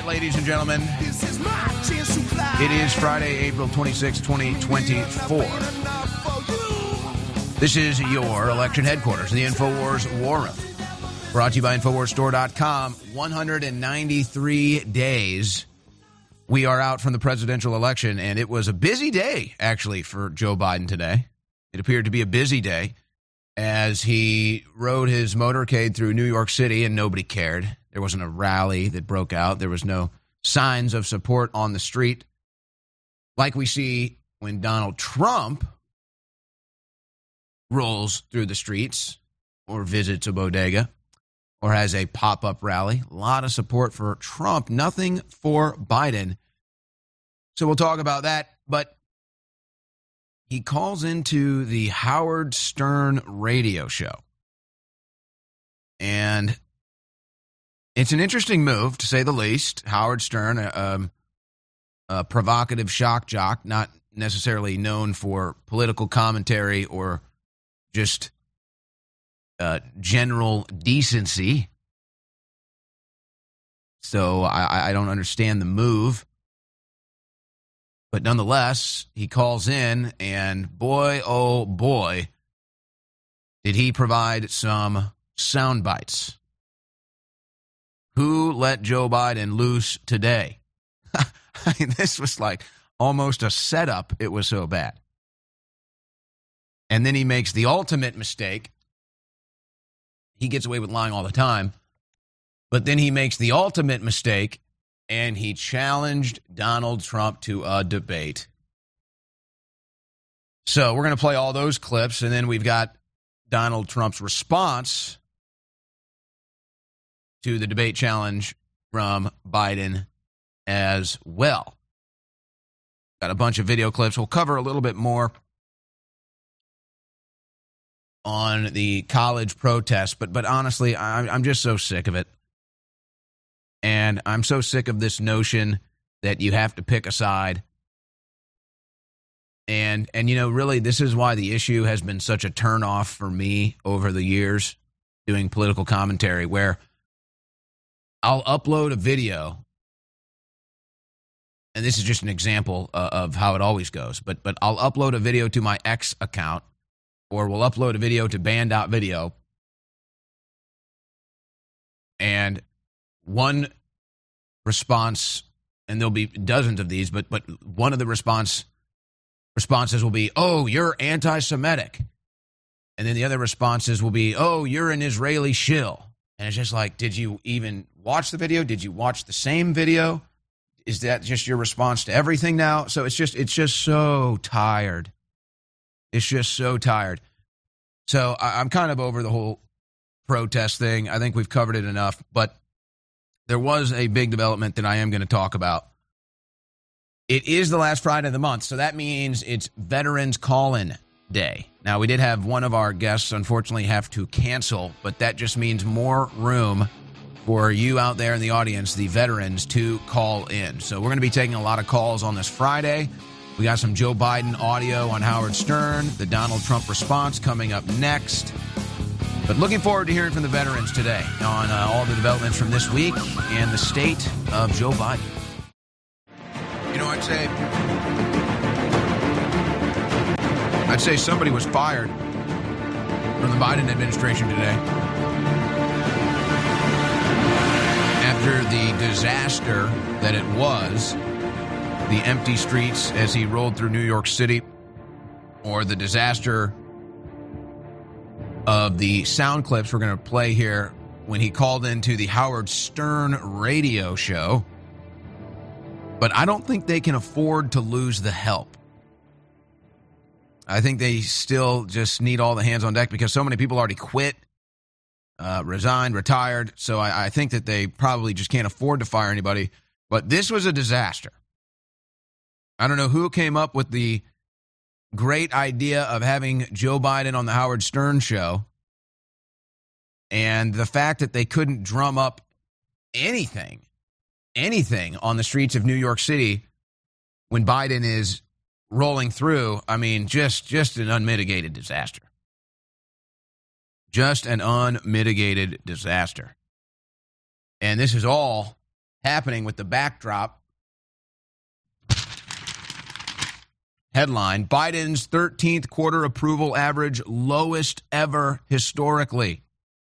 right, ladies and gentlemen. It is Friday, April 26, 2024. This is your election headquarters, the InfoWars War Room. Brought to you by InfoWarsStore.com. 193 days we are out from the presidential election, and it was a busy day, actually, for Joe Biden today. It appeared to be a busy day as he rode his motorcade through New York City, and nobody cared. There wasn't a rally that broke out. There was no signs of support on the street like we see when Donald Trump rolls through the streets or visits a bodega or has a pop-up rally. A lot of support for Trump, nothing for Biden. So we'll talk about that, but he calls into the Howard Stern radio show. And it's an interesting move, to say the least. Howard Stern, a provocative shock jock, not necessarily known for political commentary or just general decency. So I don't understand the move. But nonetheless, he calls in, and boy, oh boy, did he provide some sound bites. Who let Joe Biden loose today? I mean, this was like almost a setup. It was so bad. And then he makes the ultimate mistake. He gets away with lying all the time. But then he makes the ultimate mistake, and he challenged Donald Trump to a debate. So we're going to play all those clips, and then we've got Donald Trump's response to the debate challenge from Biden as well. Got a bunch of video clips. We'll cover a little bit more on the college protests, but honestly, I'm just so sick of it. And I'm so sick of this notion that you have to pick a side. And you know, really, this is why the issue has been such a turnoff for me over the years doing political commentary, where I'll upload a video, and this is just an example of how it always goes, but I'll upload a video to my X account, or we'll upload a video to band.video, and one response, and there'll be dozens of these, but one of the responses will be, oh, you're anti-Semitic. And then the other responses will be, oh, you're an Israeli shill. And it's just like, did you even watch the video? Did you watch the same video? Is that just your response to everything now? So it's just so tired. It's just so tired. So I'm kind of over the whole protest thing. I think we've covered it enough, but there was a big development that I am going to talk about. It is the last Friday of the month, so that means it's Veterans Call-In Day. Now, we did have one of our guests, unfortunately, have to cancel, but that just means more room for you out there in the audience, the veterans, to call in. So we're going to be taking a lot of calls on this Friday. We got some Joe Biden audio on Howard Stern, the Donald Trump response coming up next. But looking forward to hearing from the veterans today on all the developments from this week and the state of Joe Biden. You know, I'd say somebody was fired from the Biden administration today after the disaster that it was, the empty streets as he rolled through New York City, or the disaster of the sound clips we're going to play here when he called into the Howard Stern radio show. But I don't think they can afford to lose the help. I think they still just need all the hands on deck because so many people already quit, resigned, retired. So I think that they probably just can't afford to fire anybody. But this was a disaster. I don't know who came up with the great idea of having Joe Biden on the Howard Stern show, and the fact that they couldn't drum up anything on the streets of New York City when Biden is rolling through. I mean, just an unmitigated disaster. Just an unmitigated disaster. And this is all happening with the backdrop. Headline, Biden's 13th quarter approval average lowest ever historically.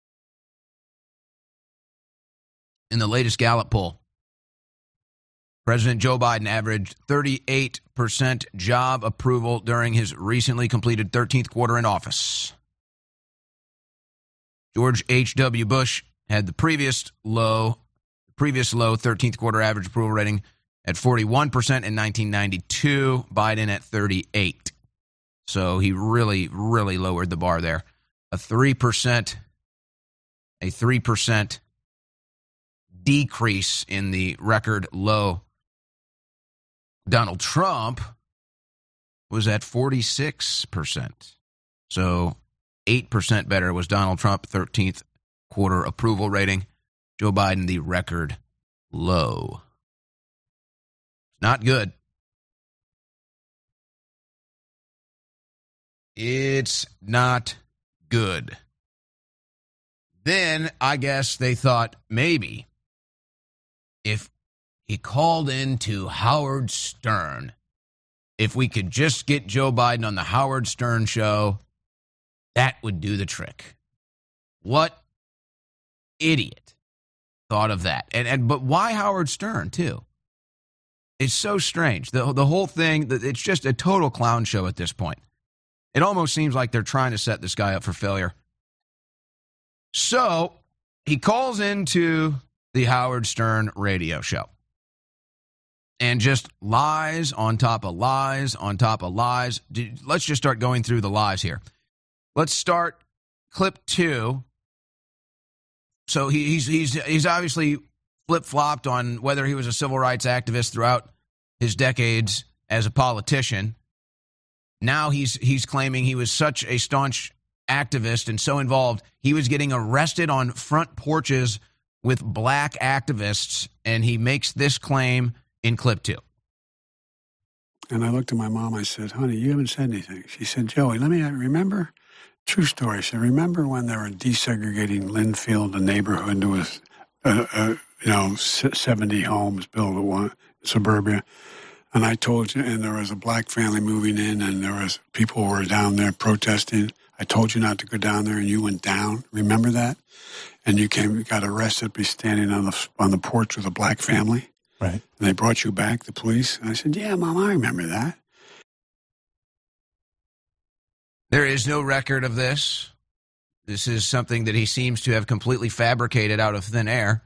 In the latest Gallup poll, President Joe Biden averaged 38% job approval during his recently completed 13th quarter in office. George H.W. Bush had the previous low 13th quarter average approval rating at 41% in 1992, Biden at 38%. So he really, really lowered the bar there. A 3% decrease in the record low. Donald Trump was at 46%. So 8% better was Donald Trump, 13th quarter approval rating. Joe Biden, the record low. Not good. It's not good. Then I guess they thought maybe if he called in to Howard Stern, if we could just get Joe Biden on the Howard Stern show, that would do the trick. What idiot thought of that? But why Howard Stern, too? It's so strange. The whole thing, it's just a total clown show at this point. It almost seems like they're trying to set this guy up for failure. So he calls into the Howard Stern radio show and just lies on top of lies on top of lies. Let's just start going through the lies here. Let's start clip 2. So he's obviously flip-flopped on whether he was a civil rights activist throughout his decades as a politician. Now he's claiming he was such a staunch activist and so involved, he was getting arrested on front porches with black activists, and he makes this claim in clip 2. And I looked at my mom, I said, honey, you haven't said anything. She said, Joey, remember, true story. She said, remember when they were desegregating Linfield, the neighborhood, there was 70 homes built at one suburbia. And I told you, and there was a black family moving in, and there was people who were down there protesting. I told you not to go down there, and you went down. Remember that? And you got arrested by standing on the porch with a black family. Right. And they brought you back, the police. And I said, yeah, Mom, I remember that. There is no record of this. This is something that he seems to have completely fabricated out of thin air.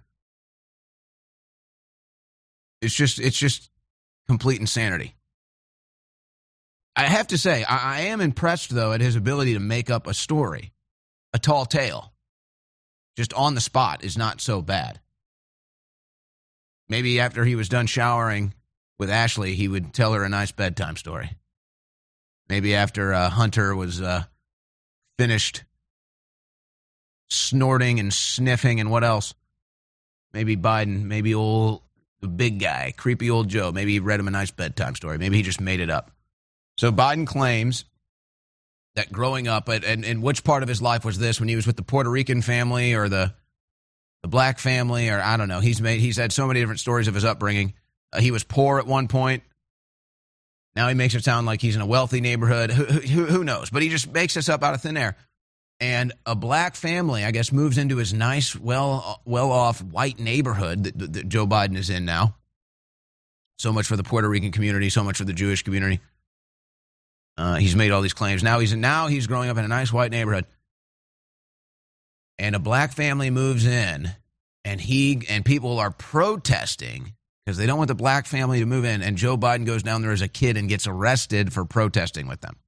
It's just complete insanity. I have to say, I am impressed, though, at his ability to make up a story. A tall tale. Just on the spot is not so bad. Maybe after he was done showering with Ashley, he would tell her a nice bedtime story. Maybe after Hunter was finished snorting and sniffing and what else? Maybe Biden, maybe the big guy, creepy old Joe, maybe he read him a nice bedtime story. Maybe he just made it up. So Biden claims that growing up, and which part of his life was this, when he was with the Puerto Rican family or the black family, or I don't know. He's had so many different stories of his upbringing. He was poor at one point. Now he makes it sound like he's in a wealthy neighborhood. Who knows? But he just makes this up out of thin air. And a black family, I guess, moves into his nice, well-off white neighborhood that Joe Biden is in now. So much for the Puerto Rican community, so much for the Jewish community. He's made all these claims. Now he's growing up in a nice white neighborhood. And a black family moves in, and people are protesting because they don't want the black family to move in. And Joe Biden goes down there as a kid and gets arrested for protesting with them.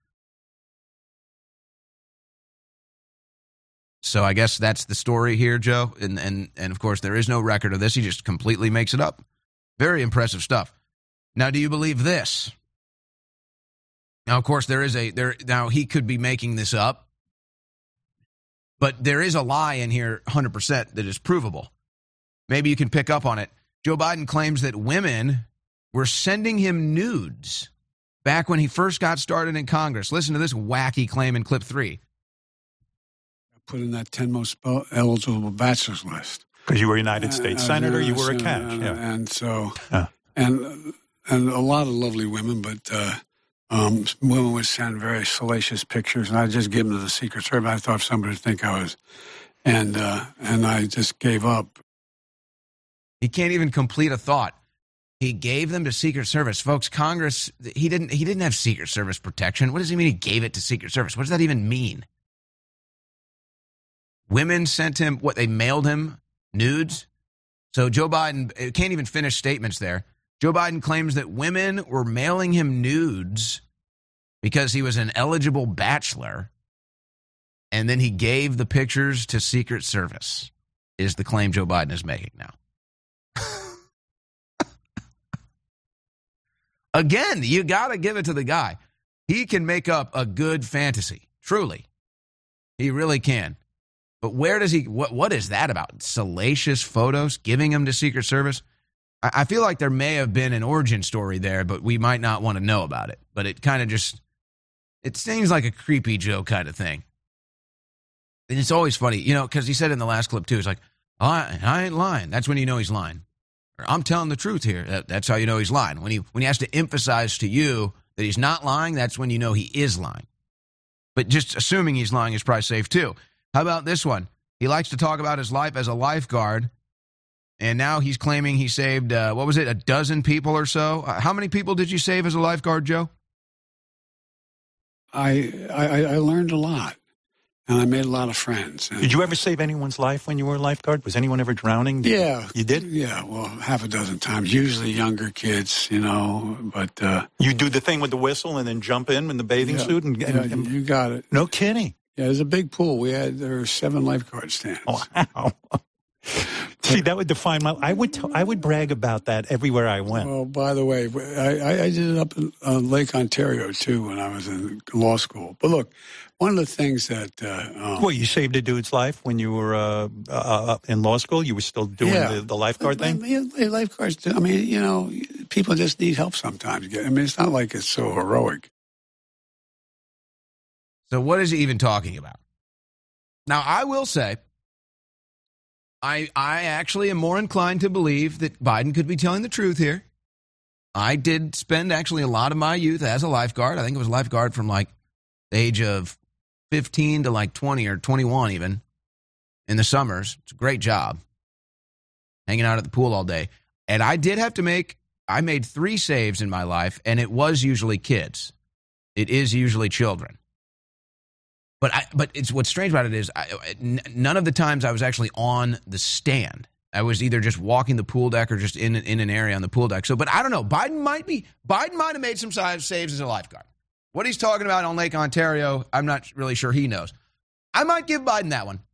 So I guess that's the story here, Joe. And of course, there is no record of this. He just completely makes it up. Very impressive stuff. Now, do you believe this? Now, of course, now he could be making this up. But there is a lie in here 100% that is provable. Maybe you can pick up on it. Joe Biden claims that women were sending him nudes back when he first got started in Congress. Listen to this wacky claim in clip 3. I put in that 10 most eligible bachelor's list. Because you were a United States Senator, you were a catch. Yeah. And so, and a lot of lovely women, but women would send very salacious pictures, and I'd just give them to the Secret Service. I thought somebody would think I was, and I just gave up. He can't even complete a thought. He gave them to Secret Service. Folks, Congress, he didn't have Secret Service protection. What does he mean he gave it to Secret Service? What does that even mean? Women sent him, they mailed him nudes? So Joe Biden can't even finish statements there. Joe Biden claims that women were mailing him nudes because he was an eligible bachelor, and then he gave the pictures to Secret Service, is the claim Joe Biden is making now. Again, you got to give it to the guy. He can make up a good fantasy, truly. He really can. But where does he, what is that about? Salacious photos, giving them to Secret Service? I feel like there may have been an origin story there, but we might not want to know about it. But it kind of just, it seems like a creepy Joe kind of thing. And it's always funny, because he said in the last clip too, he's like, oh, I ain't lying. That's when you know he's lying. Or, I'm telling the truth here. That's how you know he's lying. When he has to emphasize to you that he's not lying, that's when you know he is lying. But just assuming he's lying is probably safe too. How about this one? He likes to talk about his life as a lifeguard, and now he's claiming he saved, a dozen people or so? How many people did you save as a lifeguard, Joe? I learned a lot, and I made a lot of friends. Did you ever save anyone's life when you were a lifeguard? Was anyone ever drowning? Yeah. You did? Yeah, well, half a dozen times. Usually younger kids, but... You do the thing with the whistle and then jump in the bathing suit? And you got it. No kidding. Yeah, there's a big pool. There were 7 lifeguard stands. Wow. See, that would define my... I would brag about that everywhere I went. Well, by the way, I did it up in Lake Ontario, too, when I was in law school. But look, one of the things that... you saved a dude's life when you were in law school? You were still doing the lifeguard thing? Lifeguards, people just need help sometimes. It's not like it's so heroic. So what is he even talking about? Now, I will say, I actually am more inclined to believe that Biden could be telling the truth here. I did spend actually a lot of my youth as a lifeguard. I think it was a lifeguard from the age of 15 to 20 or 21 even in the summers. It's a great job. Hanging out at the pool all day. And I did have to I made 3 saves in my life, and it was usually kids. It is usually children. But it's what's strange about it is none of the times I was actually on the stand. I was either just walking the pool deck or just in an area on the pool deck. But I don't know. Biden might have made some saves as a lifeguard. What he's talking about on Lake Ontario, I'm not really sure he knows. I might give Biden that one.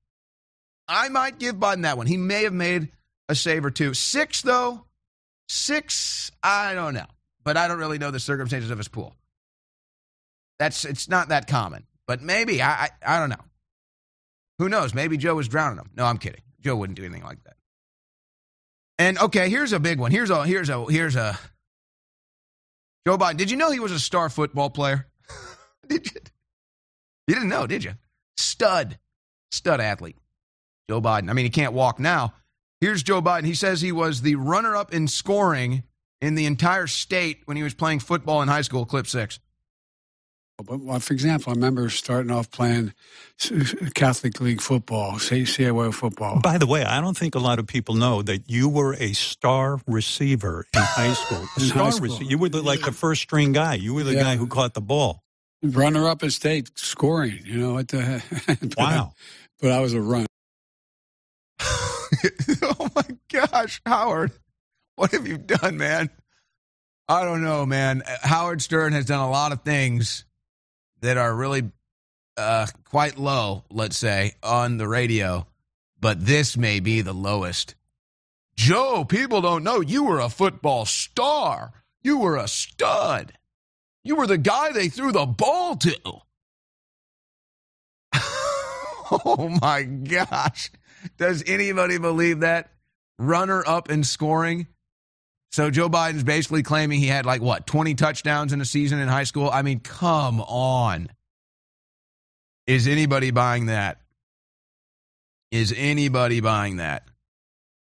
He may have made a save or 2. 6, though. 6, I don't know. But I don't really know the circumstances of his pool. It's not that common. But maybe, I don't know. Who knows? Maybe Joe was drowning him. No, I'm kidding. Joe wouldn't do anything like that. And, okay, here's a big one. Here's a Joe Biden. Did you know he was a star football player? Did you? You didn't know, did you? Stud athlete. Joe Biden. I mean, he can't walk now. Here's Joe Biden. He says he was the runner-up in scoring in the entire state when he was playing football in high school. Clip 6. But, for example, I remember starting off playing Catholic League football, CAA football. By the way, I don't think a lot of people know that you were a star receiver in high school. Receiver. You were the first string guy. You were the guy who caught the ball. Runner-up in state, scoring, Wow. But I was a runner. Oh, my gosh, Howard. What have you done, man? I don't know, man. Howard Stern has done a lot of things that are really quite low, let's say, on the radio. But this may be the lowest. Joe, people don't know you were a football star. You were a stud. You were the guy they threw the ball to. Oh, my gosh. Does anybody believe that? Runner-up in scoring. So Joe Biden's basically claiming he had 20 touchdowns in a season in high school? I mean, come on. Is anybody buying that?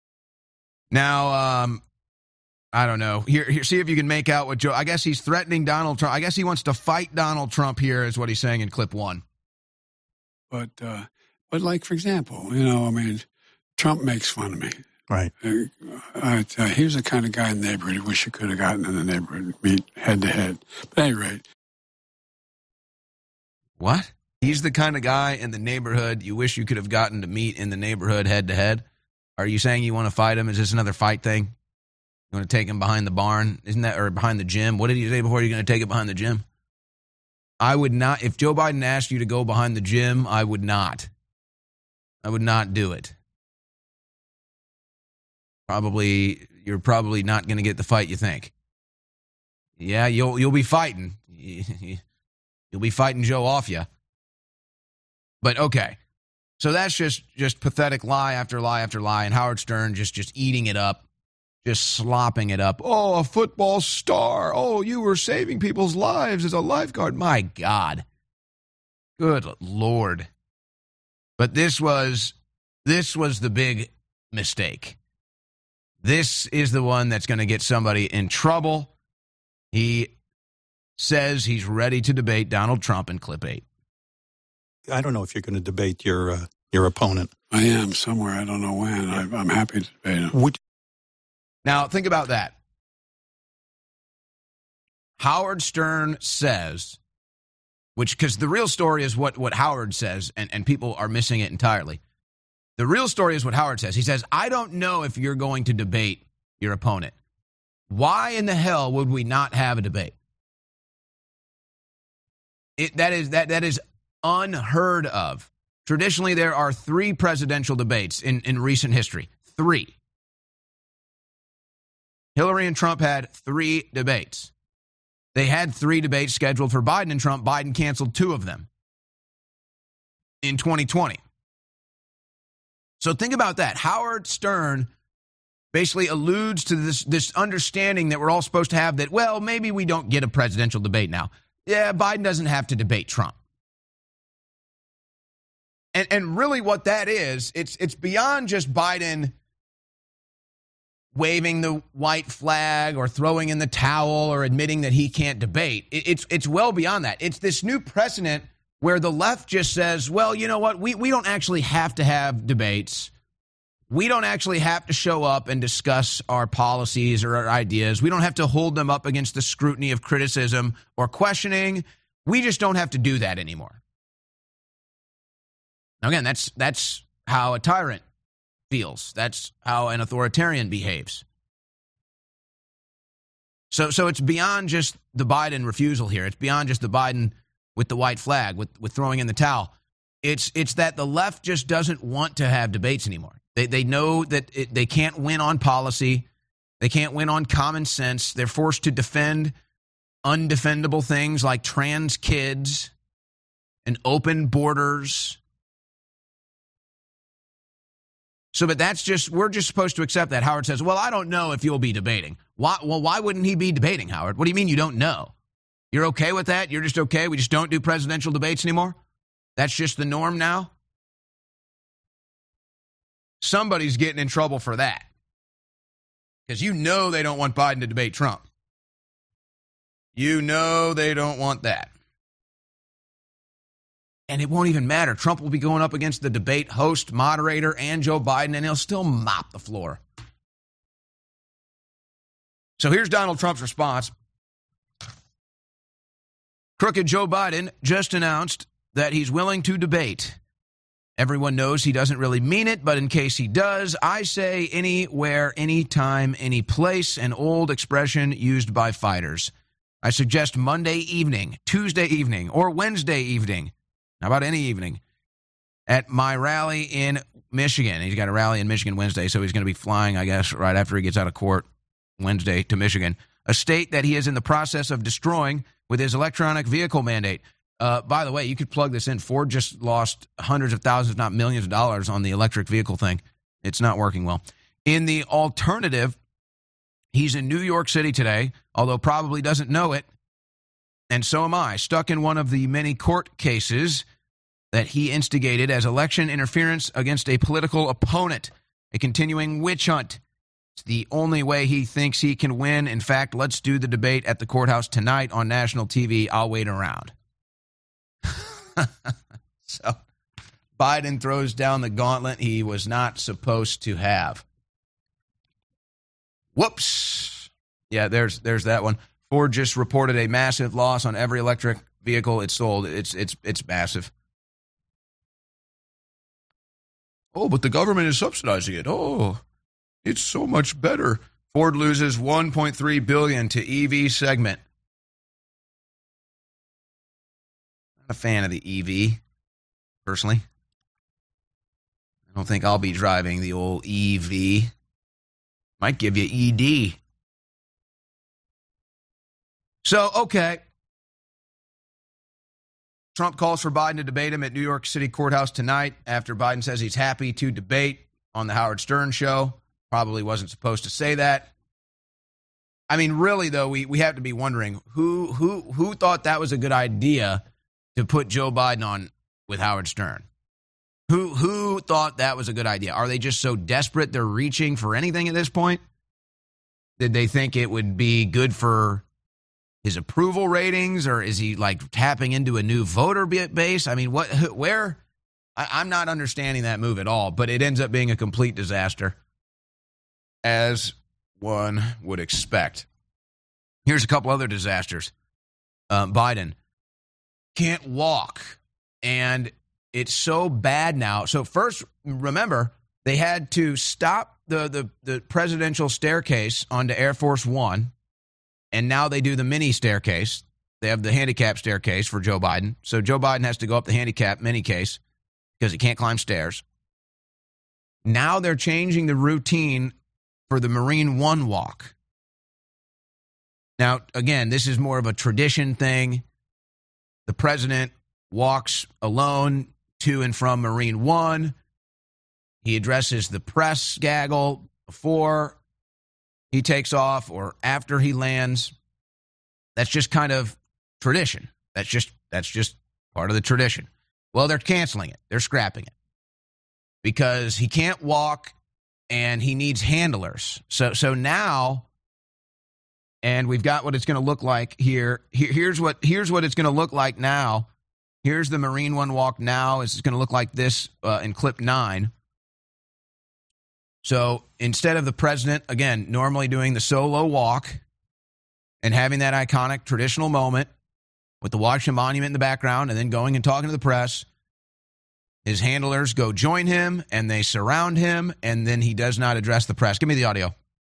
Now, I don't know. Here, see if you can make out what Joe. I guess he's threatening Donald Trump. I guess he wants to fight Donald Trump here, is what he's saying in clip 1. But like, for example, Trump makes fun of me. Right. He was the kind of guy in the neighborhood who wish he could have gotten in the neighborhood, meet head to head. But at any rate. What? He's the kind of guy in the neighborhood you wish you could have gotten to meet in the neighborhood head to head? Are you saying you want to fight him? Is this another fight thing? You want to take him behind the barn? Isn't that, or behind the gym? What did he say before? You're going to take it behind the gym? I would not. If Joe Biden asked you to go behind the gym, I would not. I would not do it. You're probably not going to get the fight you think. Yeah, you'll be fighting. You'll be fighting Joe off you. But okay. So that's just pathetic lie after lie after lie, and Howard Stern just eating it up, just slopping it up. Oh, a football star. Oh, you were saving people's lives as a lifeguard. My God. Good Lord. But this was the big mistake. This is the one that's going to get somebody in trouble. He says he's ready to debate Donald Trump in clip 8. I don't know if you're going to debate your opponent. I am somewhere. I don't know when. I'm happy to debate him. Now, think about that. Howard Stern says, because the real story is what Howard says, and people are missing it entirely. The real story is what Howard says. He says, I don't know if you're going to debate your opponent. Why in the hell would we not have a debate? That is unheard of. Traditionally, there are 3 presidential debates in recent history. 3. Hillary and Trump had 3 debates. They had 3 debates scheduled for Biden and Trump. Biden canceled 2 of them in 2020. So think about that. Howard Stern basically alludes to this understanding that we're all supposed to have that, well, maybe we don't get a presidential debate now. Yeah, Biden doesn't have to debate Trump. And really what that is, it's beyond just Biden waving the white flag or throwing in the towel or admitting that he can't debate. It's well beyond that. It's this new precedent where the left just says, well, you know what, we don't actually have to have debates. We don't actually have to show up and discuss our policies or our ideas. We don't have to hold them up against the scrutiny of criticism or questioning. We just don't have to do that anymore. Now, again, that's how a tyrant feels. That's how an authoritarian behaves. So it's beyond just the Biden refusal here. It's beyond just the Biden with the white flag, with throwing in the towel. It's that the left just doesn't want to have debates anymore. They know that they can't win on policy. They can't win on common sense. They're forced to defend undefendable things like trans kids and open borders. So, but we're just supposed to accept that. Howard says, well, I don't know if you'll be debating. Why wouldn't he be debating, Howard? What do you mean you don't know? You're okay with that? You're just okay? We just don't do presidential debates anymore? That's just the norm now? Somebody's getting in trouble for that. Because you know they don't want Biden to debate Trump. You know they don't want that. And it won't even matter. Trump will be going up against the debate host, moderator, and Joe Biden, and he'll still mop the floor. So here's Donald Trump's response. Crooked Joe Biden just announced that he's willing to debate. Everyone knows he doesn't really mean it, but in case he does, I say anywhere, anytime, any place, an old expression used by fighters. I suggest Monday evening, Tuesday evening, or Wednesday evening. How about any evening? At my rally in Michigan. He's got a rally in Michigan Wednesday, so he's going to be flying, I guess, right after he gets out of court Wednesday to Michigan, a state that he is in the process of destroying with his electronic vehicle mandate. By the way, you could plug this in. Ford just lost hundreds of thousands, if not millions of dollars on the electric vehicle thing. It's not working well. In the alternative, he's in New York City today, although probably doesn't know it. And so am I, stuck in one of the many court cases that he instigated as election interference against a political opponent, a continuing witch hunt. It's the only way he thinks he can win. In fact, let's do the debate at the courthouse tonight on national TV. I'll wait around. So Biden throws down the gauntlet he was not supposed to have. Whoops. Yeah, there's that one. Ford just reported a massive loss on every electric vehicle it sold. It's massive. Oh, but the government is subsidizing it. Oh, it's so much better. Ford loses $1.3 billion to EV segment. Not a fan of the EV, personally. I don't think I'll be driving the old EV. Might give you ED. So, okay. Trump calls for Biden to debate him at New York City courthouse tonight after Biden says he's happy to debate on the Howard Stern show. Probably wasn't supposed to say that. I mean, really, though, we have to be wondering who thought that was a good idea to put Joe Biden on with Howard Stern? Who thought that was a good idea? Are they just so desperate they're reaching for anything at this point? Did they think it would be good for his approval ratings, or is he like tapping into a new voter base? I mean, where? I'm not understanding that move at all, but it ends up being a complete disaster, as one would expect. Here's a couple other disasters. Biden can't walk, and it's so bad now. So first, remember, they had to stop the presidential staircase onto Air Force One. And now they do the mini staircase. They have the handicap staircase for Joe Biden. So Joe Biden has to go up the handicap mini case because he can't climb stairs. Now they're changing the routine for the Marine One walk. Now, again, this is more of a tradition thing. The president walks alone to and from Marine One. He addresses the press gaggle before he takes off or after he lands. That's just kind of tradition. That's just part of the tradition. Well, they're canceling it. They're scrapping it because he can't walk and he needs handlers. So now, and we've got what it's going to look like here. Here's what it's going to look like now. Here's the Marine One walk now. It's going to look like this in clip 9. So instead of the president, again, normally doing the solo walk and having that iconic traditional moment with the Washington Monument in the background and then going and talking to the press, his handlers go join him and they surround him, and then he does not address the press. Give me the audio.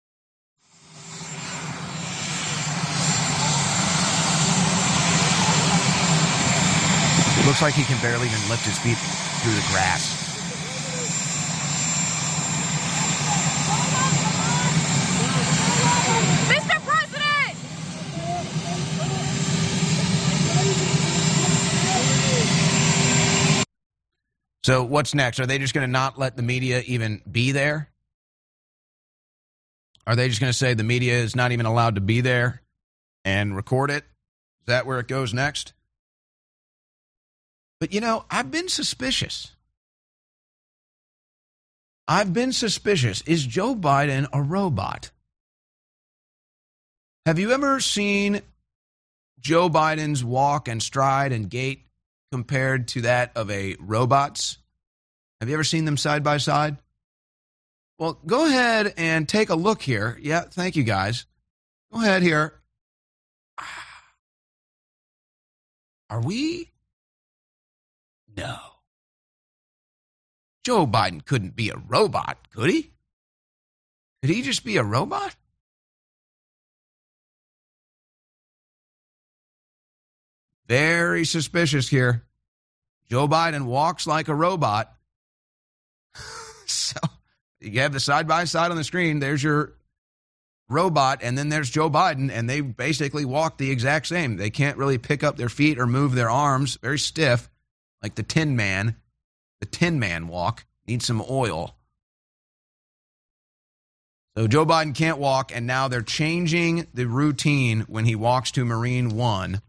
It looks like he can barely even lift his feet through the grass. So what's next? Are they just going to not let the media even be there? Are they just going to say the media is not even allowed to be there and record it? Is that where it goes next? But, you know, I've been suspicious. Is Joe Biden a robot? Have you ever seen Joe Biden's walk and stride and gait compared to that of a robot's? Have you ever seen them side by side? Well, go ahead and take a look here. Yeah, thank you, guys. Go ahead here. Are we? No. Joe Biden couldn't be a robot, could he? Could he just be a robot? Very suspicious here. Joe Biden walks like a robot. So you have the side-by-side on the screen. There's your robot, and then there's Joe Biden, and they basically walk the exact same. They can't really pick up their feet or move their arms. Very stiff, like the Tin Man. The Tin Man walk. Needs some oil. So Joe Biden can't walk, and now they're changing the routine when he walks to Marine One.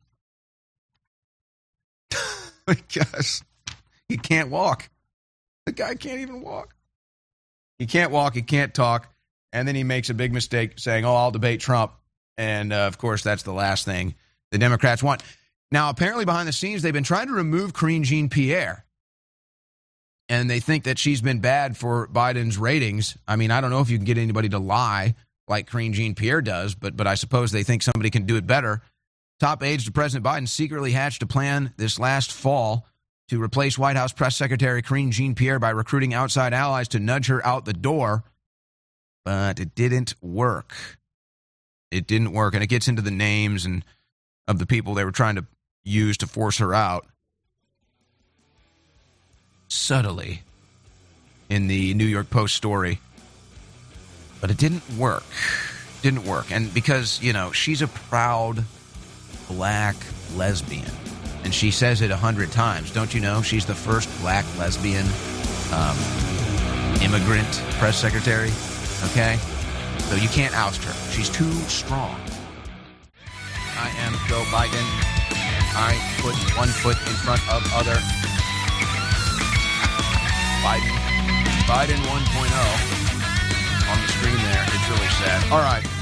Because he can't walk. The guy can't even walk. He can't walk. He can't talk. And then he makes a big mistake saying, I'll debate Trump. And, of course, that's the last thing the Democrats want. Now, apparently behind the scenes, they've been trying to remove Karine Jean-Pierre. And they think that she's been bad for Biden's ratings. I mean, I don't know if you can get anybody to lie like Karine Jean-Pierre does, but I suppose they think somebody can do it better. Top aides to President Biden secretly hatched a plan this last fall to replace White House Press Secretary Karine Jean-Pierre by recruiting outside allies to nudge her out the door. But it didn't work. It didn't work. And it gets into the names and of the people they were trying to use to force her out. Subtly in the New York Post story. But it didn't work. Didn't work. And because, she's a proud black lesbian. And she says it 100 times. Don't you know? She's the first black lesbian immigrant press secretary. Okay? So you can't oust her. She's too strong. I am Joe Biden. I put one foot in front of other. Biden 1.0 on the screen there. It's really sad. All right.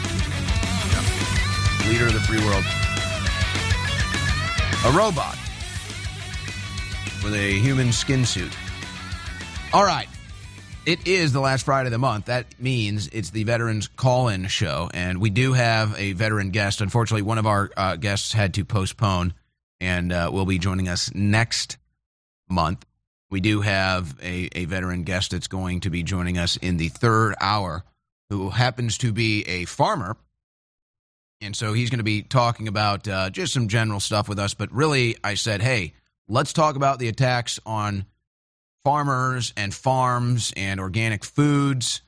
Yeah. Leader of the free world. A robot with a human skin suit. All right. It is the last Friday of the month. That means it's the Veterans Call-In Show, and we do have a veteran guest. Unfortunately, one of our guests had to postpone, and will be joining us next month. We do have a veteran guest that's going to be joining us in the third hour, who happens to be a farmer. And so he's going to be talking about just some general stuff with us. But really, I said, hey, let's talk about the attacks on farmers and farms and organic foods.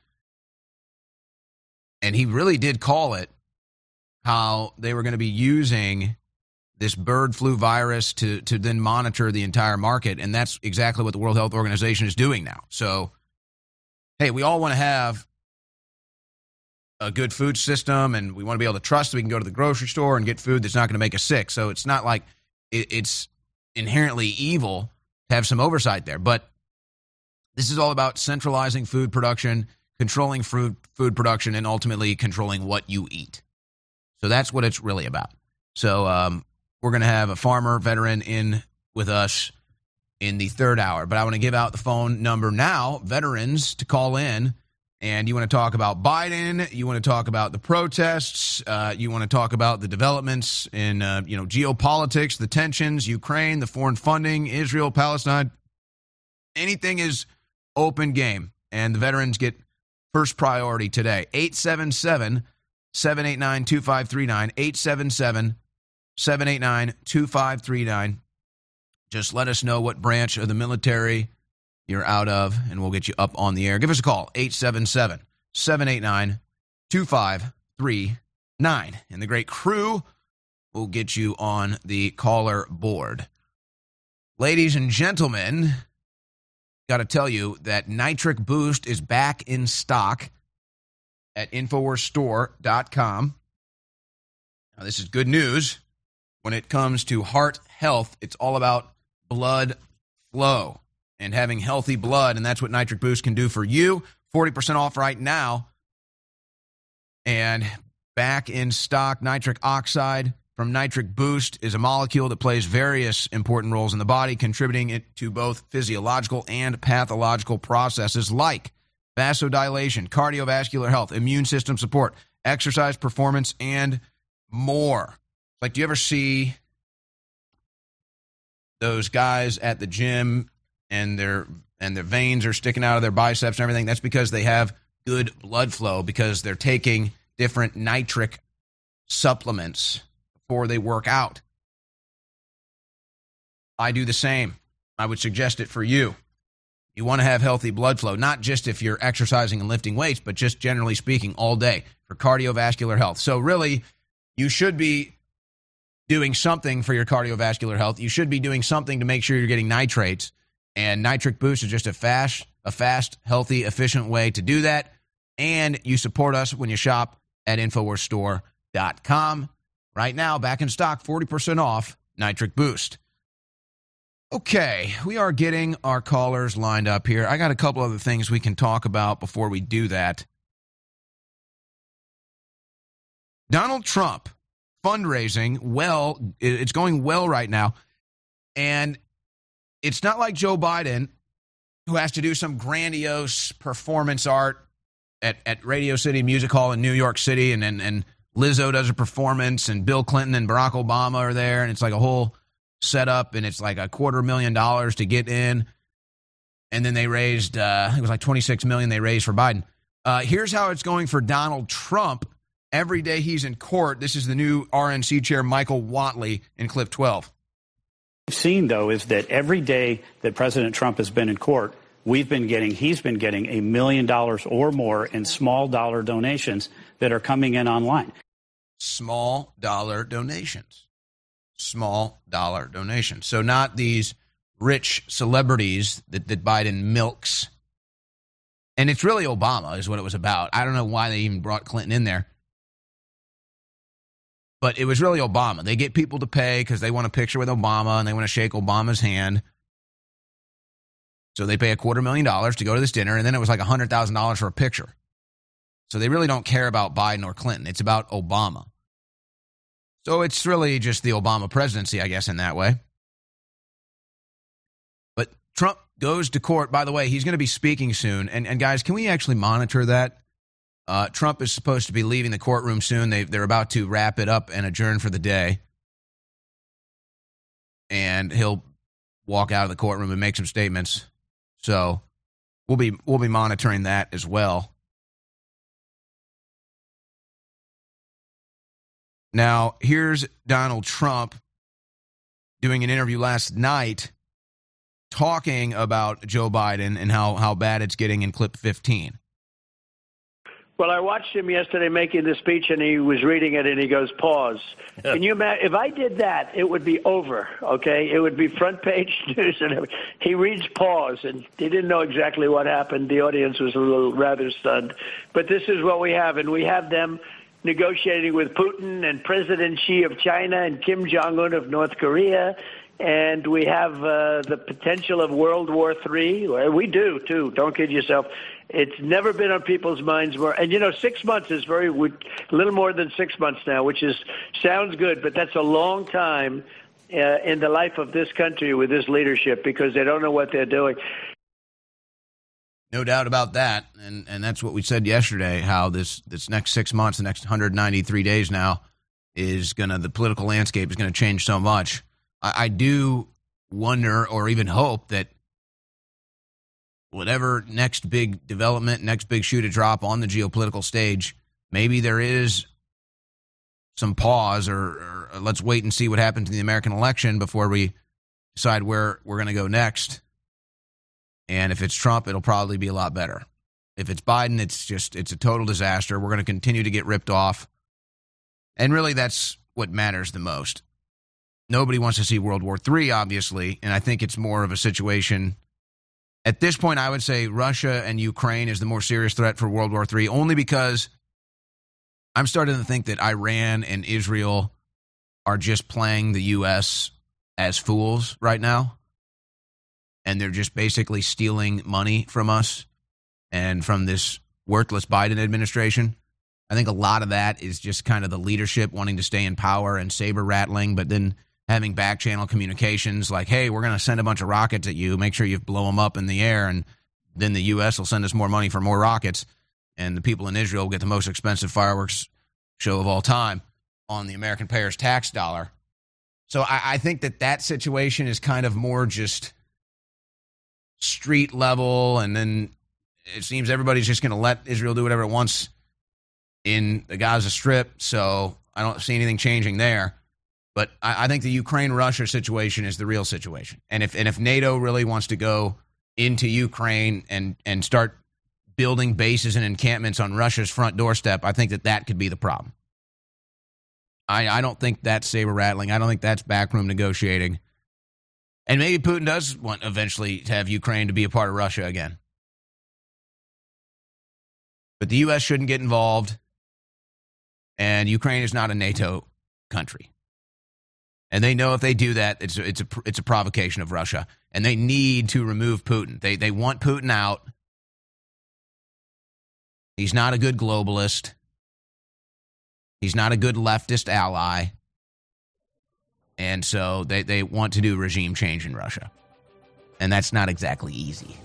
And he really did call it how they were going to be using this bird flu virus to then monitor the entire market. And that's exactly what the World Health Organization is doing now. So, hey, we all want to have a good food system, and we want to be able to trust that we can go to the grocery store and get food that's not going to make us sick. So it's not like it's inherently evil to have some oversight there. But this is all about centralizing food production, controlling food production, and ultimately controlling what you eat. So that's what it's really about. So we're going to have a farmer veteran in with us in the third hour. But I want to give out the phone number now, veterans, to call in. And you want to talk about Biden, you want to talk about the protests, you want to talk about the developments in geopolitics, the tensions, Ukraine, the foreign funding, Israel, Palestine. Anything is open game, and the veterans get first priority today. 877-789-2539, 877-789-2539. Just let us know what branch of the military you're out of, and we'll get you up on the air. Give us a call, 877-789-2539. And the great crew will get you on the caller board. Ladies and gentlemen, got to tell you that Nitric Boost is back in stock at InfoWarsStore.com. Now, this is good news. When it comes to heart health, it's all about blood flow and having healthy blood, and that's what Nitric Boost can do for you. 40% off right now. And back in stock, nitric oxide from Nitric Boost is a molecule that plays various important roles in the body, contributing it to both physiological and pathological processes like vasodilation, cardiovascular health, immune system support, exercise performance, and more. Like, do you ever see those guys at the gym and their veins are sticking out of their biceps and everything? That's because they have good blood flow, because they're taking different nitric supplements before they work out. I do the same. I would suggest it for you. You want to have healthy blood flow, not just if you're exercising and lifting weights, but just generally speaking all day for cardiovascular health. So really, you should be doing something for your cardiovascular health. You should be doing something to make sure you're getting nitrates. And Nitric Boost is just a fast, healthy, efficient way to do that. And you support us when you shop at InfoWarsStore.com. Right now, back in stock, 40% off Nitric Boost. Okay, we are getting our callers lined up here. I got a couple other things we can talk about before we do that. Donald Trump fundraising, it's going well right now. And it's not like Joe Biden, who has to do some grandiose performance art at Radio City Music Hall in New York City, and Lizzo does a performance, and Bill Clinton and Barack Obama are there, and it's like a whole setup, and it's like $250,000 to get in. And then they raised, it was like $26 million they raised for Biden. Here's how it's going for Donald Trump. Every day he's in court. This is the new RNC chair, Michael Whatley, in clip 12. What we've seen, though, is that every day that President Trump has been in court, he's been getting $1 million or more in small dollar donations that are coming in online. Small dollar donations. Small dollar donations. So not these rich celebrities that Biden milks. And it's really Obama is what it was about. I don't know why they even brought Clinton in there. But it was really Obama. They get people to pay because they want a picture with Obama and they want to shake Obama's hand. So they pay $250,000 to go to this dinner, and then it was like $100,000 for a picture. So they really don't care about Biden or Clinton. It's about Obama. So it's really just the Obama presidency, I guess, in that way. But Trump goes to court. By the way, he's going to be speaking soon. And guys, can we actually monitor that? Trump is supposed to be leaving the courtroom soon. They're about to wrap it up and adjourn for the day. And he'll walk out of the courtroom and make some statements. So we'll be monitoring that as well. Now, here's Donald Trump doing an interview last night talking about Joe Biden and how bad it's getting in clip 15. Well, I watched him yesterday making the speech, and he was reading it, and he goes, pause. Can you imagine? If I did that, it would be over, okay? It would be front page news. And he reads pause, and he didn't know exactly what happened. The audience was a little rather stunned. But this is what we have, and we have them negotiating with Putin and President Xi of China and Kim Jong-un of North Korea. And we have the potential of World War III. We do, too. Don't kid yourself. It's never been on people's minds more. And, 6 months is a little more than 6 months now, which sounds good, but that's a long time in the life of this country with this leadership because they don't know what they're doing. No doubt about that. And that's what we said yesterday, how this next 6 months, the next 193 days now, the political landscape is going to change so much. I do wonder or even hope that whatever next big development, next big shoe to drop on the geopolitical stage, maybe there is some pause or let's wait and see what happens in the American election before we decide where we're going to go next. And if it's Trump, it'll probably be a lot better. If it's Biden, it's a total disaster. We're going to continue to get ripped off. And really, that's what matters the most. Nobody wants to see World War III, obviously, and I think it's more of a situation. At this point, I would say Russia and Ukraine is the more serious threat for World War III, only because I'm starting to think that Iran and Israel are just playing the U.S. as fools right now, and they're just basically stealing money from us and from this worthless Biden administration. I think a lot of that is just kind of the leadership wanting to stay in power and saber rattling, but then having back channel communications like, hey, we're going to send a bunch of rockets at you. Make sure you blow them up in the air. And then the U.S. will send us more money for more rockets. And the people in Israel will get the most expensive fireworks show of all time on the American payer's tax dollar. So I think that situation is kind of more just street level. And then it seems everybody's just going to let Israel do whatever it wants in the Gaza Strip. So I don't see anything changing there. But I think the Ukraine-Russia situation is the real situation. And if NATO really wants to go into Ukraine and start building bases and encampments on Russia's front doorstep, I think that could be the problem. I don't think that's saber-rattling. I don't think that's backroom negotiating. And maybe Putin does want eventually to have Ukraine to be a part of Russia again. But the U.S. shouldn't get involved, and Ukraine is not a NATO country. And they know if they do that, it's a provocation of Russia. And they need to remove Putin. They want Putin out. He's not a good globalist. He's not a good leftist ally. And so they want to do regime change in Russia. And that's not exactly easy.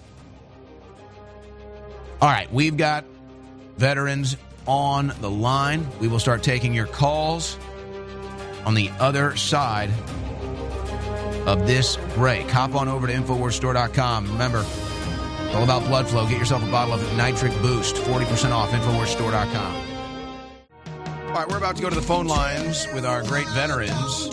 All right, we've got veterans on the line. We will start taking your calls on the other side of this break. Hop on over to InfoWarsStore.com. Remember, it's all about blood flow. Get yourself a bottle of Nitric Boost. 40% off, InfoWarsStore.com. All right, we're about to go to the phone lines with our great veterans.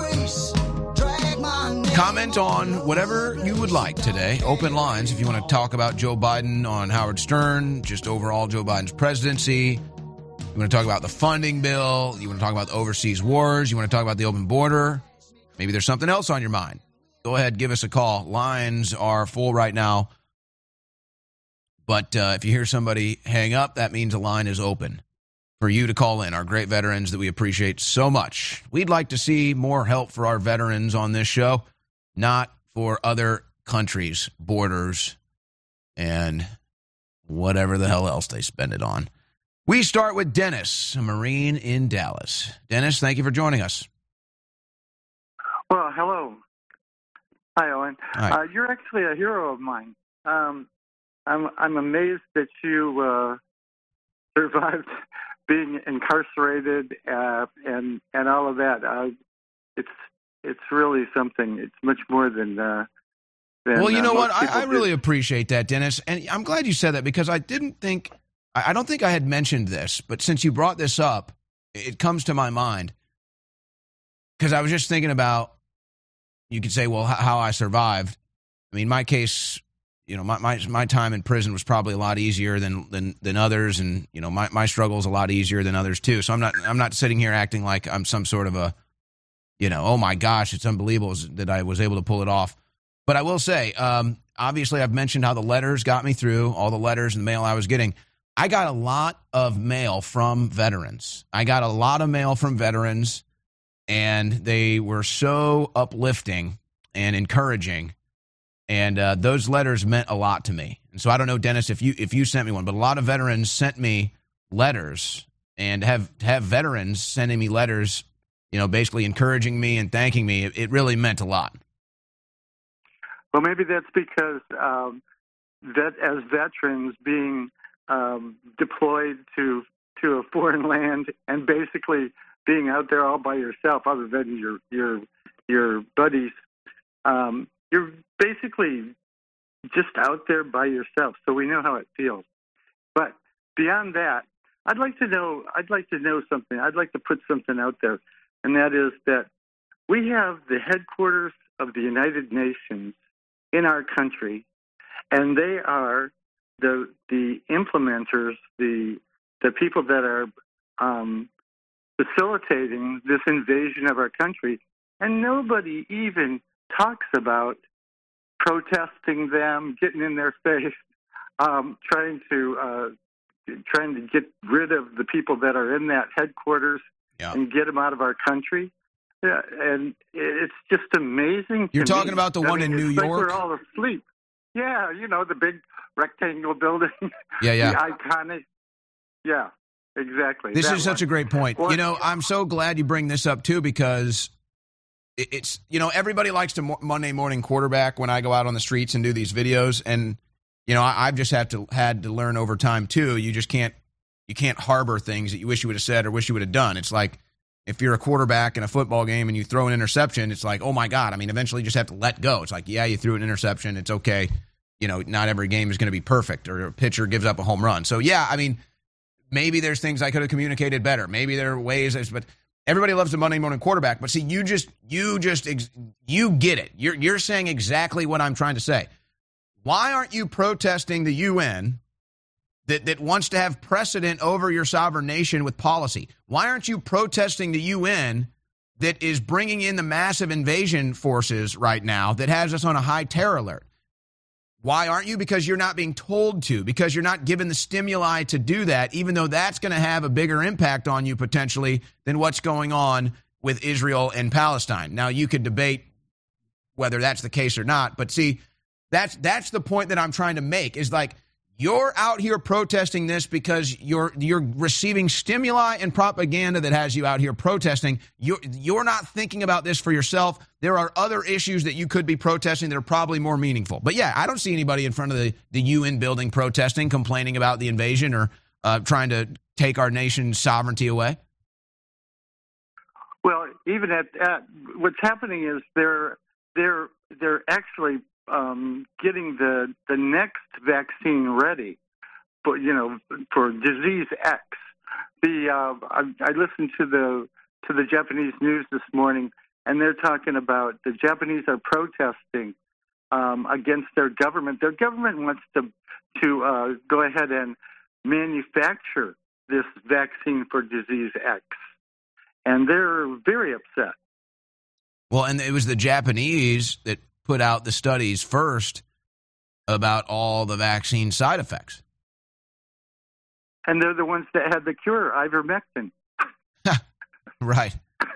Comment on whatever you would like today. Open lines if you want to talk about Joe Biden on Howard Stern, just overall Joe Biden's presidency. You want to talk about the funding bill. You want to talk about the overseas wars. You want to talk about the open border. Maybe there's something else on your mind. Go ahead, give us a call. Lines are full right now. But if you hear somebody hang up, that means a line is open for you to call in, our great veterans that we appreciate so much. We'd like to see more help for our veterans on this show, not for other countries, borders, and whatever the hell else they spend it on. We start with Dennis, a Marine in Dallas. Dennis, thank you for joining us. Well, hello. Hi, Owen. Hi. You're actually a hero of mine. I'm amazed that you survived being incarcerated and all of that. It's really something. It's much more than. Well, you know what? I really appreciate that, Dennis, and I'm glad you said that because I don't think I had mentioned this, but since you brought this up, it comes to my mind because I was just thinking about. You could say, well, how I survived. I mean, my case, you know, my time in prison was probably a lot easier than others, and you know, my struggle is a lot easier than others too. So I'm not sitting here acting like I'm some sort of a, you know, oh my gosh, it's unbelievable that I was able to pull it off. But I will say, obviously, I've mentioned how the letters got me through, all the letters and the mail I was getting. I got a lot of mail from veterans. And they were so uplifting and encouraging, and those letters meant a lot to me. And so I don't know, Dennis, if you sent me one, but a lot of veterans sent me letters, and have veterans sending me letters, you know, basically encouraging me and thanking me. It really meant a lot. Well, maybe that's because that as veterans being deployed to a foreign land and basically being out there all by yourself, other than your buddies, you're basically just out there by yourself. So we know how it feels. But beyond that, I'd like to know something. I'd like to put something out there, and that is that we have the headquarters of the United Nations in our country, and they are the implementers, the people that are facilitating this invasion of our country, and nobody even talks about protesting them, getting in their face, trying to get rid of the people that are in that headquarters and get them out of our country. Yeah, and it's just amazing. You're talking about the one in New York? We're all asleep. Yeah, you know, the big rectangle building. Yeah. The iconic. Yeah. Exactly. This is such a great point. You know, I'm so glad you bring this up, too, because it's, you know, everybody likes to Monday morning quarterback when I go out on the streets and do these videos. And, you know, I've just had to learn over time, too. You can't harbor things that you wish you would have said or wish you would have done. It's like if you're a quarterback in a football game and you throw an interception, it's like, oh, my God. I mean, eventually you just have to let go. It's like, yeah, you threw an interception. It's okay. You know, not every game is going to be perfect, or a pitcher gives up a home run. So, yeah, I mean, maybe there's things I could have communicated better. Maybe there are ways, but everybody loves the Monday morning quarterback. But see, you get it. You're saying exactly what I'm trying to say. Why aren't you protesting the UN that wants to have precedent over your sovereign nation with policy? Why aren't you protesting the UN that is bringing in the massive invasion forces right now that has us on a high terror alert? Why aren't you? Because you're not being told to, because you're not given the stimuli to do that, even though that's going to have a bigger impact on you potentially than what's going on with Israel and Palestine. Now, you could debate whether that's the case or not, but see, that's the point that I'm trying to make, is like, You're out here protesting this because you're receiving stimuli and propaganda that has you out here protesting. You're not thinking about this for yourself. There are other issues that you could be protesting that are probably more meaningful. But yeah, I don't see anybody in front of the UN building protesting, complaining about the invasion or trying to take our nation's sovereignty away. Well, even at what's happening is they're actually getting the next vaccine ready, for disease X. I listened to the Japanese news this morning, and they're talking about the Japanese are protesting against their government. Their government wants to go ahead and manufacture this vaccine for disease X, and they're very upset. Well, and it was the Japanese that put out the studies first about all the vaccine side effects. And they're the ones that had the cure, ivermectin. Right.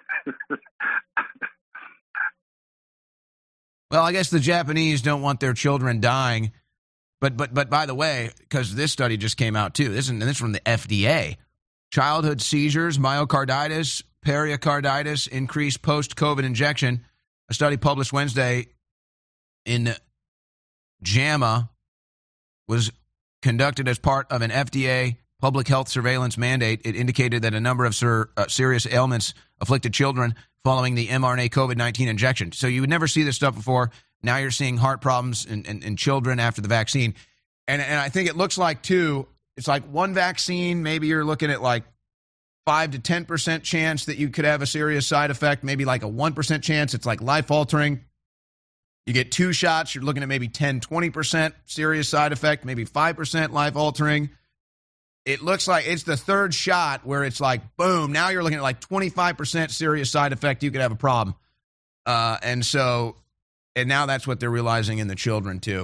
Well, I guess the Japanese don't want their children dying. But by the way, because this study just came out too, this is from the FDA. Childhood seizures, myocarditis, pericarditis, increased post-COVID injection. A study published Wednesday in JAMA was conducted as part of an FDA public health surveillance mandate. It indicated that a number of serious ailments afflicted children following the mRNA COVID-19 injection. So you would never see this stuff before. Now you're seeing heart problems in children after the vaccine. And I think it looks like, too, it's like one vaccine, maybe you're looking at like 5 to 10% chance that you could have a serious side effect, maybe like a 1% chance. It's like life-altering. You get 2 shots, you're looking at maybe 10, 20% serious side effect, maybe 5% life-altering. It looks like it's the third shot where it's like, boom, now you're looking at like 25% serious side effect. You could have a problem. And now that's what they're realizing in the children, too.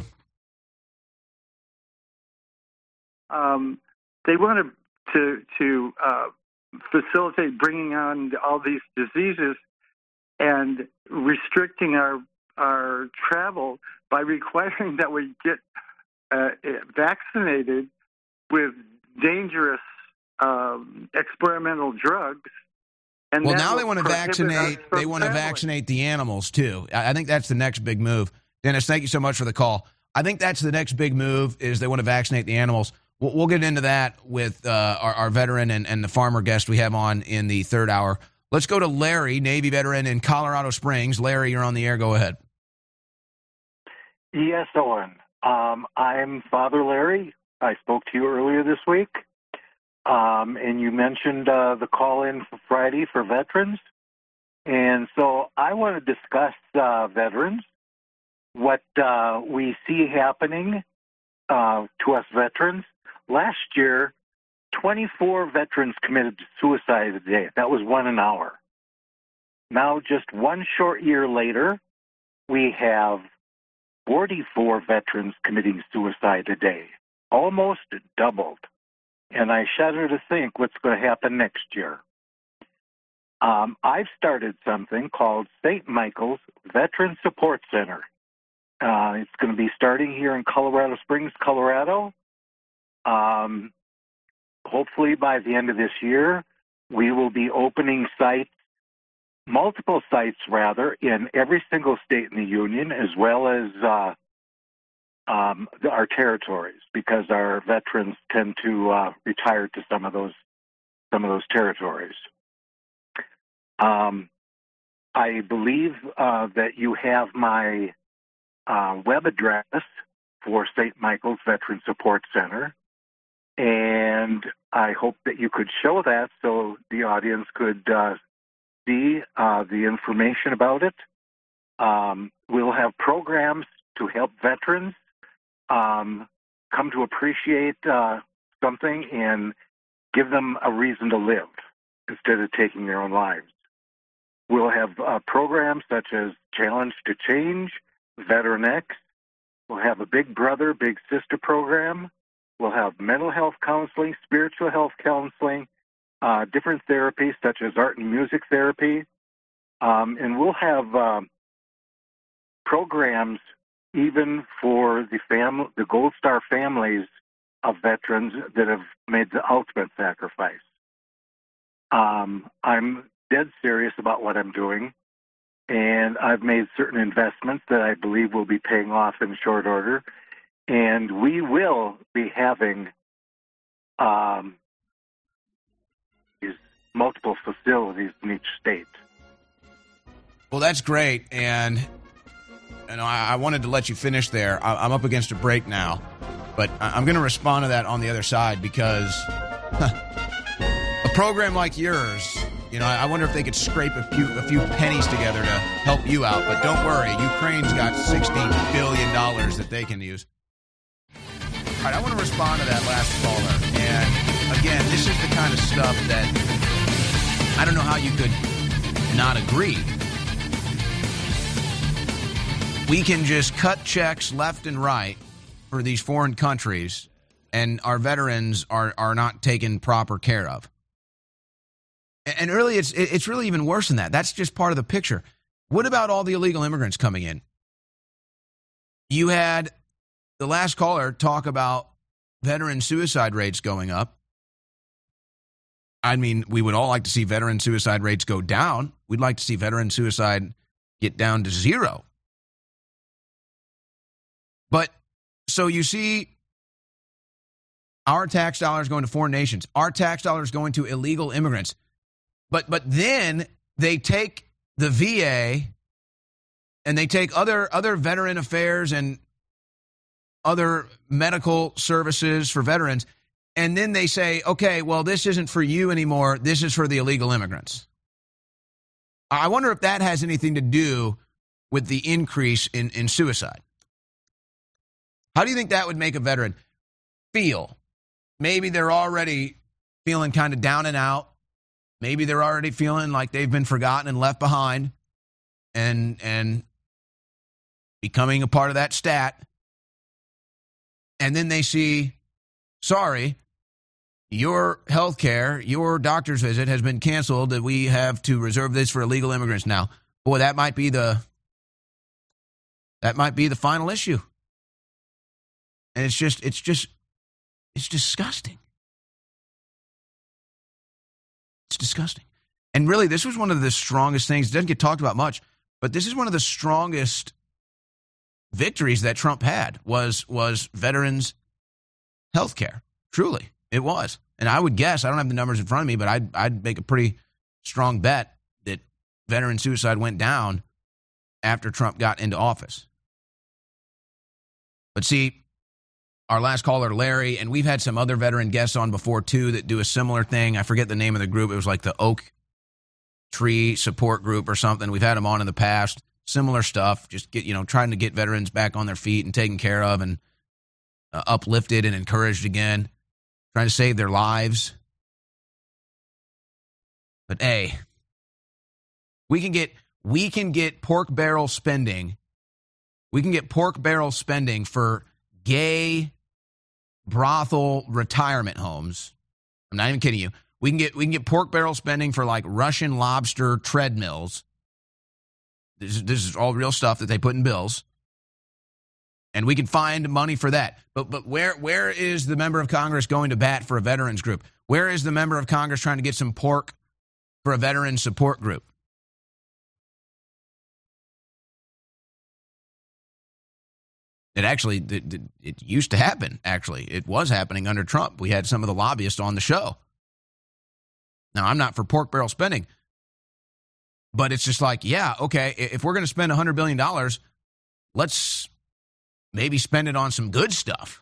They want to facilitate bringing on all these diseases and restricting our travel by requiring that we get vaccinated with dangerous experimental drugs. And well, now they want to vaccinate. They want to vaccinate the animals too. I think that's the next big move. Dennis, thank you so much for the call. I think that's the next big move is they want to vaccinate the animals. We'll get into that with our veteran and the farmer guest we have on in the third hour. Let's go to Larry, Navy veteran in Colorado Springs. Larry, you're on the air. Go ahead. Yes, Owen. I'm Father Larry. I spoke to you earlier this week, and you mentioned the call-in for Friday for veterans. And so I want to discuss veterans, what we see happening to us veterans. Last year, 24 veterans committed suicide a day. That was 1 an hour. Now, just 1 short year later, we have 44 veterans committing suicide a day, almost doubled. And I shudder to think what's going to happen next year. I've started something called St. Michael's Veteran Support Center. It's going to be starting here in Colorado Springs, Colorado. Hopefully by the end of this year, we will be opening sites, multiple sites rather, in every single state in the Union, as well as our territories, because our veterans tend to retire to some of those territories. I believe that you have my web address for St. Michael's Veteran Support Center, and I hope that you could show that so the audience could see the information about it. We'll have programs to help veterans come to appreciate something and give them a reason to live instead of taking their own lives. We'll have programs such as Challenge to Change, Veteran X. We'll have a Big Brother, Big Sister program. We'll have mental health counseling, spiritual health counseling, different therapies such as art and music therapy. And we'll have programs even for the Gold Star families of veterans that have made the ultimate sacrifice. I'm dead serious about what I'm doing, and I've made certain investments that I believe will be paying off in short order, and we will be having these multiple facilities in each state. Well, that's great, and I wanted to let you finish there. I'm up against a break now, but I'm going to respond to that on the other side because a program like yours, I wonder if they could scrape a few pennies together to help you out. But don't worry, Ukraine's got $60 billion that they can use. All right, I want to respond to that last caller. And again, this is the kind of stuff that I don't know how you could not agree. We can just cut checks left and right for these foreign countries, and our veterans are not taken proper care of. And really, it's really even worse than that. That's just part of the picture. What about all the illegal immigrants coming in? You had the last caller talk about veteran suicide rates going up. I mean, we would all like to see veteran suicide rates go down. We'd like to see veteran suicide get down to zero. But so you see our tax dollars going to foreign nations, our tax dollars going to illegal immigrants. But then they take the VA and they take other veteran affairs and other medical services for veterans, and then they say, okay, well, this isn't for you anymore. This is for the illegal immigrants. I wonder if that has anything to do with the increase in suicide. How do you think that would make a veteran feel? Maybe they're already feeling kind of down and out. Maybe they're already feeling like they've been forgotten and left behind and becoming a part of that stat. And then they see, sorry, your health care, your doctor's visit has been canceled, that we have to reserve this for illegal immigrants now. Boy, that might be the final issue. And it's disgusting. It's disgusting. And really, this was one of the strongest things. It doesn't get talked about much, but this is one of the strongest victories that Trump had was veterans' health care. Truly, it was. And I would guess, I don't have the numbers in front of me, but I'd make a pretty strong bet that veteran suicide went down after Trump got into office. But see, our last caller, Larry, and we've had some other veteran guests on before, too, that do a similar thing. I forget the name of the group. It was like the Oak Tree Support Group or something. We've had them on in the past. Similar stuff, just trying to get veterans back on their feet and taken care of and uplifted and encouraged again, trying to save their lives. But hey, we can get pork barrel spending. We can get pork barrel spending for gay brothel retirement homes. I'm not even kidding you. We can get pork barrel spending for like Russian lobster treadmills. This is all real stuff that they put in bills. And we can find money for that. But where is the member of Congress going to bat for a veterans group? Where is the member of Congress trying to get some pork for a veteran support group? It used to happen, actually. It was happening under Trump. We had some of the lobbyists on the show. Now, I'm not for pork barrel spending, but it's just like, yeah, okay, if we're going to spend $100 billion, let's maybe spend it on some good stuff.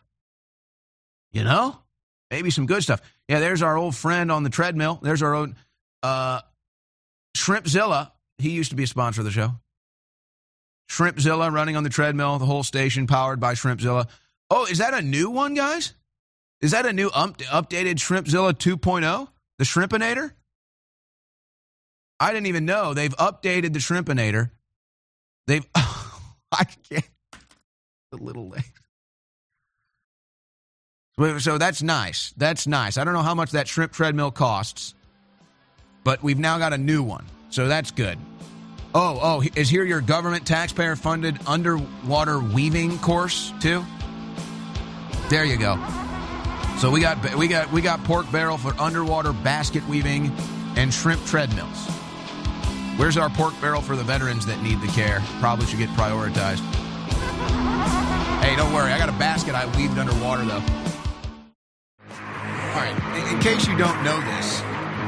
Maybe some good stuff. Yeah, there's our old friend on the treadmill. There's our own Shrimpzilla. He used to be a sponsor of the show. Shrimpzilla running on the treadmill, the whole station powered by Shrimpzilla. Oh, is that a new one, guys? Is that a new updated Shrimpzilla 2.0? The Shrimpinator? I didn't even know. They've updated the Shrimpinator. I can't. A little late. So that's nice. That's nice. I don't know how much that shrimp treadmill costs, but we've now got a new one. So that's good. Oh, is here your government taxpayer-funded underwater weaving course, too? There you go. So we got pork barrel for underwater basket weaving and shrimp treadmills. Where's our pork barrel for the veterans that need the care? Probably should get prioritized. Hey, don't worry. I got a basket I weaved underwater, though. All right. In case you don't know this,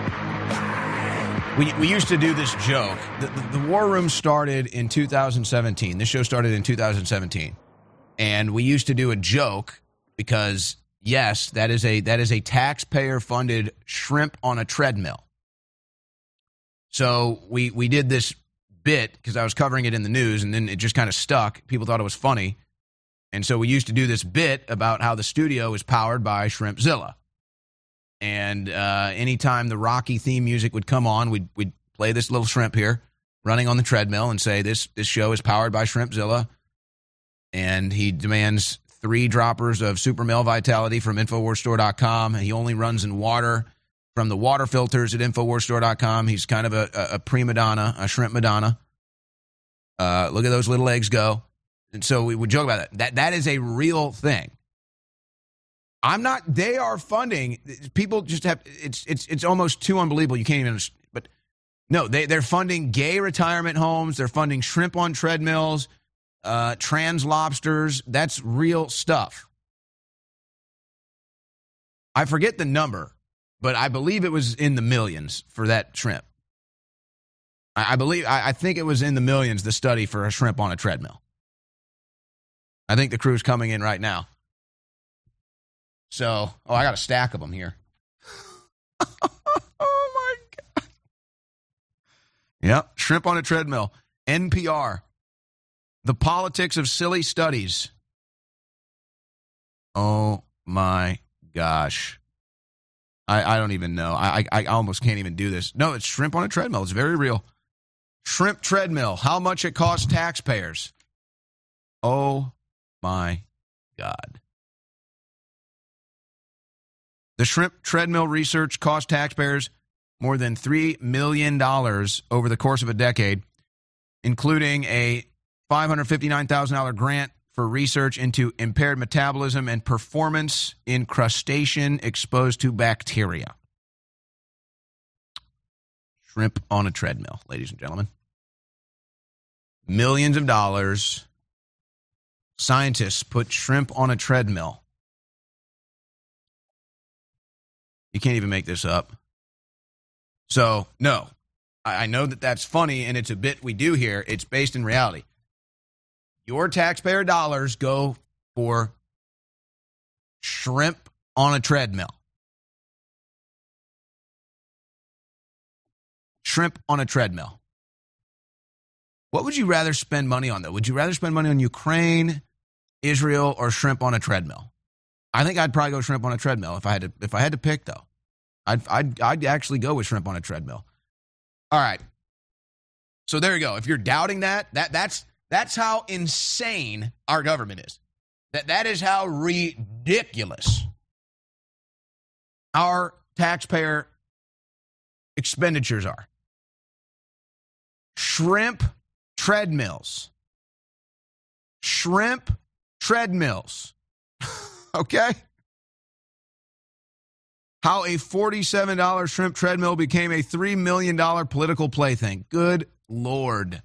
we used to do this joke. The War Room started in 2017. This show started in 2017. And we used to do a joke because, yes, that is a taxpayer-funded shrimp on a treadmill. So we did this bit because I was covering it in the news, and then it just kind of stuck. People thought it was funny. And so we used to do this bit about how the studio is powered by Shrimpzilla. And anytime the Rocky theme music would come on, we'd play this little shrimp here running on the treadmill and say, this show is powered by Shrimpzilla. And he demands 3 droppers of Super Male Vitality from InfoWarsStore.com. He only runs in water from the water filters at InfoWarsStore.com. He's kind of a prima donna, a shrimp Madonna. Look at those little eggs go. And so we would joke about that. That is a real thing. They are funding, people just have, it's almost too unbelievable. You can't even understand. But no, they're funding gay retirement homes. They're funding shrimp on treadmills, trans lobsters. That's real stuff. I forget the number, but I believe it was in the millions for that shrimp. I think it was in the millions, the study for a shrimp on a treadmill. I think the crew's coming in right now. So, I got a stack of them here. Oh, my God. Yep, shrimp on a treadmill. NPR. The politics of silly studies. Oh, my gosh. I don't even know. I almost can't even do this. No, it's shrimp on a treadmill. It's very real. Shrimp treadmill. How much it costs taxpayers. Oh, my God. The shrimp treadmill research cost taxpayers more than $3 million over the course of a decade, including a $559,000 grant for research into impaired metabolism and performance in crustacean exposed to bacteria. Shrimp on a treadmill, ladies and gentlemen. Millions of dollars. Scientists put shrimp on a treadmill. You can't even make this up. So, no, I know that that's funny, and it's a bit we do here. It's based in reality. Your taxpayer dollars go for shrimp on a treadmill. Shrimp on a treadmill. What would you rather spend money on, though? Would you rather spend money on Ukraine, Israel, or shrimp on a treadmill? I think I'd probably go shrimp on a treadmill if I had to pick, though. I'd actually go with shrimp on a treadmill. All right. So there you go. If you're doubting that's how insane our government is. That is how ridiculous our taxpayer expenditures are. Shrimp treadmills. Shrimp treadmills. Okay? How a $47 shrimp treadmill became a $3 million political plaything. Good Lord.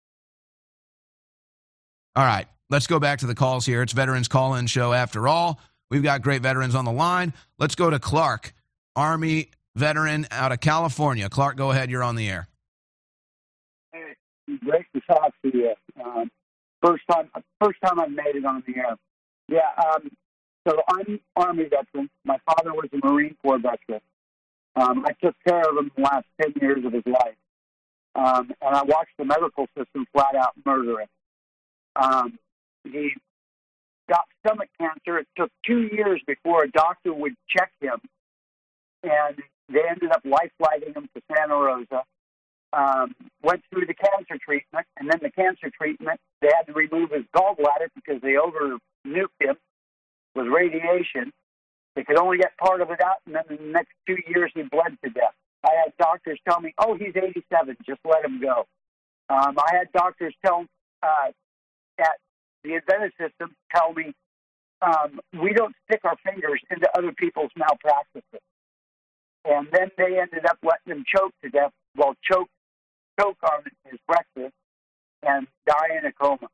All right, let's go back to the calls here. It's Veterans Call-In Show after all. We've got great veterans on the line. Let's go to Clark, Army veteran out of California. Clark, go ahead. You're on the air. Hey, great to talk to you. First time I've made it on the air. Yeah, so I'm Army veteran. My father was a Marine Corps veteran. I took care of him the last 10 years of his life. And I watched the medical system flat out murder him. He got stomach cancer. It took 2 years before a doctor would check him. And they ended up life-flighting him to Santa Rosa. Went through the cancer treatment, and then the cancer treatment, they had to remove his gallbladder because they over-nuked him with radiation. They could only get part of it out, and then in the next 2 years he bled to death. I had doctors tell me, oh, he's 87, just let him go. I had doctors at the Adventist system tell me, we don't stick our fingers into other people's malpractices. And then they ended up letting him choke to death, choke on his breakfast and die in a coma.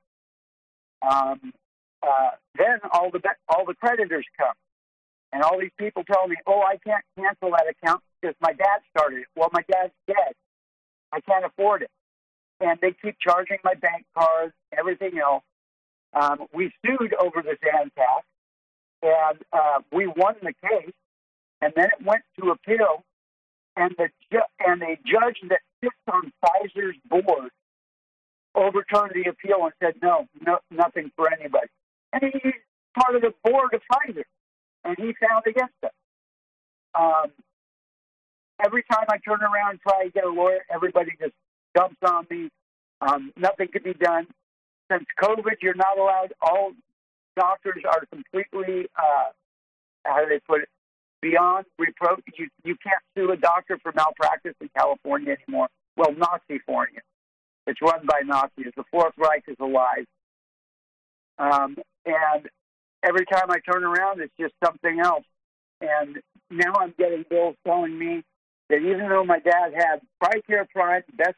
Then all the creditors come. And all these people tell me, oh, I can't cancel that account because my dad started it. Well, my dad's dead. I can't afford it. And they keep charging my bank cards, everything else. We sued over the Zantac, and we won the case. And then it went to appeal, and a judge that sits on Pfizer's board overturned the appeal and said, no, nothing for anybody. And he's part of the board of Pfizer. And he found against us. Every time I turn around and try to get a lawyer, everybody just dumps on me. Nothing can be done. Since COVID, you're not allowed. All doctors are completely, how do they put it, beyond reproach. You can't sue a doctor for malpractice in California anymore. Well, Nazi-fornia. It's run by Nazis. The Fourth Reich is alive. And every time I turn around, it's just something else. And now I'm getting bills telling me that even though my dad had TRICARE Prime, best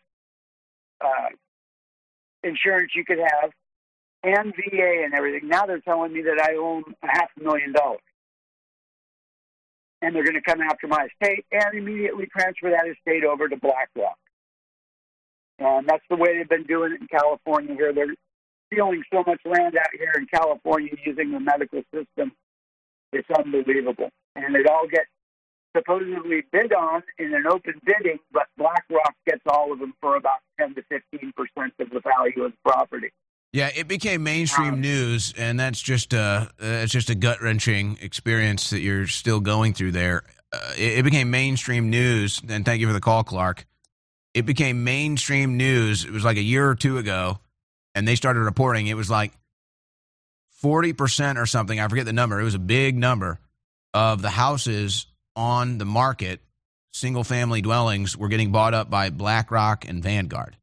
insurance you could have, and VA and everything, now they're telling me that I own $500,000. And they're going to come after my estate and immediately transfer that estate over to BlackRock. And that's the way they've been doing it in California here. They're stealing so much land out here in California using the medical system. It's unbelievable. And it all gets supposedly bid on in an open bidding, but BlackRock gets all of them for about 10 to 15% of the value of the property. Yeah, it became mainstream news, and that's just it's just a gut-wrenching experience that you're still going through there. It became mainstream news, and thank you for the call, Clark. It became mainstream news. It was like a year or two ago, and they started reporting. It was like 40% or something. I forget the number. It was a big number of the houses on the market, single-family dwellings, were getting bought up by BlackRock and Vanguard.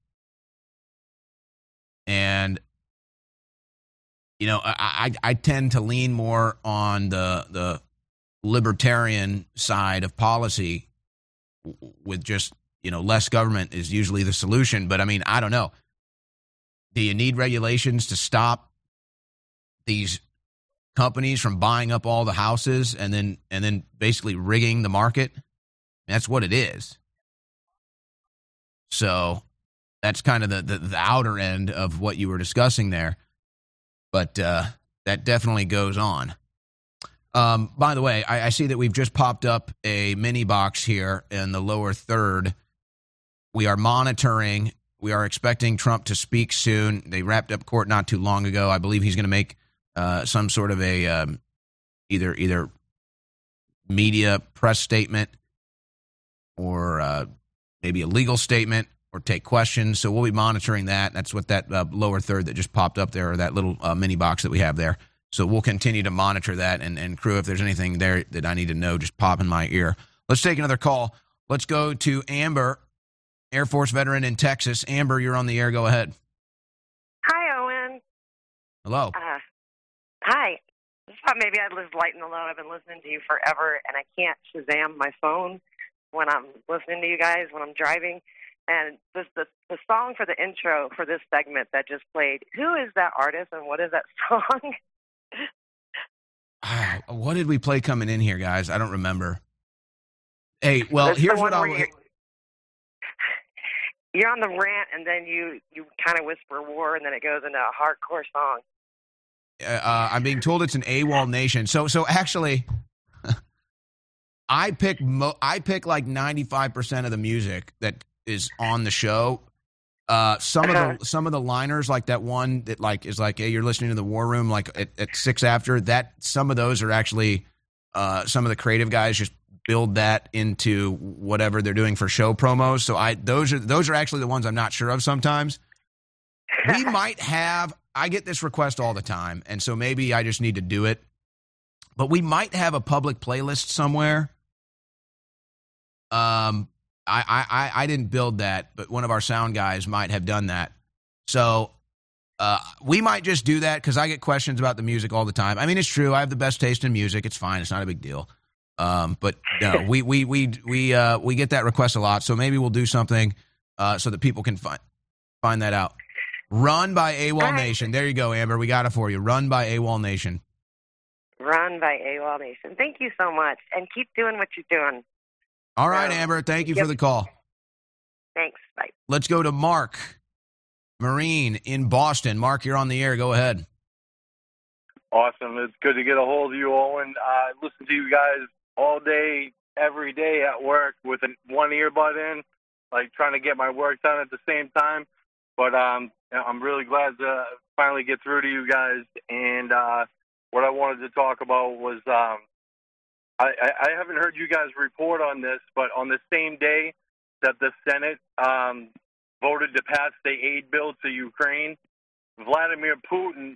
And you know, I tend to lean more on the libertarian side of policy with just, you know, less government is usually the solution. But, I mean, I don't know. Do you need regulations to stop these companies from buying up all the houses and then basically rigging the market? That's what it is. So that's kind of the outer end of what you were discussing there. But that definitely goes on. By the way, I see that we've just popped up a mini box here in the lower third. We are monitoring. We are expecting Trump to speak soon. They wrapped up court not too long ago. I believe he's going to make some sort of a either media press statement or maybe a legal statement, or take questions. So we'll be monitoring that. That's what that lower third that just popped up there, or that little mini box that we have there. So we'll continue to monitor that. And crew, if there's anything there that I need to know, just pop in my ear. Let's take another call. Let's go to Amber, Air Force veteran in Texas. Amber, you're on the air. Go ahead. Hi, Owen. Hello. Hi. I just thought maybe I'd just lighten the load. I've been listening to you forever, and I can't Shazam my phone when I'm listening to you guys, when I'm driving. And the song for the intro for this segment that just played, who is that artist and what is that song? What did we play coming in here, guys? I don't remember. Hey, well, That's here's what I'll... You're on the rant, and then you kind of whisper war, and then it goes into a hardcore song. I'm being told it's an AWOL nation. So actually... I pick like 95% of the music that is on the show. Some of the liners, like that one that like is like, hey, you're listening to the War Room like at 6 after that. Some of those are actually some of the creative guys just build that into whatever they're doing for show promos. So those are actually the ones I'm not sure of sometimes. We might have, I get this request all the time, and so maybe I just need to do it. But we might have a public playlist somewhere. I didn't build that, but one of our sound guys might have done that. So We might just do that because I get questions about the music all the time. I mean, it's true. I have the best taste in music. It's fine. It's not a big deal. But no, we get that request a lot. So maybe we'll do something so that people can find that out. Run by AWOL Nation. There you go, Amber. We got it for you. Run by AWOL Nation. Run by AWOL Nation. Thank you so much, and keep doing what you're doing. All right, Amber. Thank you for the call. Thanks. Bye. Let's go to Mark, Marine in Boston. Mark, you're on the air. Go ahead. Awesome. It's good to get a hold of you, Owen. I listen to you guys all day, every day at work with one earbud in, like trying to get my work done at the same time. But I'm really glad to finally get through to you guys. And what I wanted to talk about was I haven't heard you guys report on this, but on the same day that the Senate voted to pass the aid bill to Ukraine, Vladimir Putin,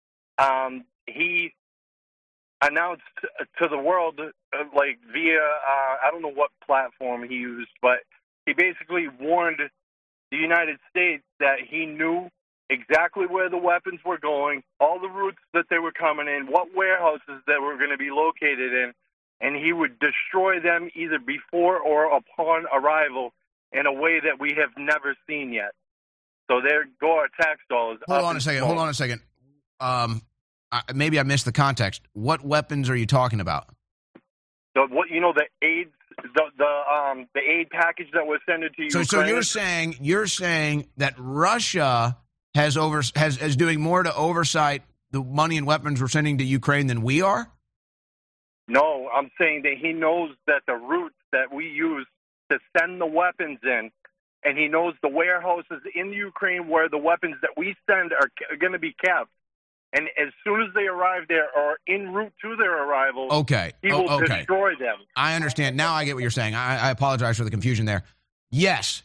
he announced to the world, like via, I don't know what platform he used, but he basically warned the United States that he knew exactly where the weapons were going, all the routes that they were coming in, what warehouses that were going to be located in, and he would destroy them either before or upon arrival in a way that we have never seen yet. So there go our tax dollars. Hold on a second. Maybe I missed the context. What weapons are you talking about? The aid, the aid package that was sent to Ukraine. So you're saying that Russia is doing more to oversight the money and weapons we're sending to Ukraine than we are? No, I'm saying that he knows that the routes that we use to send the weapons in, and he knows the warehouses in Ukraine where the weapons that we send are going to be kept. And as soon as they arrive there or en route to their arrival, he will destroy them. I understand. Now I get what you're saying. I apologize for the confusion there. Yes.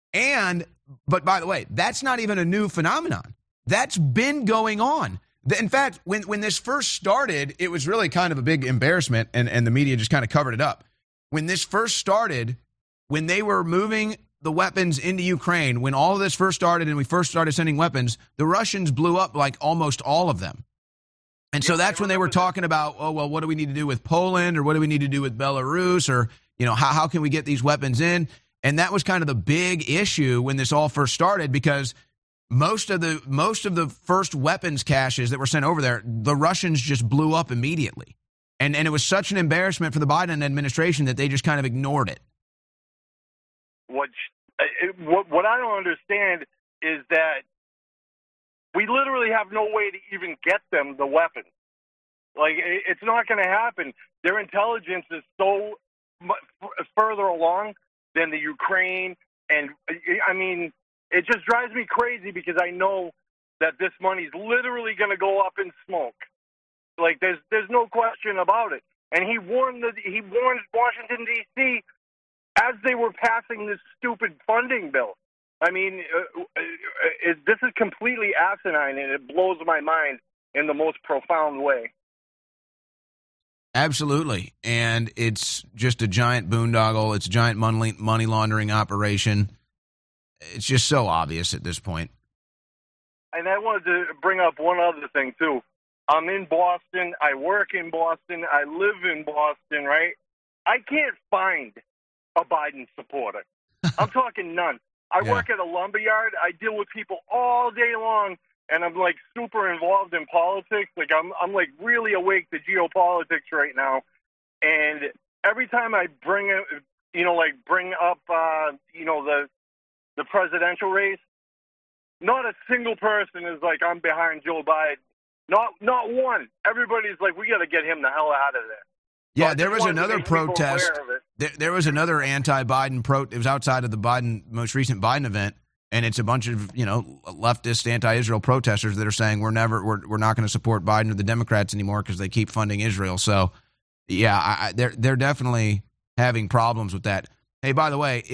But by the way, that's not even a new phenomenon. That's been going on. In fact, when this first started, it was really kind of a big embarrassment, and the media just kind of covered it up. When this first started, when they were moving the weapons into Ukraine, when all of this first started and we first started sending weapons, the Russians blew up like almost all of them. And so that's when they were talking about, oh, well, what do we need to do with Poland, or what do we need to do with Belarus, or, how can we get these weapons in? And that was kind of the big issue when this all first started, because most of the first weapons caches that were sent over there, the Russians just blew up immediately. And it was such an embarrassment for the Biden administration that they just kind of ignored it. What I don't understand is that we literally have no way to even get them the weapons. Like, it's not going to happen. Their intelligence is so further along than the Ukraine. And, I mean, it just drives me crazy because I know that this money's literally going to go up in smoke. Like, there's no question about it. And he warned Washington, D.C., as they were passing this stupid funding bill. I mean, this is completely asinine, and it blows my mind in the most profound way. Absolutely. And it's just a giant boondoggle. It's a giant money laundering operation. It's just so obvious at this point. And I wanted to bring up one other thing, too. I'm in Boston. I work in Boston. I live in Boston, right? I can't find a Biden supporter. I'm talking none. I work at a lumberyard. I deal with people all day long, and I'm like super involved in politics. Like I'm like really awake to geopolitics right now. And every time I bring up the presidential race, not a single person is like, I'm behind Joe Biden. Not one. Everybody's like, we got to get him the hell out of there. Yeah, there was another protest. There was another anti-Biden It was outside of the most recent Biden event, and it's a bunch of leftist anti-Israel protesters that are saying we're not going to support Biden or the Democrats anymore because they keep funding Israel. So, yeah, they're definitely having problems with that. Hey, by the way,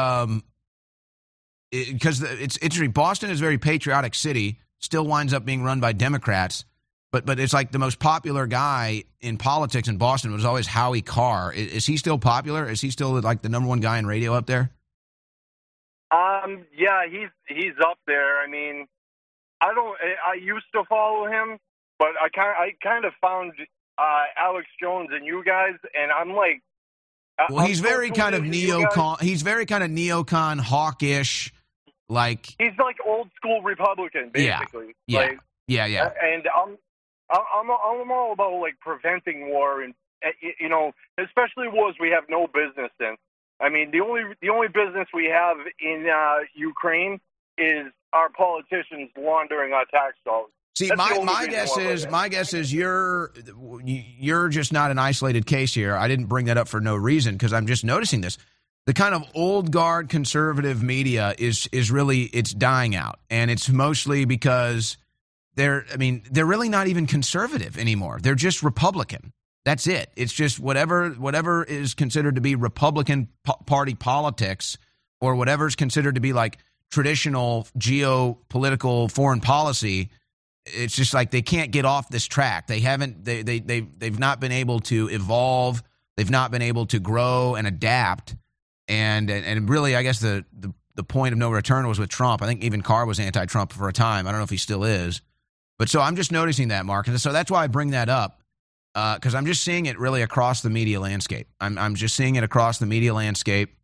because it's interesting, Boston is a very patriotic city, still winds up being run by Democrats. But it's like the most popular guy in politics in Boston was always Howie Carr. Is he still popular? Is he still like the number one guy in radio up there? Yeah, he's up there. I mean, I used to follow him, but I kind of found Alex Jones and you guys, and I'm like, well, he's very kind of neocon. He's very kind of neocon, hawkish, like he's like old school Republican, basically. Yeah. And I'm all about like preventing war, and especially wars we have no business in. I mean, the only business we have in Ukraine is our politicians laundering our tax dollars. See, my guess is you're just not an isolated case here. I didn't bring that up for no reason because I'm just noticing this. The kind of old guard conservative media is really, it's dying out, and it's mostly because they're really not even conservative anymore. They're just Republican. That's it. It's just whatever is considered to be Republican Party politics, or whatever is considered to be like traditional geopolitical foreign policy. It's just like they can't get off this track. They've not been able to evolve. They've not been able to grow and adapt. And really, I guess the point of no return was with Trump. I think even Carr was anti-Trump for a time. I don't know if he still is. But so I'm just noticing that, Mark. And so that's why I bring that up, because I'm just seeing it really across the media landscape. I'm just seeing it across the media landscape.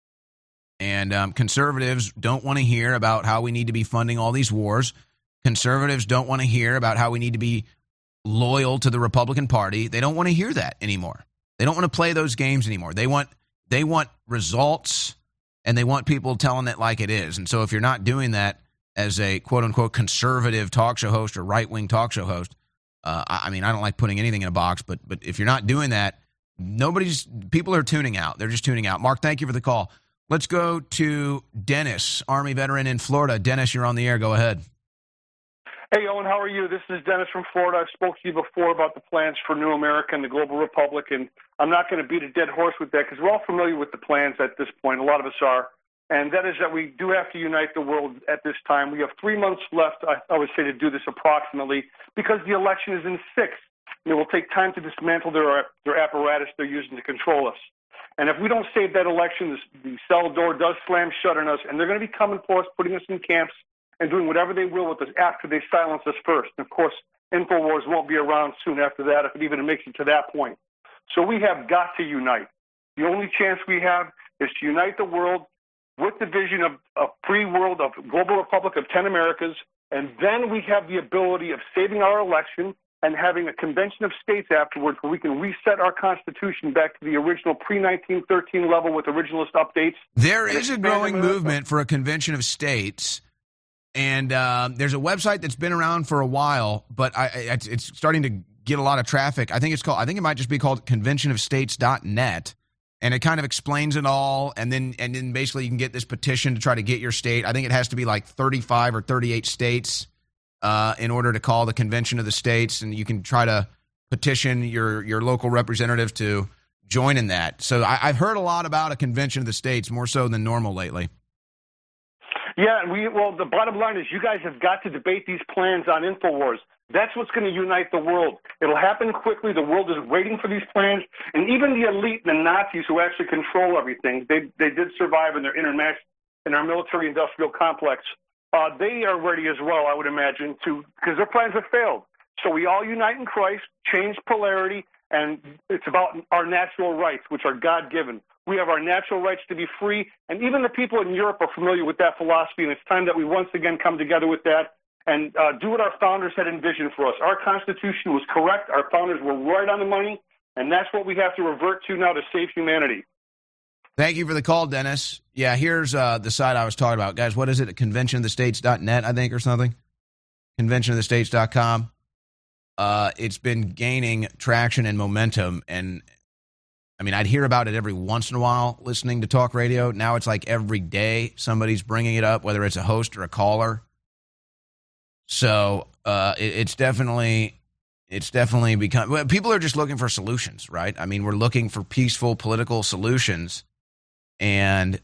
And conservatives don't want to hear about how we need to be funding all these wars. Conservatives don't want to hear about how we need to be loyal to the Republican Party. They don't want to hear that anymore. They don't want to play those games anymore. They want results, and they want people telling it like it is. And so if you're not doing that as a quote-unquote conservative talk show host or right-wing talk show host, I don't like putting anything in a box, but if you're not doing that, people are tuning out. They're just tuning out. Mark, thank you for the call. Let's go to Dennis, Army veteran in Florida. Dennis, you're on the air. Go ahead. Hey, Owen, how are you? This is Dennis from Florida. I spoke to you before about the plans for New America and the Global Republic, and I'm not going to beat a dead horse with that because we're all familiar with the plans at this point. A lot of us are, and that is that we do have to unite the world at this time. We have 3 months left, I would say, to do this approximately, because the election is in 6. It will take time to dismantle their apparatus they're using to control us. And if we don't save that election, the cell door does slam shut on us, and they're going to be coming for us, putting us in camps, and doing whatever they will with us after they silence us first. And of course, InfoWars won't be around soon after that, if it even makes it to that point. So we have got to unite. The only chance we have is to unite the world with the vision of a free world, of global republic of 10 Americas, and then we have the ability of saving our election and having a convention of states afterwards where we can reset our Constitution back to the original pre-1913 level with originalist updates. There is a growing movement for a convention of states. And there's a website that's been around for a while, but it's starting to get a lot of traffic. I think it might just be called conventionofstates.net, and it kind of explains it all. And then basically you can get this petition to try to get your state. I think it has to be like 35 or 38 states in order to call the convention of the states, and you can try to petition your local representative to join in that. So I've heard a lot about a convention of the states, more so than normal lately. Yeah, the bottom line is you guys have got to debate these plans on InfoWars. That's what's going to unite the world. It'll happen quickly. The world is waiting for these plans. And even the elite and the Nazis who actually control everything, they did survive in our military-industrial complex. They are ready as well, I would imagine, because their plans have failed. So we all unite in Christ, change polarity, and it's about our natural rights, which are God-given. We have our natural rights to be free, and even the people in Europe are familiar with that philosophy, and it's time that we once again come together with that and do what our founders had envisioned for us. Our Constitution was correct. Our founders were right on the money, and that's what we have to revert to now to save humanity. Thank you for the call, Dennis. Yeah, here's the site I was talking about. Guys, what is it? Conventionofthestates.net, I think, or something? Conventionofthestates.com. It's been gaining traction and momentum, and I'd hear about it every once in a while listening to talk radio. Now it's like every day somebody's bringing it up, whether it's a host or a caller. So it's definitely become, people are just looking for solutions, right? We're looking for peaceful political solutions. And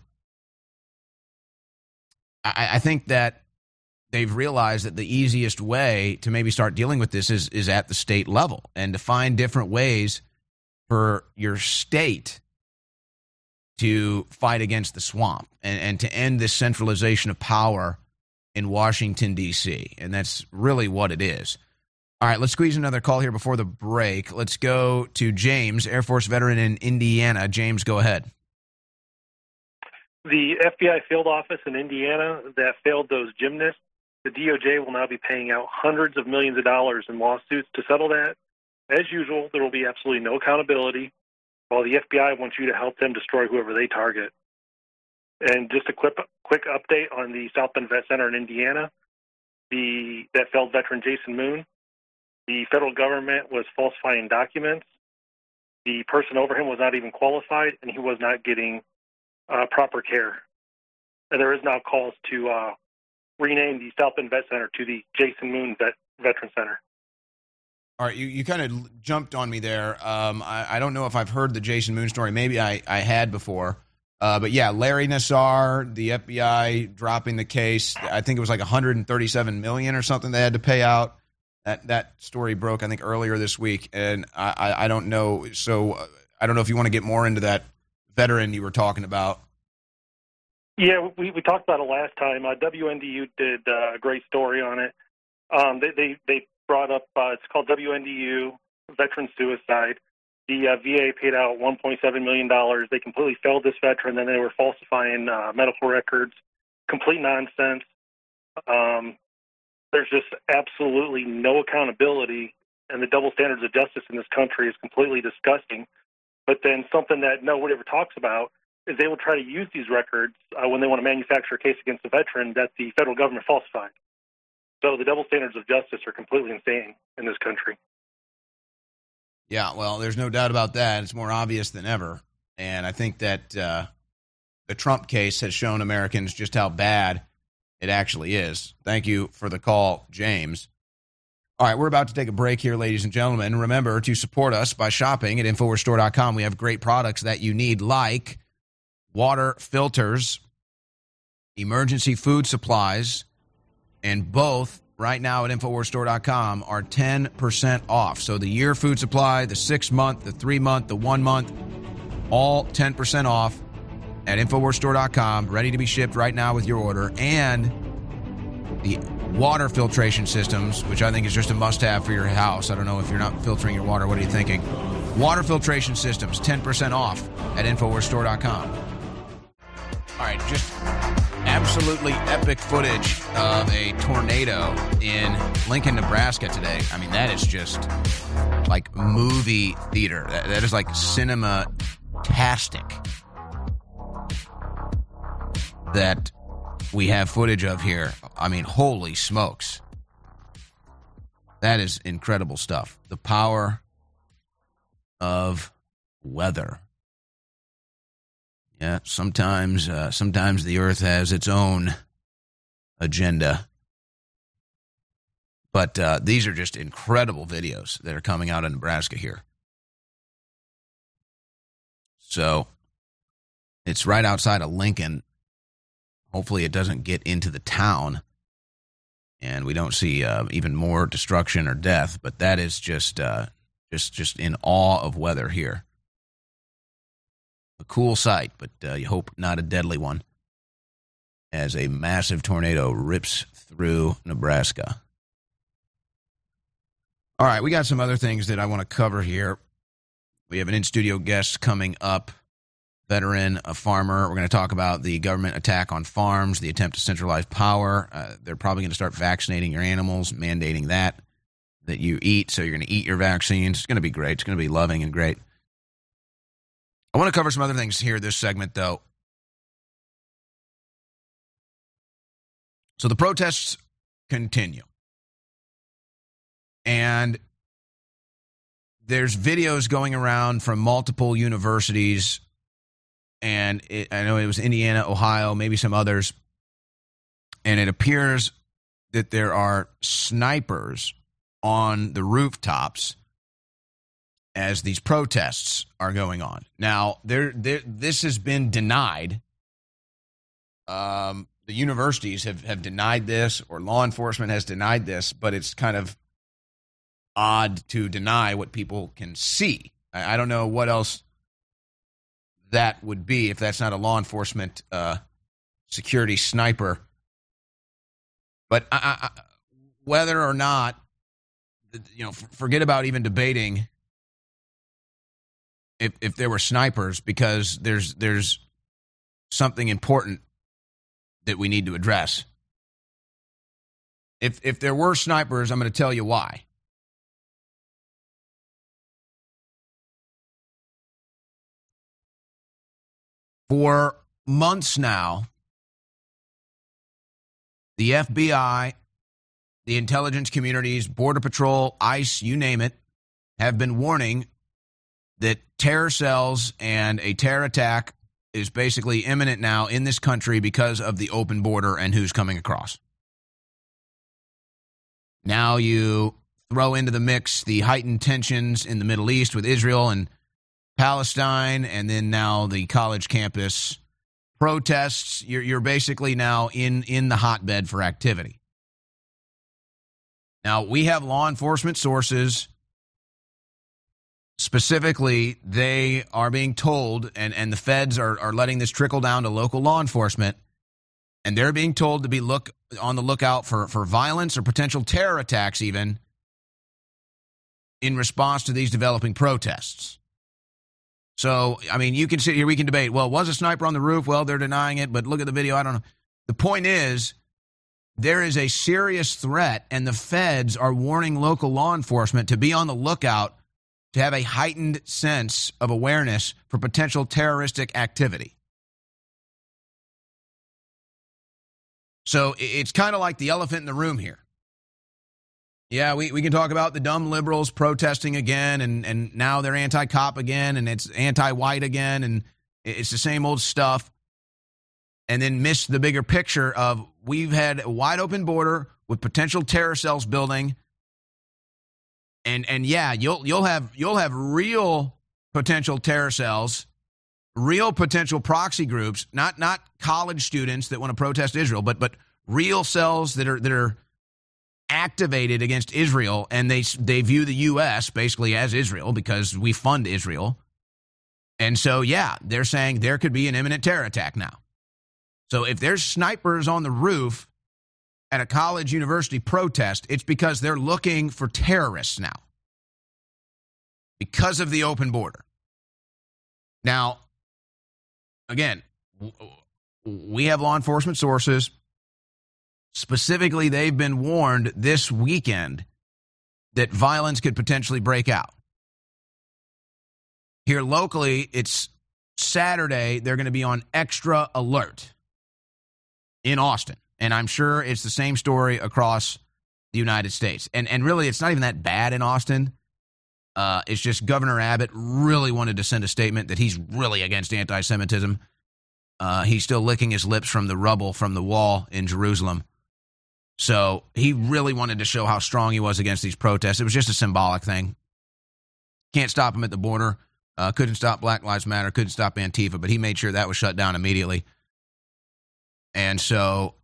I think that they've realized that the easiest way to maybe start dealing with this is at the state level, and to find different ways for your state to fight against the swamp and to end this centralization of power in Washington, D.C., and that's really what it is. All right, let's squeeze another call here before the break. Let's go to James, Air Force veteran in Indiana. James, go ahead. The FBI field office in Indiana that failed those gymnasts, the DOJ will now be paying out hundreds of millions of dollars in lawsuits to settle that. As usual, there will be absolutely no accountability, while the FBI wants you to help them destroy whoever they target. And just a quick update on the South Bend Vet Center in Indiana, that failed veteran Jason Moon. The federal government was falsifying documents. The person over him was not even qualified, and he was not getting proper care. And there is now calls to rename the South Bend Vet Center to the Jason Moon Veteran Center. All right, you kind of jumped on me there. I don't know if I've heard the Jason Moon story. Maybe I had before. But yeah, Larry Nassar, the FBI dropping the case. I think it was like $137 million or something they had to pay out. That story broke, I think, earlier this week, and I don't know. So I don't know if you want to get more into that veteran you were talking about. Yeah, we talked about it last time. WNDU did a great story on it. They brought up it's called WNDU Veteran Suicide. The VA paid out $1.7 million. They completely failed this veteran. Then they were falsifying medical records. Complete nonsense. There's just absolutely no accountability, and the double standards of justice in this country is completely disgusting. But then something that nobody ever talks about is they will try to use these records when they want to manufacture a case against a veteran that the federal government falsified. So the double standards of justice are completely insane in this country. Yeah, well, there's no doubt about that. It's more obvious than ever. And I think that the Trump case has shown Americans just how bad it actually is. Thank you for the call, James. All right, we're about to take a break here, ladies and gentlemen. Remember to support us by shopping at InfoWarsStore.com. We have great products that you need, like water filters, emergency food supplies, and both right now at InfoWarsStore.com are 10% off. So the year food supply, the 6-month, the 3-month, the 1 month, all 10% off at InfoWarsStore.com, ready to be shipped right now with your order. And the water filtration systems, which I think is just a must-have for your house. I don't know if you're not filtering your water. What are you thinking? Water filtration systems, 10% off at InfoWarsStore.com. All right, just absolutely epic footage of a tornado in Lincoln, Nebraska today. I mean, that is just like movie theater. That is like cinema-tastic that we have footage of here. I mean, holy smokes. That is incredible stuff. The power of weather. Yeah, sometimes the earth has its own agenda. But these are just incredible videos that are coming out of Nebraska here. So it's right outside of Lincoln. Hopefully it doesn't get into the town and we don't see even more destruction or death. But that is just in awe of weather here. A cool sight, but you hope not a deadly one, as a massive tornado rips through Nebraska. All right, we got some other things that I want to cover here. We have an in-studio guest coming up, veteran, a farmer. We're going to talk about the government attack on farms, the attempt to centralize power. They're probably going to start vaccinating your animals, mandating that you eat, so you're going to eat your vaccines. It's going to be great. It's going to be loving and great. I want to cover some other things here this segment, though. So the protests continue. And there's videos going around from multiple universities, and I know it was Indiana, Ohio, maybe some others, and it appears that there are snipers on the rooftops as these protests are going on. Now, this has been denied. The universities have denied this, or law enforcement has denied this, but it's kind of odd to deny what people can see. I don't know what else that would be if that's not a law enforcement security sniper But whether or not, forget about even debating if there were snipers, because there's something important that we need to address. If there were snipers, I'm going to tell you why. For months now, the FBI, the intelligence communities, Border Patrol, ICE, you name it, have been warning that terror cells and a terror attack is basically imminent now in this country because of the open border and who's coming across. Now you throw into the mix the heightened tensions in the Middle East with Israel and Palestine, and then now the college campus protests. You're basically now in the hotbed for activity. Now, we have law enforcement sources. Specifically, they are being told, and the feds are letting this trickle down to local law enforcement, and they're being told to be on the lookout for violence or potential terror attacks even in response to these developing protests. So, I mean, you can sit here, we can debate, well, was a sniper on the roof? Well, they're denying it, but look at the video, I don't know. The point is, there is a serious threat, and the feds are warning local law enforcement to be on the lookout to have a heightened sense of awareness for potential terroristic activity. So it's kind of like the elephant in the room here. Yeah, we can talk about the dumb liberals protesting again, and now they're anti-cop again, and it's anti-white again, and it's the same old stuff, and then miss the bigger picture of we've had a wide-open border with potential terror cells building, and yeah, you'll have real potential terror cells, real potential proxy groups, not college students that want to protest Israel, but real cells that are activated against Israel, and they view the U.S. basically as Israel because we fund Israel. And so, yeah, they're saying there could be an imminent terror attack now. So if there's snipers on the roof at a college university protest, it's because they're looking for terrorists now because of the open border. Now, again, we have law enforcement sources. Specifically, they've been warned this weekend that violence could potentially break out. Here locally, it's Saturday. They're going to be on extra alert in Austin. And I'm sure it's the same story across the United States. And really, it's not even that bad in Austin. It's just Governor Abbott really wanted to send a statement that he's really against anti-Semitism. He's still licking his lips from the rubble from the wall in Jerusalem. So he really wanted to show how strong he was against these protests. It was just a symbolic thing. Can't stop him at the border. Couldn't stop Black Lives Matter. Couldn't stop Antifa. But he made sure that was shut down immediately. And so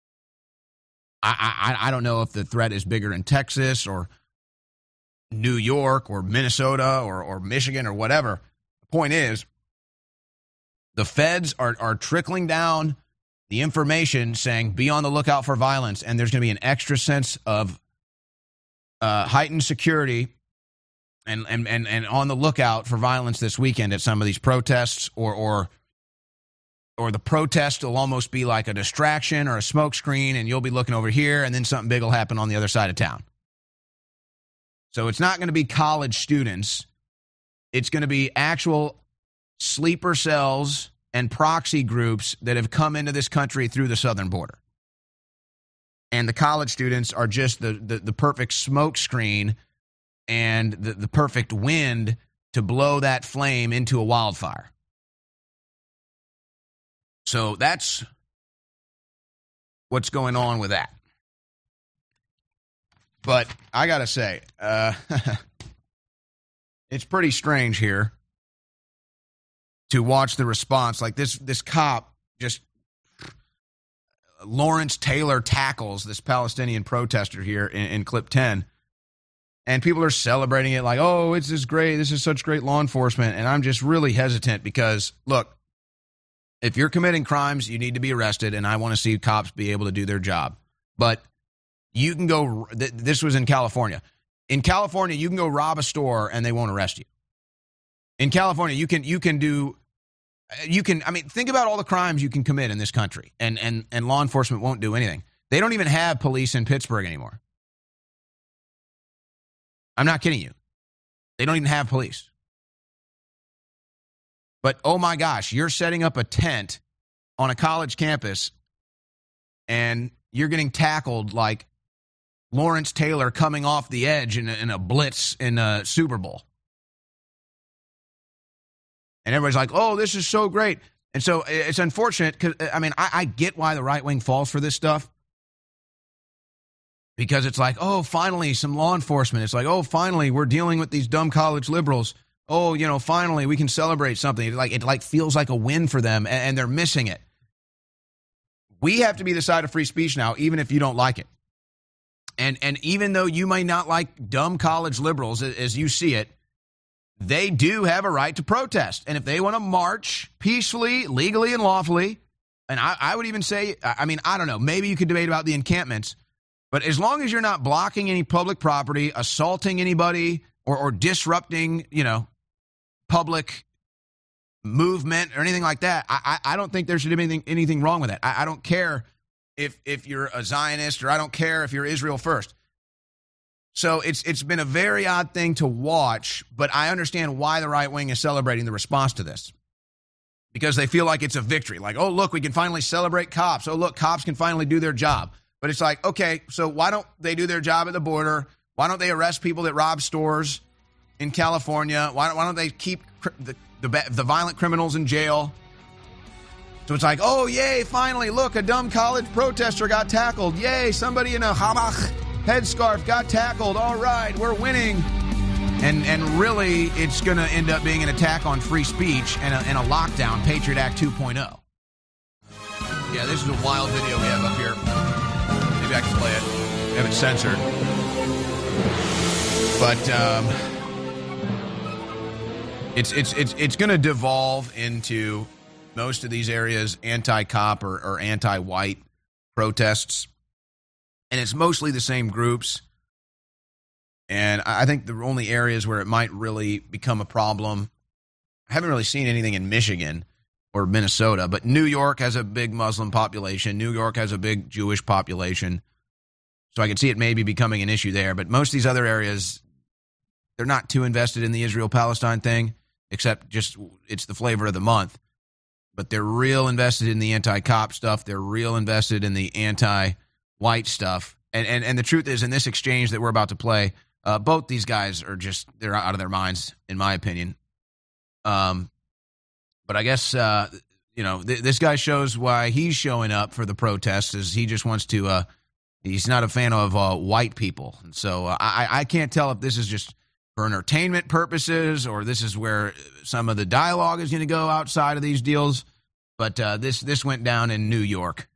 I don't know if the threat is bigger in Texas or New York or Minnesota or Michigan or whatever. The point is, the feds are trickling down the information saying be on the lookout for violence, and there's going to be an extra sense of heightened security and on the lookout for violence this weekend at some of these protests, or the protest will almost be like a distraction or a smokescreen, and you'll be looking over here, and then something big will happen on the other side of town. So it's not going to be college students. It's going to be actual sleeper cells and proxy groups that have come into this country through the southern border. And the college students are just the perfect smoke screen and the perfect wind to blow that flame into a wildfire. So that's what's going on with that. But I got to say, it's pretty strange here to watch the response. Like this cop just, Lawrence Taylor tackles this Palestinian protester here in clip 10. And people are celebrating it like, oh, it's this great. This is such great law enforcement. And I'm just really hesitant because, look, if you're committing crimes, you need to be arrested. And I want to see cops be able to do their job. But You can go, this was in California. In California, you can go rob a store and they won't arrest you. In California, you can think about all the crimes you can commit in this country, and law enforcement won't do anything. They don't even have police in Pittsburgh anymore. I'm not kidding you. They don't even have police. But, oh my gosh, you're setting up a tent on a college campus and you're getting tackled like Lawrence Taylor coming off the edge in a blitz in a Super Bowl. And everybody's like, oh, this is so great. And so it's unfortunate because, I get why the right wing falls for this stuff. Because it's like, oh, finally, some law enforcement. It's like, oh, finally, we're dealing with these dumb college liberals. Oh, finally, we can celebrate something. It feels like a win for them, and they're missing it. We have to be the side of free speech now, even if you don't like it. And even though you may not like dumb college liberals as you see it, they do have a right to protest. And if they want to march peacefully, legally, and lawfully, and I would even say, I don't know, maybe you could debate about the encampments, but as long as you're not blocking any public property, assaulting anybody, or disrupting, public movement or anything like that, I don't think there should be anything wrong with that. I don't care if you're a Zionist, or I don't care if you're Israel first. So it's been a very odd thing to watch, but I understand why the right wing is celebrating the response to this. Because they feel like it's a victory. Like, oh, look, we can finally celebrate cops. Oh, look, cops can finally do their job. But it's like, okay, so why don't they do their job at the border? Why don't they arrest people that rob stores in California? Why don't they keep the violent criminals in jail? So it's like, oh, yay, finally, look, a dumb college protester got tackled. Yay, somebody in a Hamach headscarf got tackled. All right, we're winning. And really, it's going to end up being an attack on free speech and a lockdown, Patriot Act 2.0. Yeah, this is a wild video we have up here. Maybe I can play it. We have it censored. But it's going to devolve into most of these areas anti-cop or anti-white protests. And it's mostly the same groups. And I think the only areas where it might really become a problem, I haven't really seen anything in Michigan or Minnesota, but New York has a big Muslim population. New York has a big Jewish population. So I can see it maybe becoming an issue there. But most of these other areas, they're not too invested in the Israel-Palestine thing, except just it's the flavor of the month. But they're real invested in the anti-cop stuff. They're real invested in the anti-white stuff. And the truth is, in this exchange that we're about to play, both these guys are they're out of their minds, in my opinion. But I guess, this guy shows why he's showing up for the protests, is he just wants to, he's not a fan of white people. And so I can't tell if this is just for entertainment purposes or this is where some of the dialogue is going to go outside of these deals. But this went down in New York.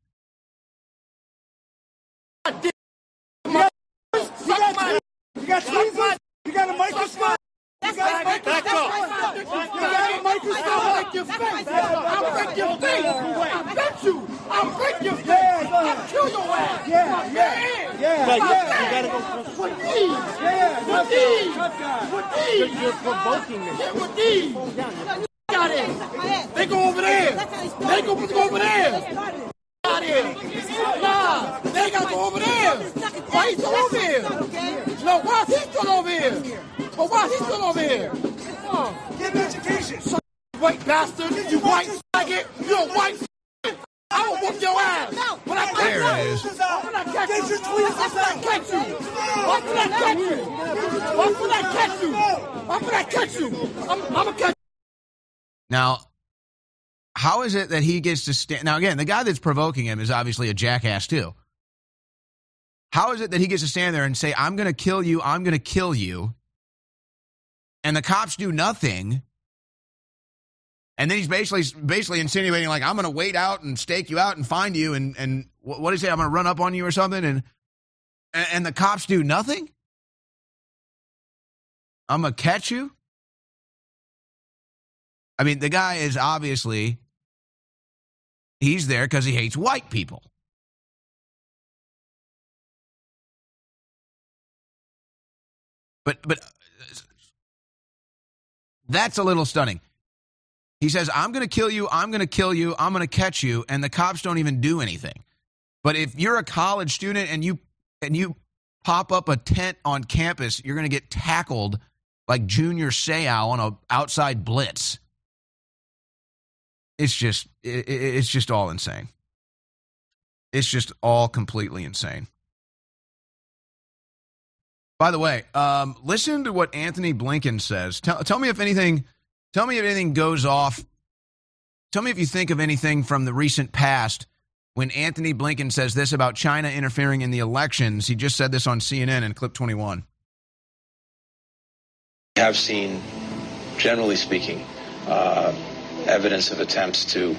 You got tweezers? You got a microscope? You got a microscope? You got a microscope? I'll break your face. I'll break your face. I bet you. I'll break your face. I'll kill your ass. Yeah. You gotta go with these. With these. You're provoking me. Yeah, with these. Got it. They go over there. They go over there. Out here. Nah, they got to go over there. Why he still over here? No, why is he still over here? But why is he still over here? Get an education. White bastard, you white faggot, you a white faggot. I will whoop your ass. When I catch you. There it is. When I catch you. Why would I catch you? Why would I catch you? Why would I catch you? Why would I catch you? I'm going to catch you. Now, how is it that he gets to stand? Now, again, the guy that's provoking him is obviously a jackass, too. How is it that he gets to stand there and say, I'm going to kill you, I'm going to kill you, and the cops do nothing, and then he's basically insinuating, like, I'm going to wait out and stake you out and find you, and what did he say, I'm going to run up on you or something, and the cops do nothing? I'm going to catch you? I mean, the guy is obviously, he's there because he hates white people. But that's a little stunning. He says, I'm going to kill you, I'm going to kill you, I'm going to catch you, and the cops don't even do anything. But if you're a college student and you pop up a tent on campus, you're going to get tackled like Junior Seau on an outside blitz. It's just all insane. It's just all completely insane. By the way, listen to what Anthony Blinken says. Tell me if anything goes off. Tell me if you think of anything from the recent past when Anthony Blinken says this about China interfering in the elections. He just said this on CNN in clip 21. We have seen, generally speaking, evidence of attempts to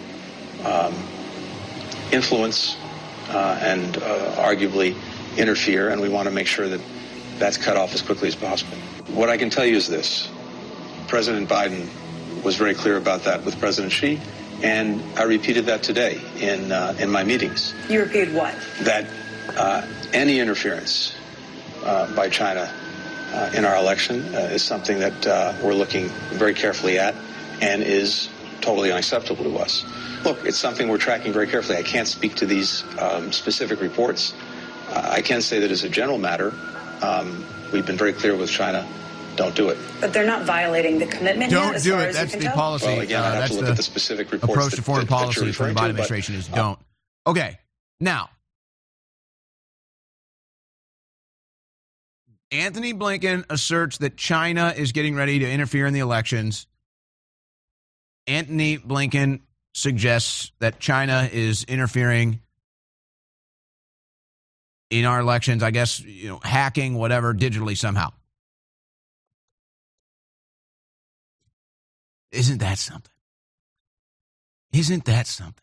influence and arguably interfere, and we want to make sure that that's cut off as quickly as possible. What I can tell you is this. President Biden was very clear about that with President Xi, and I repeated that today in my meetings. You repeated what? That any interference by China in our election is something that we're looking very carefully at and is totally unacceptable to us. Look, it's something we're tracking very carefully. I can't speak to these specific reports. I can say that as a general matter, we've been very clear with China, don't do it. But they're not violating the commitment yet, Don't as do far it. as That's you the can policy. Well, again, I'd have to look at the specific reports. Approach to foreign policy from the Biden administration is don't. Okay, now, Anthony Blinken asserts that China is getting ready to interfere in the elections. Anthony Blinken suggests that China is interfering in our elections, I guess, hacking, whatever, digitally somehow. Isn't that something? Isn't that something?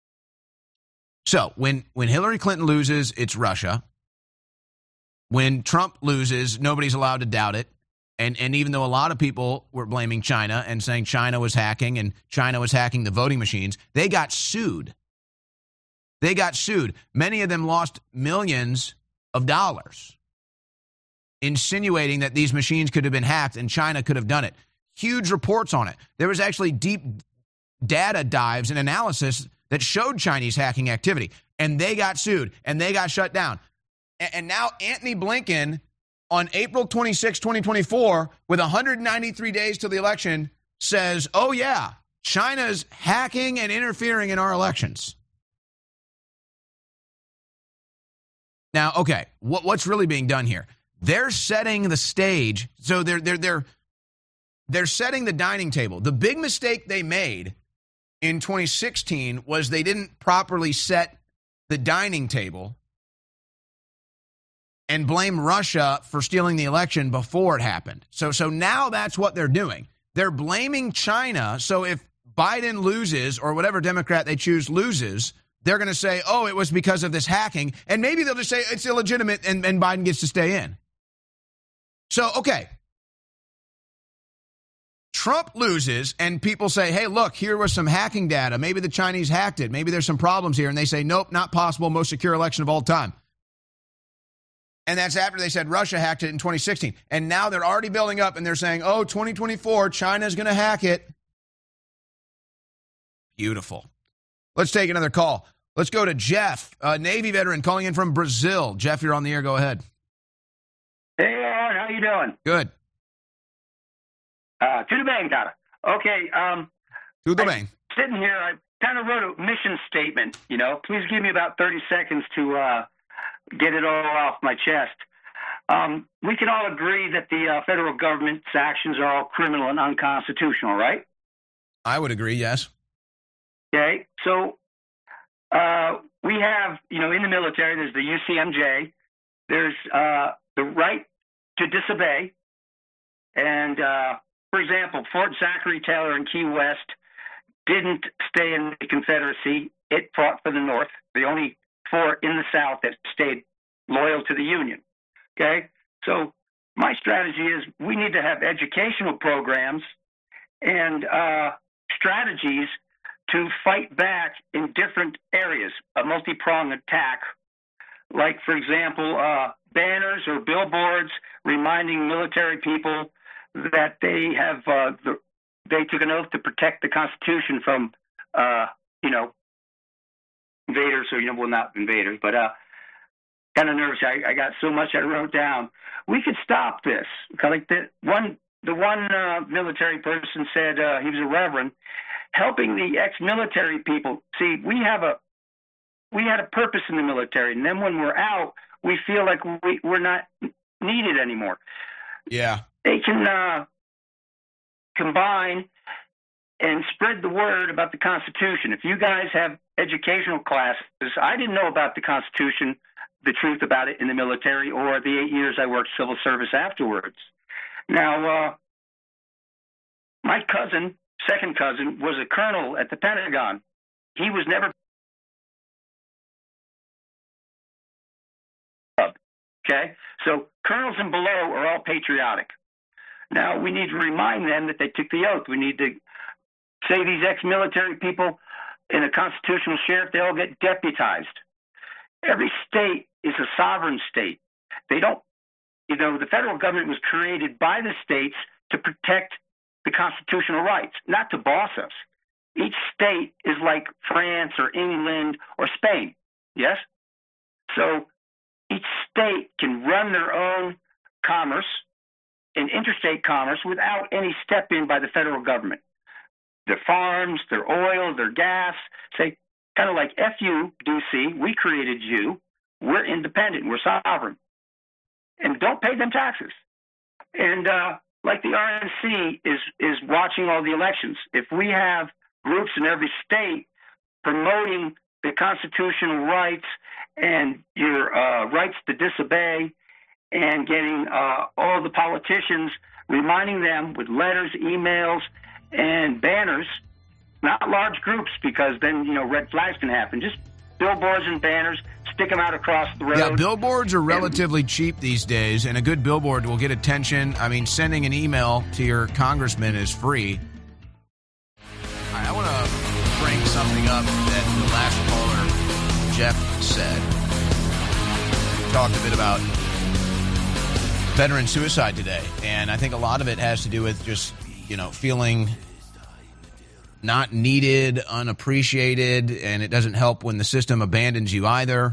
So when Hillary Clinton loses, it's Russia. When Trump loses, nobody's allowed to doubt it. And even though a lot of people were blaming China and saying China was hacking and China was hacking the voting machines, they got sued. They got sued. Many of them lost millions of dollars, insinuating that these machines could have been hacked and China could have done it. Huge reports on it. There was actually deep data dives and analysis that showed Chinese hacking activity. And they got sued and they got shut down. And now Anthony Blinken, on April 26, 2024, with 193 days to the election, says, oh, yeah, China's hacking and interfering in our elections. Now, okay, what's really being done here? They're setting the stage. So they're setting the dining table. The big mistake they made in 2016 was they didn't properly set the dining table and blame Russia for stealing the election before it happened. So now that's what they're doing. They're blaming China. So if Biden loses or whatever Democrat they choose loses, they're going to say, oh, it was because of this hacking. And maybe they'll just say it's illegitimate and Biden gets to stay in. So, okay. Trump loses and people say, hey, look, here was some hacking data. Maybe the Chinese hacked it. Maybe there's some problems here. And they say, nope, not possible. Most secure election of all time. And that's after they said Russia hacked it in 2016. And now they're already building up and they're saying, oh, 2024, China's going to hack it. Beautiful. Let's take another call. Let's go to Jeff, a Navy veteran calling in from Brazil. Jeff, you're on the air. Go ahead. Hey, Aaron, how you doing? Good. Tudo bem, cara. Okay. Tudo bem. Sitting here, I kind of wrote a mission statement. Please give me about 30 seconds to get it all off my chest. We can all agree that the federal government's actions are all criminal and unconstitutional, right? I would agree, yes. Okay, so we have, in the military, there's the UCMJ, there's the right to disobey, and, for example, Fort Zachary Taylor in Key West didn't stay in the Confederacy. It fought for the North, the only fort in the South that stayed loyal to the Union, okay? So my strategy is we need to have educational programs and strategies to fight back in different areas, a multi-pronged attack like, for example, banners or billboards reminding military people that they have they took an oath to protect the Constitution from invaders, or well, not invaders, but kind of nervous. I got so much I wrote down. We could stop this. Like the one military person said, he was a reverend, helping the ex-military people. See, we had a purpose in the military, and then when we're out, we feel like we're not needed anymore. Yeah. They can combine and spread the word about the Constitution. If you guys have educational classes, I didn't know about the Constitution, the truth about it in the military, or the 8 years I worked civil service afterwards. Now, my second cousin, was a colonel at the Pentagon. He was never. Okay? So colonels and below are all patriotic. Now, we need to remind them that they took the oath. We need to say these ex-military people in a constitutional sheriff, they all get deputized. Every state is a sovereign state. They don't, the federal government was created by the states to protect the constitutional rights, not to boss us. Each state is like France or England or Spain, yes? So each state can run their own commerce and interstate commerce without any step in by the federal government. Their farms, their oil, their gas, say, kind of like F you, D.C., we created you, we're independent, we're sovereign. And don't pay them taxes. And like the RNC is watching all the elections. If we have groups in every state promoting the constitutional rights and your rights to disobey, and getting all the politicians, reminding them with letters, emails, and banners, not large groups, because then, red flags can happen. Just billboards and banners, stick them out across the road. Yeah, billboards are relatively cheap these days, and a good billboard will get attention. I mean, sending an email to your congressman is free. I want to bring something up that the last caller, Jeff, said. We talked a bit about veteran suicide today, and I think a lot of it has to do with just, feeling not needed, unappreciated, and it doesn't help when the system abandons you either.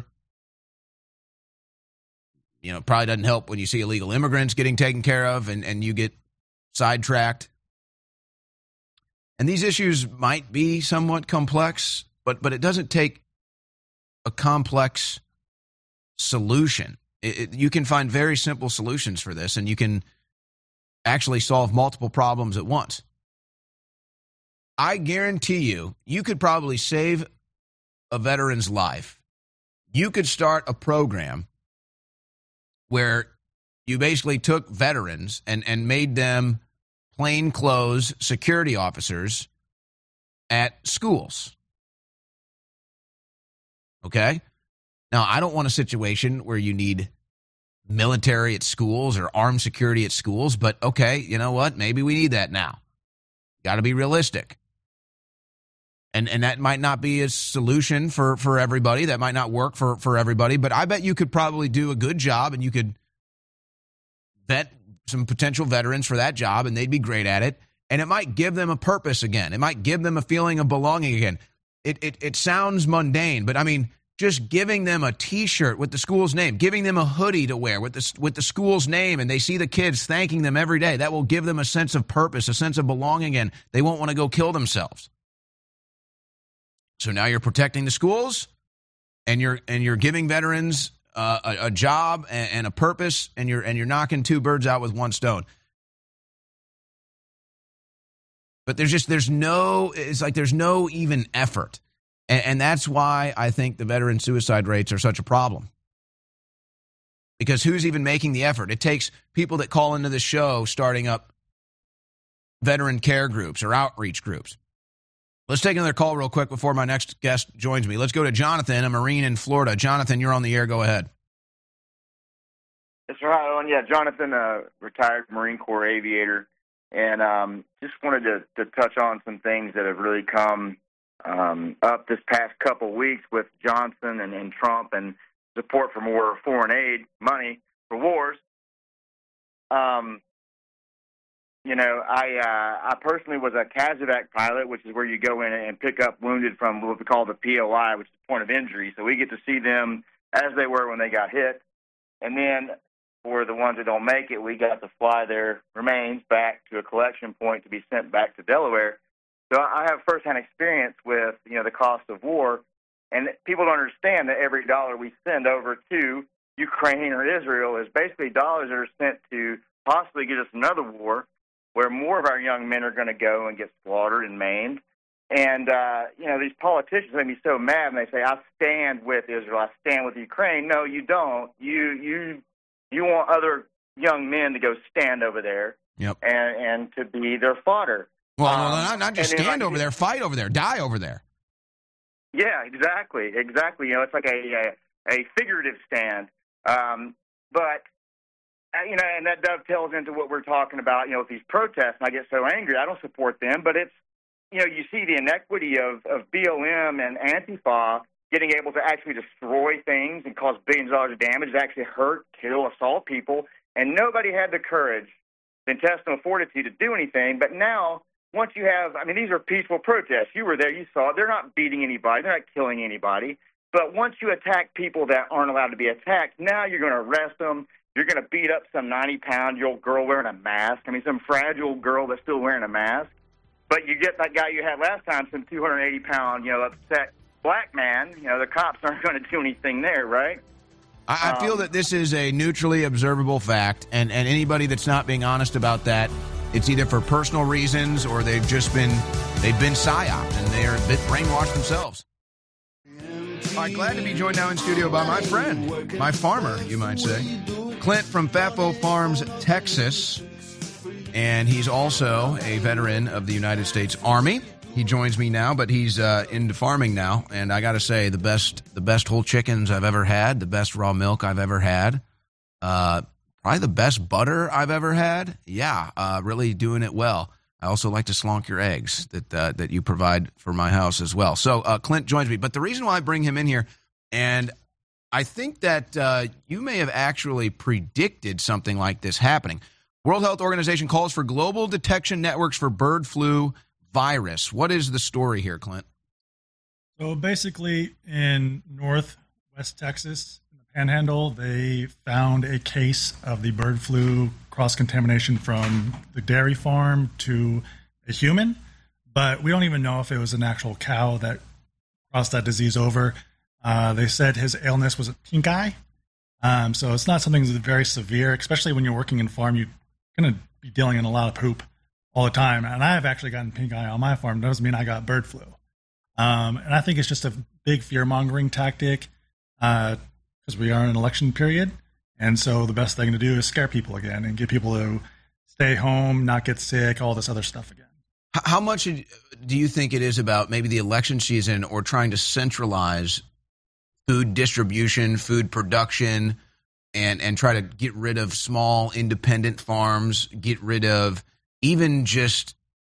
It probably doesn't help when you see illegal immigrants getting taken care of and you get sidetracked. And these issues might be somewhat complex, but it doesn't take a complex solution. You can find very simple solutions for this, and you can actually solve multiple problems at once. I guarantee you could probably save a veteran's life. You could start a program where you basically took veterans and made them plainclothes security officers at schools. Okay? Now, I don't want a situation where you need military at schools or armed security at schools, but okay, you know what? Maybe we need that now. Got to be realistic. And that might not be a solution for everybody. That might not work for everybody, but I bet you could probably do a good job, and you could vet some potential veterans for that job, and they'd be great at it. And it might give them a purpose again. It might give them a feeling of belonging again. It sounds mundane, but I mean, just giving them a T-shirt with the school's name, giving them a hoodie to wear with the school's name, and they see the kids thanking them every day, that will give them a sense of purpose, a sense of belonging again. They won't want to go kill themselves. So now you're protecting the schools, and you're giving veterans a job and a purpose, and you're knocking two birds out with one stone. But there's no even effort. And that's why I think the veteran suicide rates are such a problem. Because who's even making the effort? It takes people that call into the show starting up veteran care groups or outreach groups. Let's take another call real quick before my next guest joins me. Let's go to Jonathan, a Marine in Florida. Jonathan, you're on the air. Go ahead. Yes, sir. Hi, Owen. Yeah, Jonathan, retired Marine Corps aviator. And just wanted to touch on some things that have really come up this past couple weeks with Johnson and Trump, and support for more foreign aid money for wars. I personally was a CASEVAC pilot, which is where you go in and pick up wounded from what we call the POI, which is point of injury. So we get to see them as they were when they got hit. And then for the ones that don't make it, we got to fly their remains back to a collection point to be sent back to Delaware. So I have firsthand experience with, the cost of war. And people don't understand that every dollar we send over to Ukraine or Israel is basically dollars that are sent to possibly get us another war where more of our young men are going to go and get slaughtered and maimed. And, these politicians make me so mad when they say, I stand with Israel, I stand with Ukraine. No, you don't. You want other young men to go stand over there and to be their fodder. Well, not just stand over there, fight over there, die over there. Yeah, exactly. It's like a figurative stand. And that dovetails into what we're talking about, with these protests. And I get so angry. I don't support them, but it's, you see the inequity of BLM and Antifa getting able to actually destroy things and cause billions of dollars of damage, to actually hurt, kill, assault people. And nobody had the courage, the intestinal fortitude to do anything. But now, once you have, these are peaceful protests. You were there, you saw it. They're not beating anybody. They're not killing anybody. But once you attack people that aren't allowed to be attacked, now you're going to arrest them. You're going to beat up some 90-pound-year-old girl wearing a mask. Some fragile girl that's still wearing a mask. But you get that guy you had last time, some 280-pound, upset black man. The cops aren't going to do anything there, right? I feel that this is a neutrally observable fact, and anybody that's not being honest about that, it's either for personal reasons or they've been psyoped and they're a bit brainwashed themselves. All right, glad to be joined now in studio by my friend, my farmer, you might say, Clint from Fatbo Farms, Texas, and he's also a veteran of the United States Army. He joins me now, but he's into farming now, and I got to say, the best whole chickens I've ever had, the best raw milk I've ever had, probably the best butter I've ever had. Yeah, really doing it well. I also like to slonk your eggs that you provide for my house as well. So Clint joins me, but the reason why I bring him in here, and I think that you may have actually predicted something like this happening. World Health Organization calls for global detection networks for bird flu virus. What is the story here, Clint? So basically, in northwest Texas, in the Panhandle, they found a case of the bird flu cross-contamination from the dairy farm to a human, but we don't even know if it was an actual cow that crossed that disease over. They said his illness was a pink eye, so it's not something that's very severe, especially when you're working in farm. You're going to be dealing in a lot of poop all the time, and I have actually gotten pink eye on my farm. It doesn't mean I got bird flu. And I think it's just a big fear-mongering tactic because we are in an election period. And so the best thing to do is scare people again and get people to stay home, not get sick, all this other stuff again. How much do you think it is about maybe the election season or trying to centralize food distribution, food production, and try to get rid of small independent farms, get rid of even just,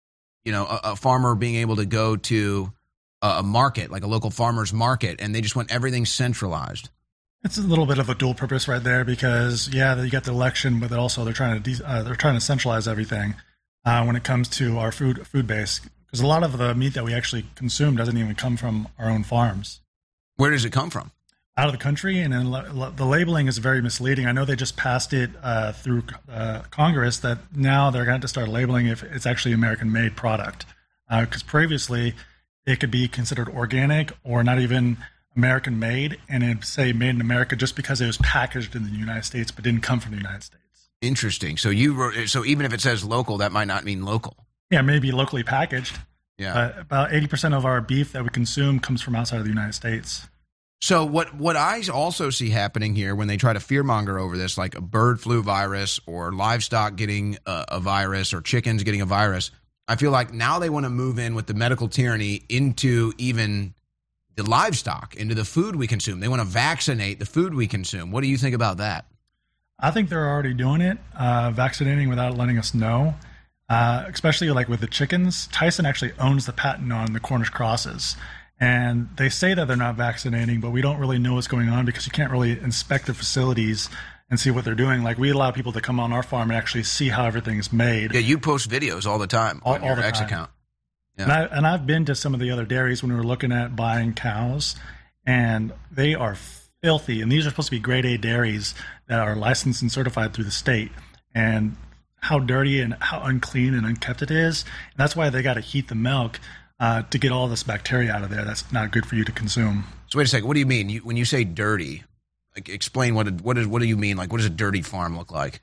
a farmer being able to go to a market, like a local farmer's market, and they just want everything centralized? It's a little bit of a dual purpose right there because, yeah, you get the election, but also they're trying to centralize everything when it comes to our food base. Because a lot of the meat that we actually consume doesn't even come from our own farms. Where does it come from? Out of the country, and then the labeling is very misleading. I know they just passed it through Congress that now they're going to start labeling if it's actually American-made product. Because previously it could be considered organic or not even American-made, and it'd say made in America just because it was packaged in the United States but didn't come from the United States. Interesting. So even if it says local, that might not mean local. Yeah, maybe locally packaged. Yeah. About 80% of our beef that we consume comes from outside of the United States. So what I also see happening here when they try to fearmonger over this, like a bird flu virus or livestock getting a virus or chickens getting a virus, I feel like now they want to move in with the medical tyranny into even the livestock, into the food we consume. They want to vaccinate the food we consume. What do you think about that? I think they're already doing it, vaccinating without letting us know, especially like with the chickens. Tyson actually owns the patent on the Cornish crosses. And they say that they're not vaccinating, but we don't really know what's going on because you can't really inspect their facilities and see what they're doing. Like, we allow people to come on our farm and actually see how everything's made. Yeah, you post videos all the time on your X account. Yeah. And I've been to some of the other dairies when we were looking at buying cows, and they are filthy. And these are supposed to be grade A dairies that are licensed and certified through the state. And how dirty and how unclean and unkept it is. And that's why they got to heat the milk to get all this bacteria out of there. That's not good for you to consume. So wait a second. What do you mean when you say dirty? Like, explain what do you mean? Like, what does a dirty farm look like?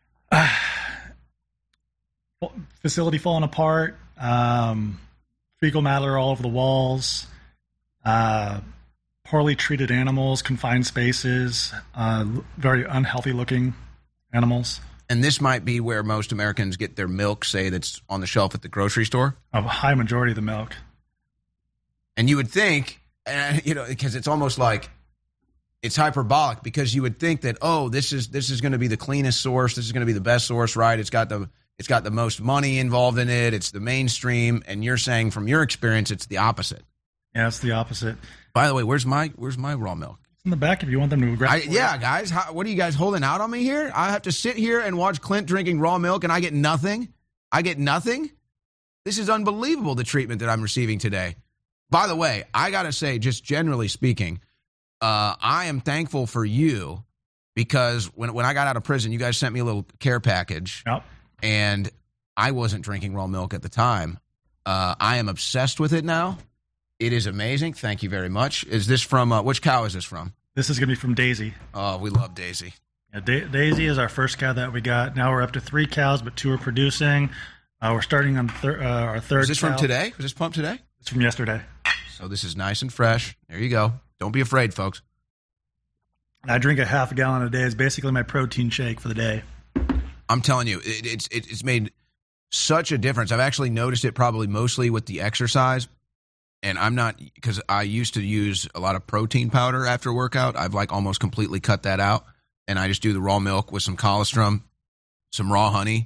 Facility falling apart, fecal matter all over the walls, poorly treated animals, confined spaces, very unhealthy looking animals. And this might be where most Americans get their milk, say, that's on the shelf at the grocery store? A high majority of the milk. And you would think, because it's almost like it's hyperbolic, because you would think that, oh, this is going to be the cleanest source, this is going to be the best source, right? It's got the most money involved in it, it's the mainstream, and you're saying from your experience it's the opposite. Yeah, it's the opposite. By the way, where's my raw milk? It's in the back if you want them to grab it. Yeah, guys, what are you guys holding out on me here? I have to sit here and watch Clint drinking raw milk and I get nothing? I get nothing? This is unbelievable, the treatment that I'm receiving today. By the way, I got to say, just generally speaking, I am thankful for you, because when I got out of prison, you guys sent me a little care package. Yep. And I wasn't drinking raw milk at the time. I am obsessed with it now. It is amazing. Thank you very much. Is this from, which cow is this from? This is going to be from Daisy. Oh, we love Daisy. Yeah, Daisy is our first cow that we got. Now we're up to 3 cows, but 2 are producing. We're starting on our third. Is this cow. from today? Was this pumped today? It's from yesterday. So this is nice and fresh. There you go. Don't be afraid, folks. I drink a half a gallon a day. It's basically my protein shake for the day. I'm telling you, it's made such a difference. I've actually noticed it probably mostly with the exercise. And I'm not, because I used to use a lot of protein powder after workout. I've like almost completely cut that out. And I just do the raw milk with some colostrum, some raw honey.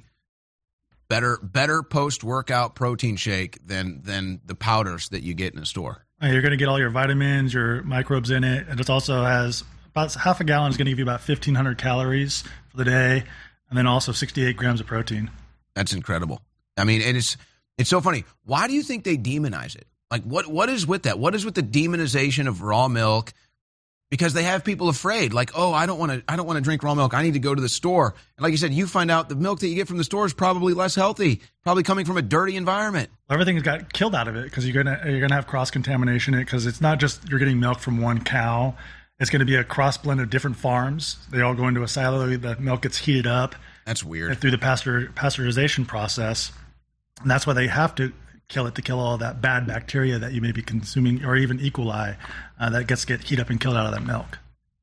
Better post-workout protein shake than the powders that you get in a store. You're going to get all your vitamins, your microbes in it. And it also has about half a gallon is going to give you about 1,500 calories for the day. And then also 68 grams of protein. That's incredible. I mean, it's so funny. Why do you think they demonize it? Like, what is with that? What is with the demonization of raw milk? Because they have people afraid. Like, oh, I don't want to drink raw milk. I need to go to the store. And like you said, you find out the milk that you get from the store is probably less healthy, probably coming from a dirty environment. Everything's got killed out of it because you're gonna have cross contamination in it, because it's not just you're getting milk from one cow. It's going to be a cross blend of different farms. They all go into a silo. The milk gets heated up. That's weird. Through the pasteurization process, and that's why they have to kill it to kill all that bad bacteria that you may be consuming, or even E. coli that get heat up and killed out of that milk.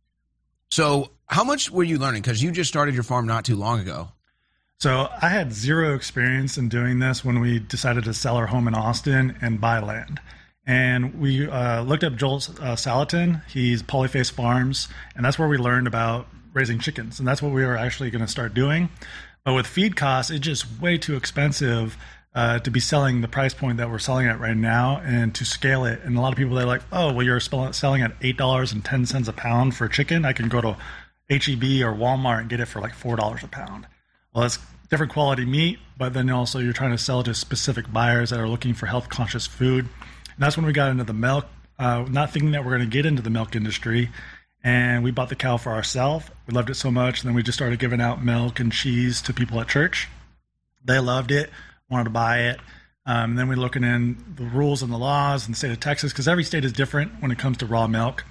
So how much were you learning? Because you just started your farm not too long ago. So I had zero experience in doing this when we decided to sell our home in Austin and buy land. And we looked up Joel Salatin. He's Polyface Farms, and that's where we learned about raising chickens. And that's what we were actually going to start doing. But with feed costs, it's just way too expensive to be selling the price point that we're selling at right now, and to scale it. And a lot of people, they're like, oh, well, you're selling at $8.10 a pound for chicken. I can go to H-E-B or Walmart and get it for like $4 a pound. Well, it's different quality meat, but then also you're trying to sell to specific buyers that are looking for health conscious food. And that's when we got into the milk, not thinking that we're going to get into the milk industry. And we bought the cow for ourselves. We loved it so much. And then we just started giving out milk and cheese to people at church. They loved it, wanted to buy it. And then we're looking in the rules and the laws in the state of Texas, because every state is different when it comes to raw milk.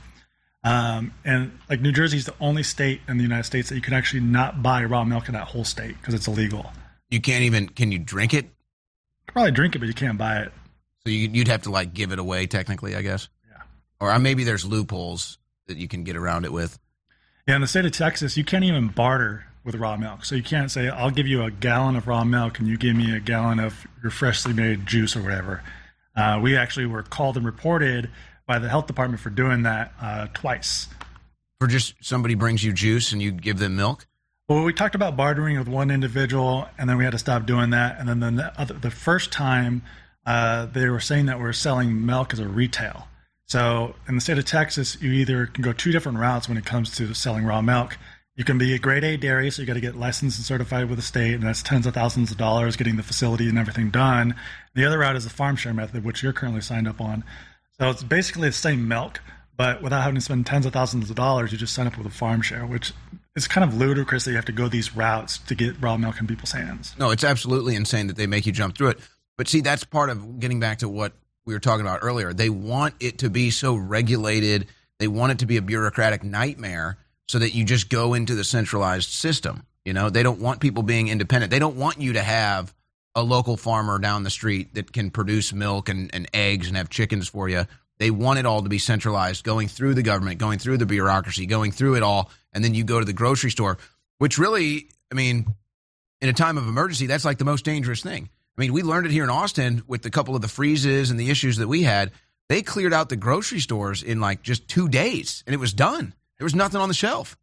And like New Jersey is the only state in the United States that you can actually not buy raw milk in that whole state because it's illegal. You can't even, can you drink it? You can probably drink it, but you can't buy it. So you'd have to like give it away technically, I guess? Yeah. Or maybe there's loopholes that you can get around it with. Yeah, in the state of Texas, you can't even barter with raw milk. So you can't say, I'll give you a gallon of raw milk and you give me a gallon of your freshly made juice or whatever. We actually were called and reported by the health department for doing that twice. For just somebody brings you juice and you give them milk? Well, we talked about bartering with one individual, and then we had to stop doing that. And then the first time, they were saying that we're selling milk as a retail. So in the state of Texas, you either can go 2 different routes when it comes to selling raw milk. You can be a grade A dairy, so you got to get licensed and certified with the state, and that's tens of thousands of dollars getting the facility and everything done. The other route is the farm share method, which you're currently signed up on. So it's basically the same milk, but without having to spend tens of thousands of dollars, you just sign up with a farm share, which is kind of ludicrous that you have to go these routes to get raw milk in people's hands. No, it's absolutely insane that they make you jump through it. But see, that's part of getting back to what we were talking about earlier. They want it to be so regulated. They want it to be a bureaucratic nightmare so that you just go into the centralized system. You know, they don't want people being independent. They don't want you to have a local farmer down the street that can produce milk and eggs and have chickens for you. They want it all to be centralized, going through the government, going through the bureaucracy, going through it all, and then you go to the grocery store, which really, I mean, in a time of emergency, that's like the most dangerous thing. I mean, we learned it here in Austin with a couple of the freezes and the issues that we had. They cleared out the grocery stores in like just 2 days, and it was done. There was nothing on the shelf.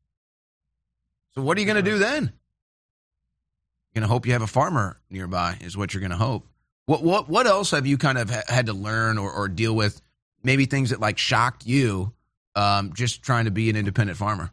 So what are you going to do then? You're going to hope you have a farmer nearby is what you're going to hope. What else have you kind of had to learn or deal with, maybe things that like shocked you just trying to be an independent farmer?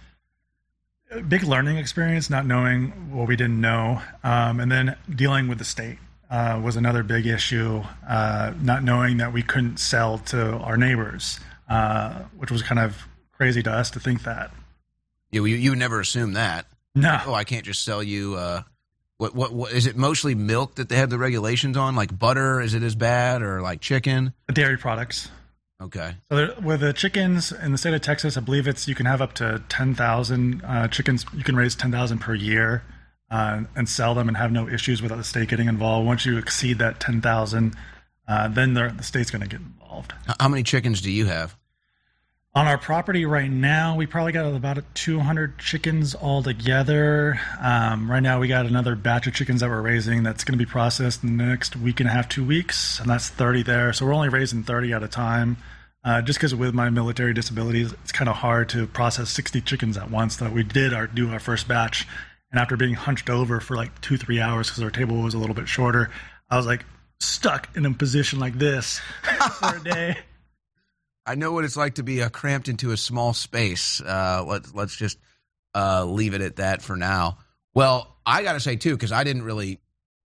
A big learning experience, not knowing what we didn't know, and then dealing with the state was another big issue, not knowing that we couldn't sell to our neighbors, which was kind of crazy to us to think that. You would never assume that. No. Oh, I can't just sell you. What is it? Mostly milk that they have the regulations on, like butter. Is it as bad, or like chicken? Dairy products. Okay. So with the chickens in the state of Texas, I believe you can have up to 10,000 chickens. You can raise 10,000 per year and sell them and have no issues without the state getting involved. Once you exceed that 10,000, then the state's going to get involved. How many chickens do you have? On our property right now, we probably got about 200 chickens all together. Right now, we got another batch of chickens that we're raising that's going to be processed in the next week and a half, 2 weeks, and that's 30 there. So we're only raising 30 at a time. Just because with my military disabilities, it's kind of hard to process 60 chickens at once. So we did do our first batch, and after being hunched over for like 2-3 hours because our table was a little bit shorter, I was like stuck in a position like this for a day. I know what it's like to be cramped into a small space. Let's just leave it at that for now. Well, I got to say, too, because I didn't really,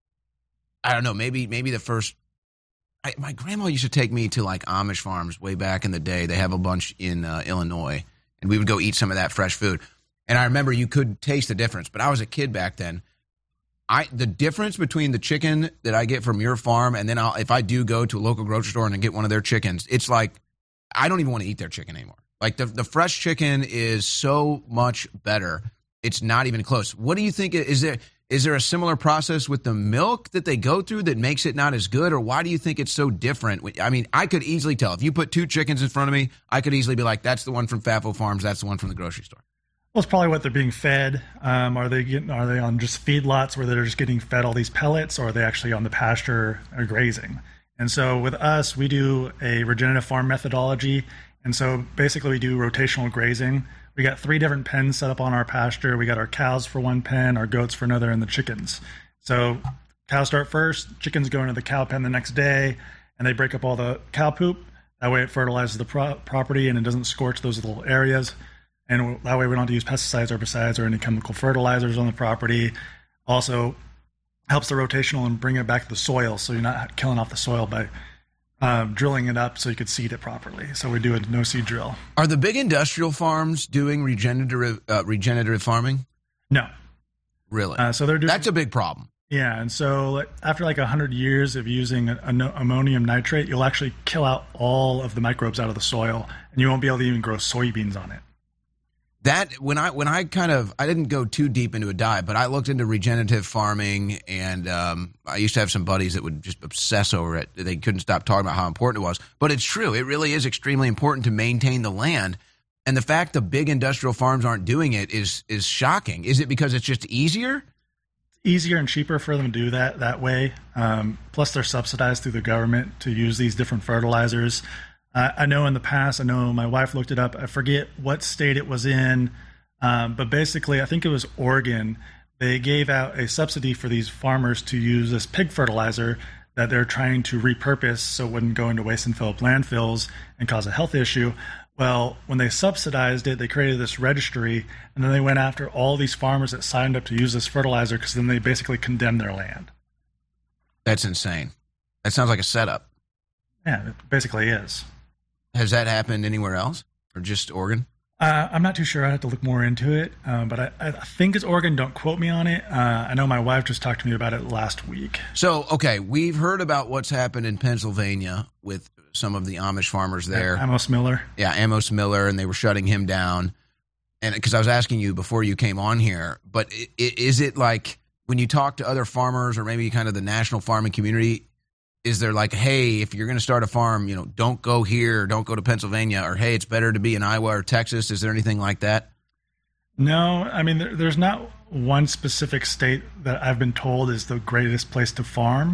I don't know, maybe the first, my grandma used to take me to like Amish farms way back in the day. They have a bunch in Illinois, and we would go eat some of that fresh food. And I remember you could taste the difference, but I was a kid back then. The difference between the chicken that I get from your farm and then if I do go to a local grocery store and I get one of their chickens, it's like, I don't even want to eat their chicken anymore. Like the fresh chicken is so much better. It's not even close. What do you think? Is there a similar process with the milk that they go through that makes it not as good? Or why do you think it's so different? I mean, I could easily tell. If you put 2 chickens in front of me, I could easily be like, that's the one from Fafo Farms. That's the one from the grocery store. Well, it's probably what they're being fed. Are they on just feedlots where they're just getting fed all these pellets, or are they actually on the pasture or grazing? And so with us, we do a regenerative farm methodology. And so basically we do rotational grazing. We got 3 different pens set up on our pasture. We got our cows for one pen, our goats for another, and the chickens. So cows start first, chickens go into the cow pen the next day, and they break up all the cow poop. That way it fertilizes the property and it doesn't scorch those little areas. And that way we don't have to use pesticides, herbicides, or any chemical fertilizers on the property. Also helps the rotational and bring it back to the soil, so you're not killing off the soil by drilling it up so you could seed it properly. So we do a no-seed drill. Are the big industrial farms doing regenerative farming? No. Really? So they're doing, that's a big problem. Yeah, and so after like 100 years of using ammonium nitrate, you'll actually kill out all of the microbes out of the soil, and you won't be able to even grow soybeans on it. That when I didn't go too deep into a dive, but I looked into regenerative farming, and I used to have some buddies that would just obsess over it. They couldn't stop talking about how important it was. But it's true. It really is extremely important to maintain the land. And the fact the big industrial farms aren't doing it is shocking. Is it because it's just easier? It's easier and cheaper for them to do that way. Plus, they're subsidized through the government to use these different fertilizers. I know in the past, I know my wife looked it up. I forget what state it was in, but basically, I think it was Oregon. They gave out a subsidy for these farmers to use this pig fertilizer that they're trying to repurpose so it wouldn't go into waste and fill up landfills and cause a health issue. Well, when they subsidized it, they created this registry, and then they went after all these farmers that signed up to use this fertilizer because then they basically condemned their land. That's insane. That sounds like a setup. Yeah, it basically is. Has that happened anywhere else or just Oregon? I'm not too sure. I have to look more into it, but I think it's Oregon. Don't quote me on it. I know my wife just talked to me about it last week. So, okay, we've heard about what's happened in Pennsylvania with some of the Amish farmers there. Amos Miller. Yeah, Amos Miller, and they were shutting him down. And because I was asking you before you came on here, but is it like when you talk to other farmers or maybe kind of the national farming community, is there like, hey, if you're going to start a farm, don't go here, don't go to Pennsylvania, or hey, it's better to be in Iowa or Texas? Is there anything like that? No, I mean, there's not one specific state that I've been told is the greatest place to farm.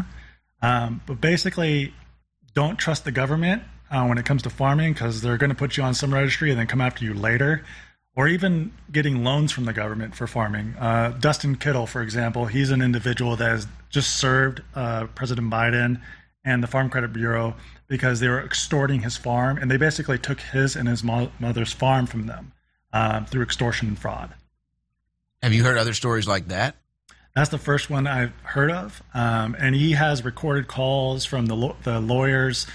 But basically, don't trust the government when it comes to farming because they're going to put you on some registry and then come after you later. Or even getting loans from the government for farming. Dustin Kittle, for example, he's an individual that has just served President Biden and the Farm Credit Bureau because they were extorting his farm, and they basically took his and his mother's farm from them through extortion and fraud. Have you heard other stories like that? That's the first one I've heard of, and he has recorded calls from the lawyers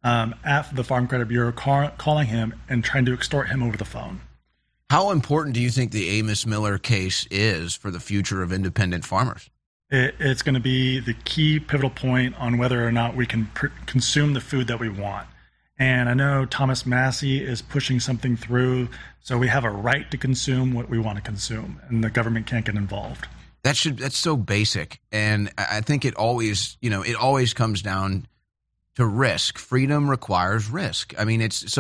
at the Farm Credit Bureau calling him and trying to extort him over the phone. How important do you think the Amos Miller case is for the future of independent farmers? It's going to be the key pivotal point on whether or not we can consume the food that we want. And I know Thomas Massie is pushing something through, so we have a right to consume what we want to consume, and the government can't get involved. That's so basic, and I think it always comes down to risk. Freedom requires risk. I mean,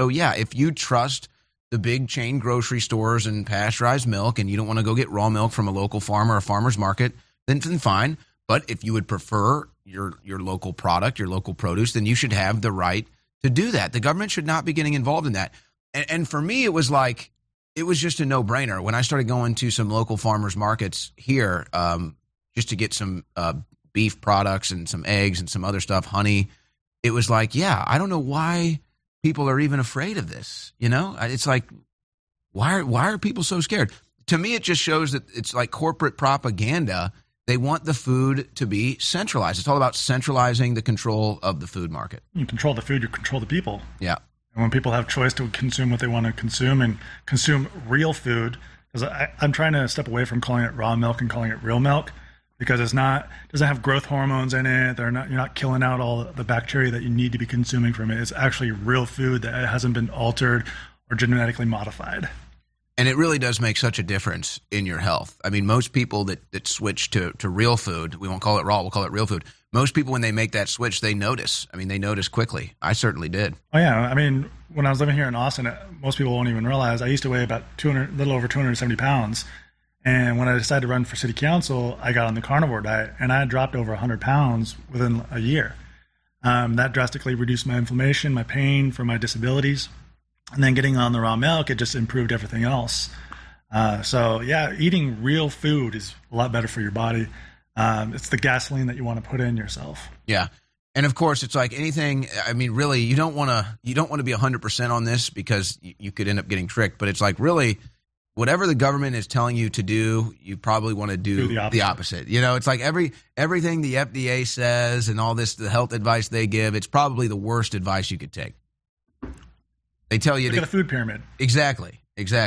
if you trust the big chain grocery stores and pasteurized milk, and you don't want to go get raw milk from a local farm or a farmer's market, then fine. But if you would prefer your local product, your local produce, then you should have the right to do that. The government should not be getting involved in that. And for me, it was just a no-brainer. When I started going to some local farmers markets here just to get some beef products and some eggs and some other stuff, honey, it was like, yeah, I don't know why people are even afraid of this. It's like, why are people so scared? To me, it just shows that it's like corporate propaganda. They want the food to be centralized. It's all about centralizing the control of the food market. You control the food, you control the people. Yeah. And when people have choice to consume what they want to consume and consume real food, because I'm trying to step away from calling it raw milk and calling it real milk, because doesn't have growth hormones in it. You're not killing out all the bacteria that you need to be consuming from it. It's actually real food that hasn't been altered or genetically modified. And it really does make such a difference in your health. I mean, most people that switch to real food, we won't call it raw, we'll call it real food. Most people, when they make that switch, they notice. I mean, they notice quickly. I certainly did. Oh, yeah. I mean, when I was living here in Austin, most people won't even realize I used to weigh about little over 270 pounds. And when I decided to run for city council, I got on the carnivore diet, and I dropped over 100 pounds within a year. That drastically reduced my inflammation, my pain, for my disabilities. And then getting on the raw milk, it just improved everything else. So, yeah, eating real food is a lot better for your body. It's the gasoline that you want to put in yourself. Yeah. And, of course, it's like anything. I mean, really, you don't want to be 100% on this because you could end up getting tricked. But it's like really whatever the government is telling you to do, you probably want to do the opposite. It's like everything the FDA says and all this, the health advice they give, it's probably the worst advice you could take. They tell you look at the food pyramid. Exactly.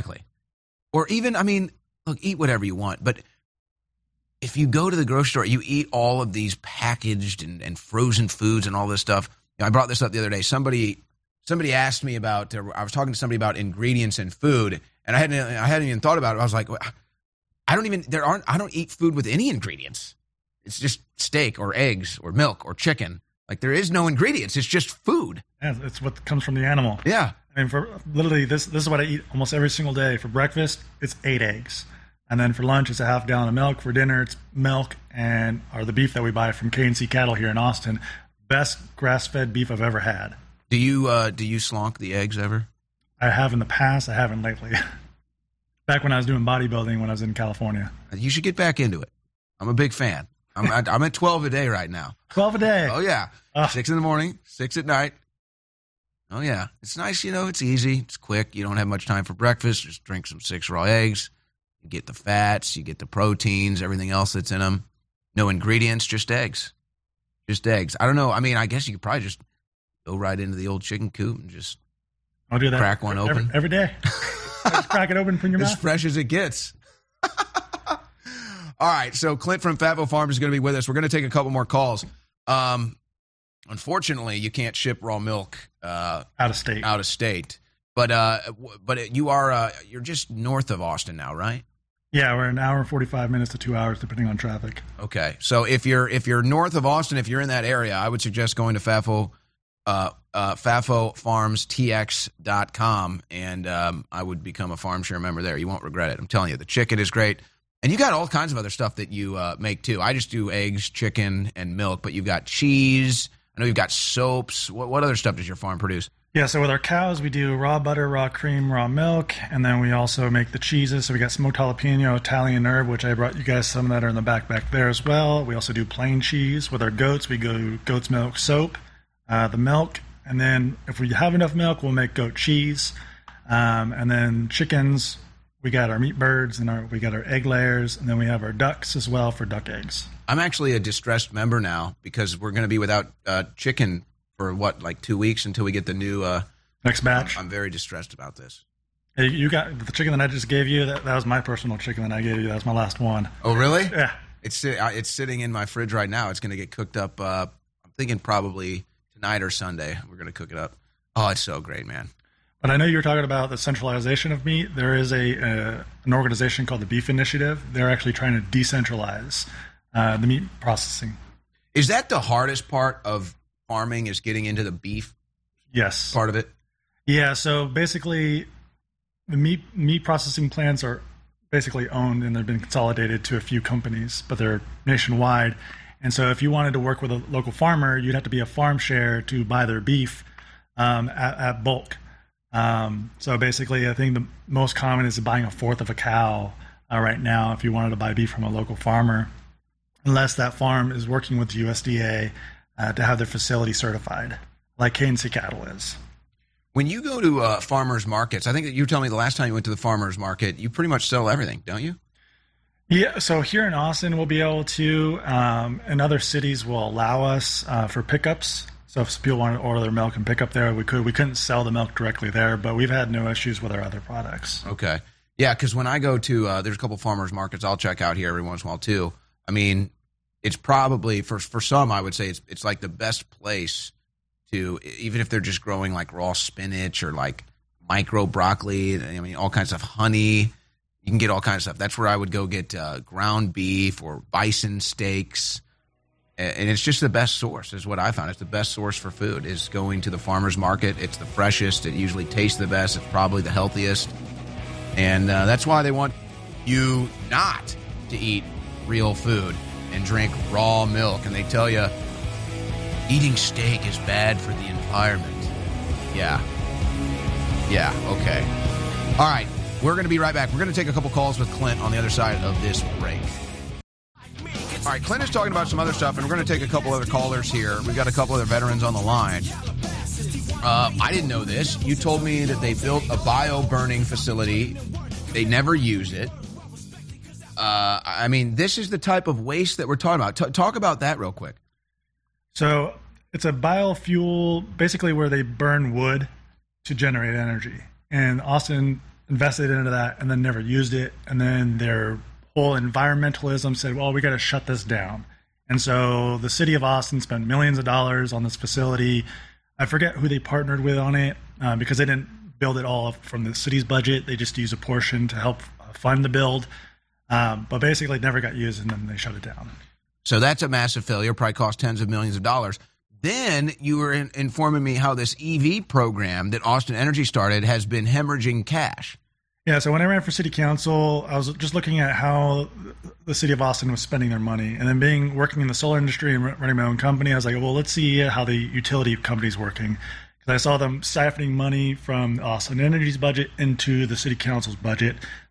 Or even, I mean, look, eat whatever you want. But if you go to the grocery store, you eat all of these packaged and frozen foods and all this stuff. I brought this up the other day. Somebody asked me about, I was talking to somebody about ingredients in food, and I hadn't even thought about it. I was like, I don't eat food with any ingredients. It's just steak or eggs or milk or chicken. Like, there is no ingredients. It's just food. Yeah, it's what comes from the animal. Yeah. I mean, for literally, this is what I eat almost every single day. For breakfast, it's 8 eggs. And then for lunch, it's a half gallon of milk. For dinner, it's milk or the beef that we buy from K&C Cattle here in Austin. Best grass-fed beef I've ever had. Do you slonk the eggs ever? I have in the past. I haven't lately. Back when I was doing bodybuilding when I was in California. You should get back into it. I'm a big fan. I'm at 12 a day right now. 12 a day. Oh, yeah. 6 in the morning, 6 at night. Oh, yeah. It's nice, it's easy. It's quick. You don't have much time for breakfast. Just drink some 6 raw eggs. You get the fats. You get the proteins, everything else that's in them. No ingredients, just eggs. Just eggs. I don't know. I mean, I guess you could probably just go right into the old chicken coop and just I'll do that. Crack one open. Every day. Just crack it open from your mouth. As fresh as it gets. All right, so Clint from Fatville Farms is going to be with us. We're going to take a couple more calls. Unfortunately, you can't ship raw milk out of state. But you're just north of Austin now, right? Yeah, we're an hour and 45 minutes to 2 hours, depending on traffic. Okay, so if you're north of Austin, if you're in that area, I would suggest going to FAFOFarmsTX.com, and I would become a farm share member there. You won't regret it. I'm telling you, the chicken is great. And you got all kinds of other stuff that you make, too. I just do eggs, chicken, and milk, but you've got cheese. I know you've got soaps. What other stuff does your farm produce? Yeah, so with our cows, we do raw butter, raw cream, raw milk, and then we also make the cheeses. So we got smoked jalapeno, Italian herb, which I brought you guys some that are in the back there as well. We also do plain cheese. With our goats, we go goat's milk soap, the milk, and then if we have enough milk, we'll make goat cheese. And then chickens, we got our meat birds, and we got our egg layers, and then we have our ducks as well for duck eggs. I'm actually a distressed member now because we're going to be without chicken for 2 weeks until we get the new next batch. I'm very distressed about this. Hey, you got the chicken that I just gave you. That was my personal chicken that I gave you. That was my last one. Oh, really? Yeah. It's sitting in my fridge right now. It's going to get cooked up. I'm thinking probably tonight or Sunday. We're going to cook it up. Oh, it's so great, man. But I know you were talking about the centralization of meat. There is an organization called the Beef Initiative. They're actually trying to decentralize the meat processing. Is that the hardest part of farming, is getting into the beef part of it? Yeah, so basically the meat processing plants are basically owned and they've been consolidated to a few companies, but they're nationwide. And so if you wanted to work with a local farmer, you'd have to be a farm share to buy their beef at bulk. So basically, I think the most common is buying a fourth of a cow right now if you wanted to buy beef from a local farmer, unless that farm is working with the USDA to have their facility certified, like KNC Cattle is. When you go to farmers markets, I think that you told me the last time you went to the farmers market, you pretty much sell everything, don't you? Yeah, so here in Austin, we'll be able to, and other cities will allow us for pickups. So if people want to order their milk and pick up there, we could. We couldn't sell the milk directly there, but we've had no issues with our other products. Okay. Yeah, because when I go to, there's a couple farmers markets I'll check out here every once in a while too. I mean, it's probably, for some, I would say it's like the best place to, even if they're just growing like raw spinach or like micro broccoli, I mean, all kinds of honey. You can get all kinds of stuff. That's where I would go get ground beef or bison steaks. And it's just the best source, is what I found. It's the best source for food, is going to the farmer's market. It's the freshest. It usually tastes the best. It's probably the healthiest. And that's why they want you not to eat real food and drink raw milk. And they tell you eating steak is bad for the environment. Yeah, okay. All right, we're going to be right back. We're going to take a couple calls with Clint on the other side of this break. All right, Clint is talking about some other stuff, and we're going to take a couple other callers here. We've got a couple other veterans on the line. I didn't know this. You told me that they built a bio-burning facility. They never use it. I mean, this is the type of waste that we're talking about. Talk about that real quick. So it's a biofuel, basically where they burn wood to generate energy. And Austin invested into that and then never used it. And then their whole environmentalism said, well, we got to shut this down. And so the city of Austin spent millions of dollars on this facility. I forget who they partnered with on it because they didn't build it all from the city's budget. They just used a portion to help fund the build. But basically it never got used, and then they shut it down. So that's a massive failure, probably cost tens of millions of dollars. Then you were informing me how this EV program that Austin Energy started has been hemorrhaging cash. Yeah, so when I ran for city council, I was just looking at how the city of Austin was spending their money. And then working in the solar industry and running my own company, I was like, well, let's see how the utility company's working. Because I saw them siphoning money from Austin Energy's budget into the city council's budget.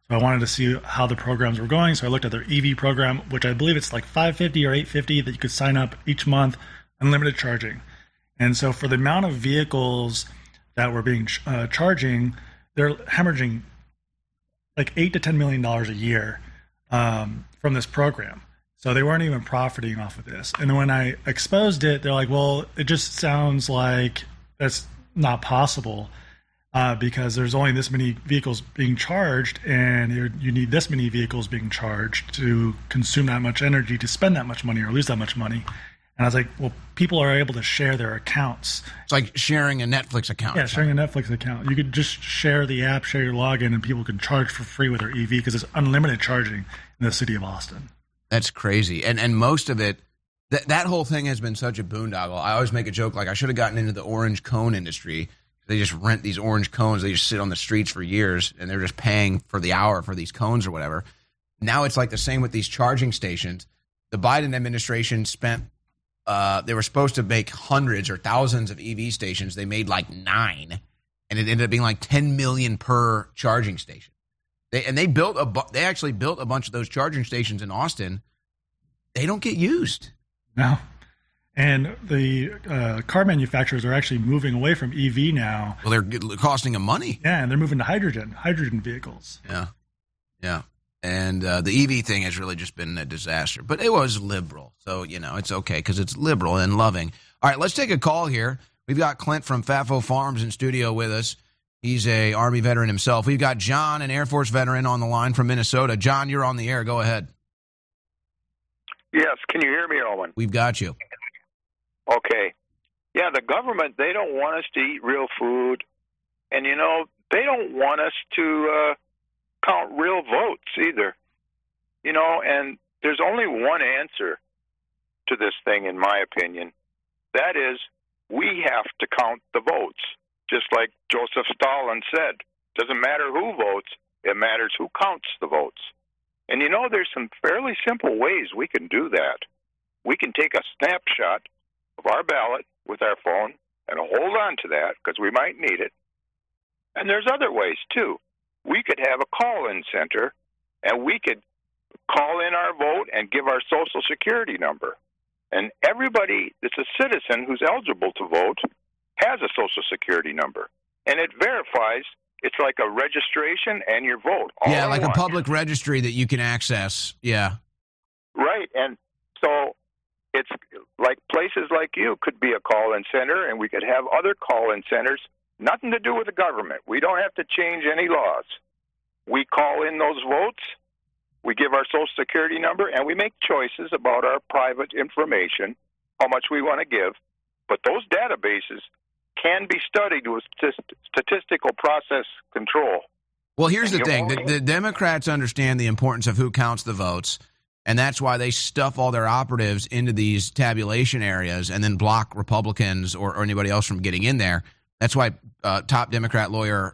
So I wanted to see how the programs were going. So I looked at their EV program, which I believe it's like $550 or $850 that you could sign up each month, unlimited charging. And so for the amount of vehicles that were being charging, they're hemorrhaging like $8 to $10 million a year from this program. So they weren't even profiting off of this. And when I exposed it, they're like, well, it just sounds like that's not possible. Because there's only this many vehicles being charged, and you need this many vehicles being charged to consume that much energy, to spend that much money or lose that much money. And I was like, well, people are able to share their accounts. It's like sharing a Netflix account. Yeah, sharing a Netflix account. You could just share the app, share your login, and people can charge for free with their EV because it's unlimited charging in the city of Austin. That's crazy. And most of it, that whole thing has been such a boondoggle. I always make a joke like I should have gotten into the orange cone industry. They just rent these orange cones. They just sit on the streets for years, and they're just paying for the hour for these cones or whatever. Now it's like the same with these charging stations. The Biden administration spent they were supposed to make hundreds or thousands of EV stations. They made like 9, and it ended up being like $10 million per charging station. They actually built a bunch of those charging stations in Austin. They don't get used. No. And the car manufacturers are actually moving away from EV now. Well, they're costing them money. Yeah, and they're moving to hydrogen vehicles. Yeah. And the EV thing has really just been a disaster. But it was liberal, so, it's okay because it's liberal and loving. All right, let's take a call here. We've got Clint from Fatfo Farms in studio with us. He's a Army veteran himself. We've got John, an Air Force veteran, on the line from Minnesota. John, you're on the air. Go ahead. Yes, can you hear me, Owen? We've got you. Okay. Yeah, the government, they don't want us to eat real food. And, they don't want us to count real votes either. And there's only one answer to this thing, in my opinion. That is, we have to count the votes. Just like Joseph Stalin said, doesn't matter who votes, it matters who counts the votes. And, there's some fairly simple ways we can do that. We can take a snapshot of our ballot with our phone and hold on to that because we might need it. And there's other ways, too. We could have a call-in center, and we could call in our vote and give our Social Security number. And everybody that's a citizen who's eligible to vote has a Social Security number. And it verifies it's like a registration and your vote. Yeah, like a public registry that you can access. Yeah. Right. And so it's like places like you could be a call-in center, and we could have other call-in centers, nothing to do with the government. We don't have to change any laws. We call in those votes, we give our Social Security number, and we make choices about our private information, how much we want to give. But those databases can be studied with statistical process control. Well, here's the thing. The Democrats understand the importance of who counts the votes, and that's why they stuff all their operatives into these tabulation areas and then block Republicans or anybody else from getting in there. That's why top Democrat lawyer,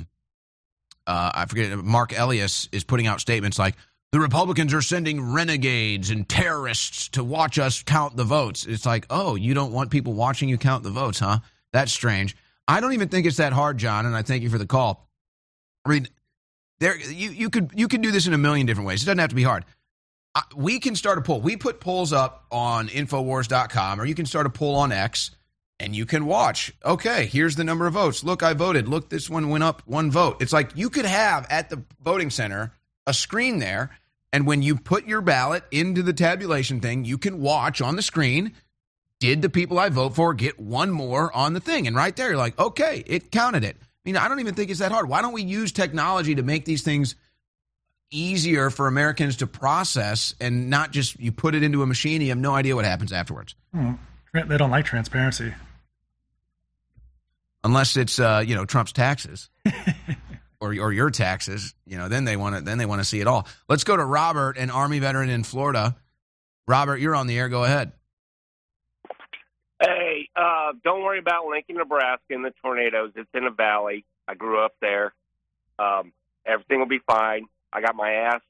I forget, Mark Elias, is putting out statements like, the Republicans are sending renegades and terrorists to watch us count the votes. It's like, oh, you don't want people watching you count the votes, huh? That's strange. I don't even think it's that hard, John, and I thank you for the call. I mean, you could do this in a million different ways. It doesn't have to be hard. We can start a poll. We put polls up on Infowars.com, or you can start a poll on X, and you can watch. Okay, here's the number of votes. Look, I voted. Look, this one went up 1 vote. It's like you could have at the voting center a screen there, and when you put your ballot into the tabulation thing, you can watch on the screen, did the people I vote for get 1 more on the thing? And right there, you're like, okay, it counted it. I mean, I don't even think it's that hard. Why don't we use technology to make these things easier for Americans to process and not just you put it into a machine and you have no idea what happens afterwards? They don't like transparency. Unless it's, Trump's taxes. Or your taxes, then they want to see it all. Let's go to Robert, an Army veteran in Florida. Robert, you're on the air. Go ahead. Hey, don't worry about Lincoln, Nebraska and the tornadoes. It's in a valley. I grew up there. Everything will be fine. I got my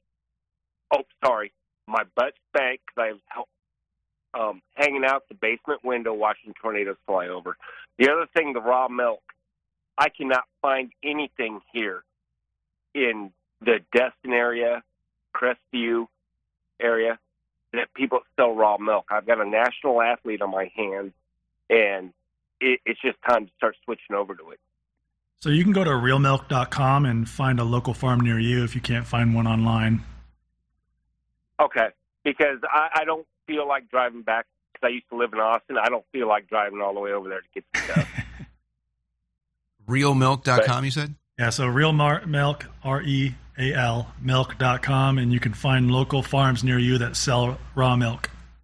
butt spanked because I was hanging out the basement window watching tornadoes fly over. The other thing, the raw milk. I cannot find anything here in the Destin area, Crestview area, that people sell raw milk. I've got a national athlete on my hands, and it's just time to start switching over to it. So you can go to realmilk.com and find a local farm near you if you can't find one online. Okay, because I don't feel like driving back, because I used to live in Austin. I don't feel like driving all the way over there to get the stuff. Realmilk.com, you said? Yeah, so realmilk, REAL, milk.com, and you can find local farms near you that sell raw milk.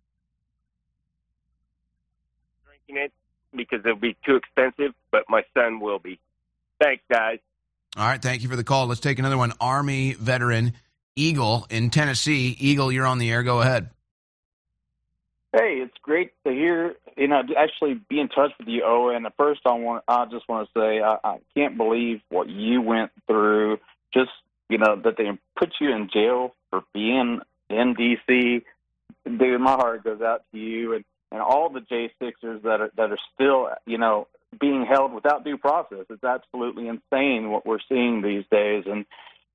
Drinking it because it'll be too expensive, but my son will be. Thanks, guys. All right, thank you for the call. Let's take another one. Army veteran Eagle in Tennessee. Eagle, you're on the air. Go ahead. Hey, it's great to hear, actually be in touch with you, Owen. And first, I just want to say I can't believe what you went through. Just, that they put you in jail for being in D.C. Dude, my heart goes out to you and all the J6ers that are still, being held without due process. It's absolutely insane what we're seeing these days. And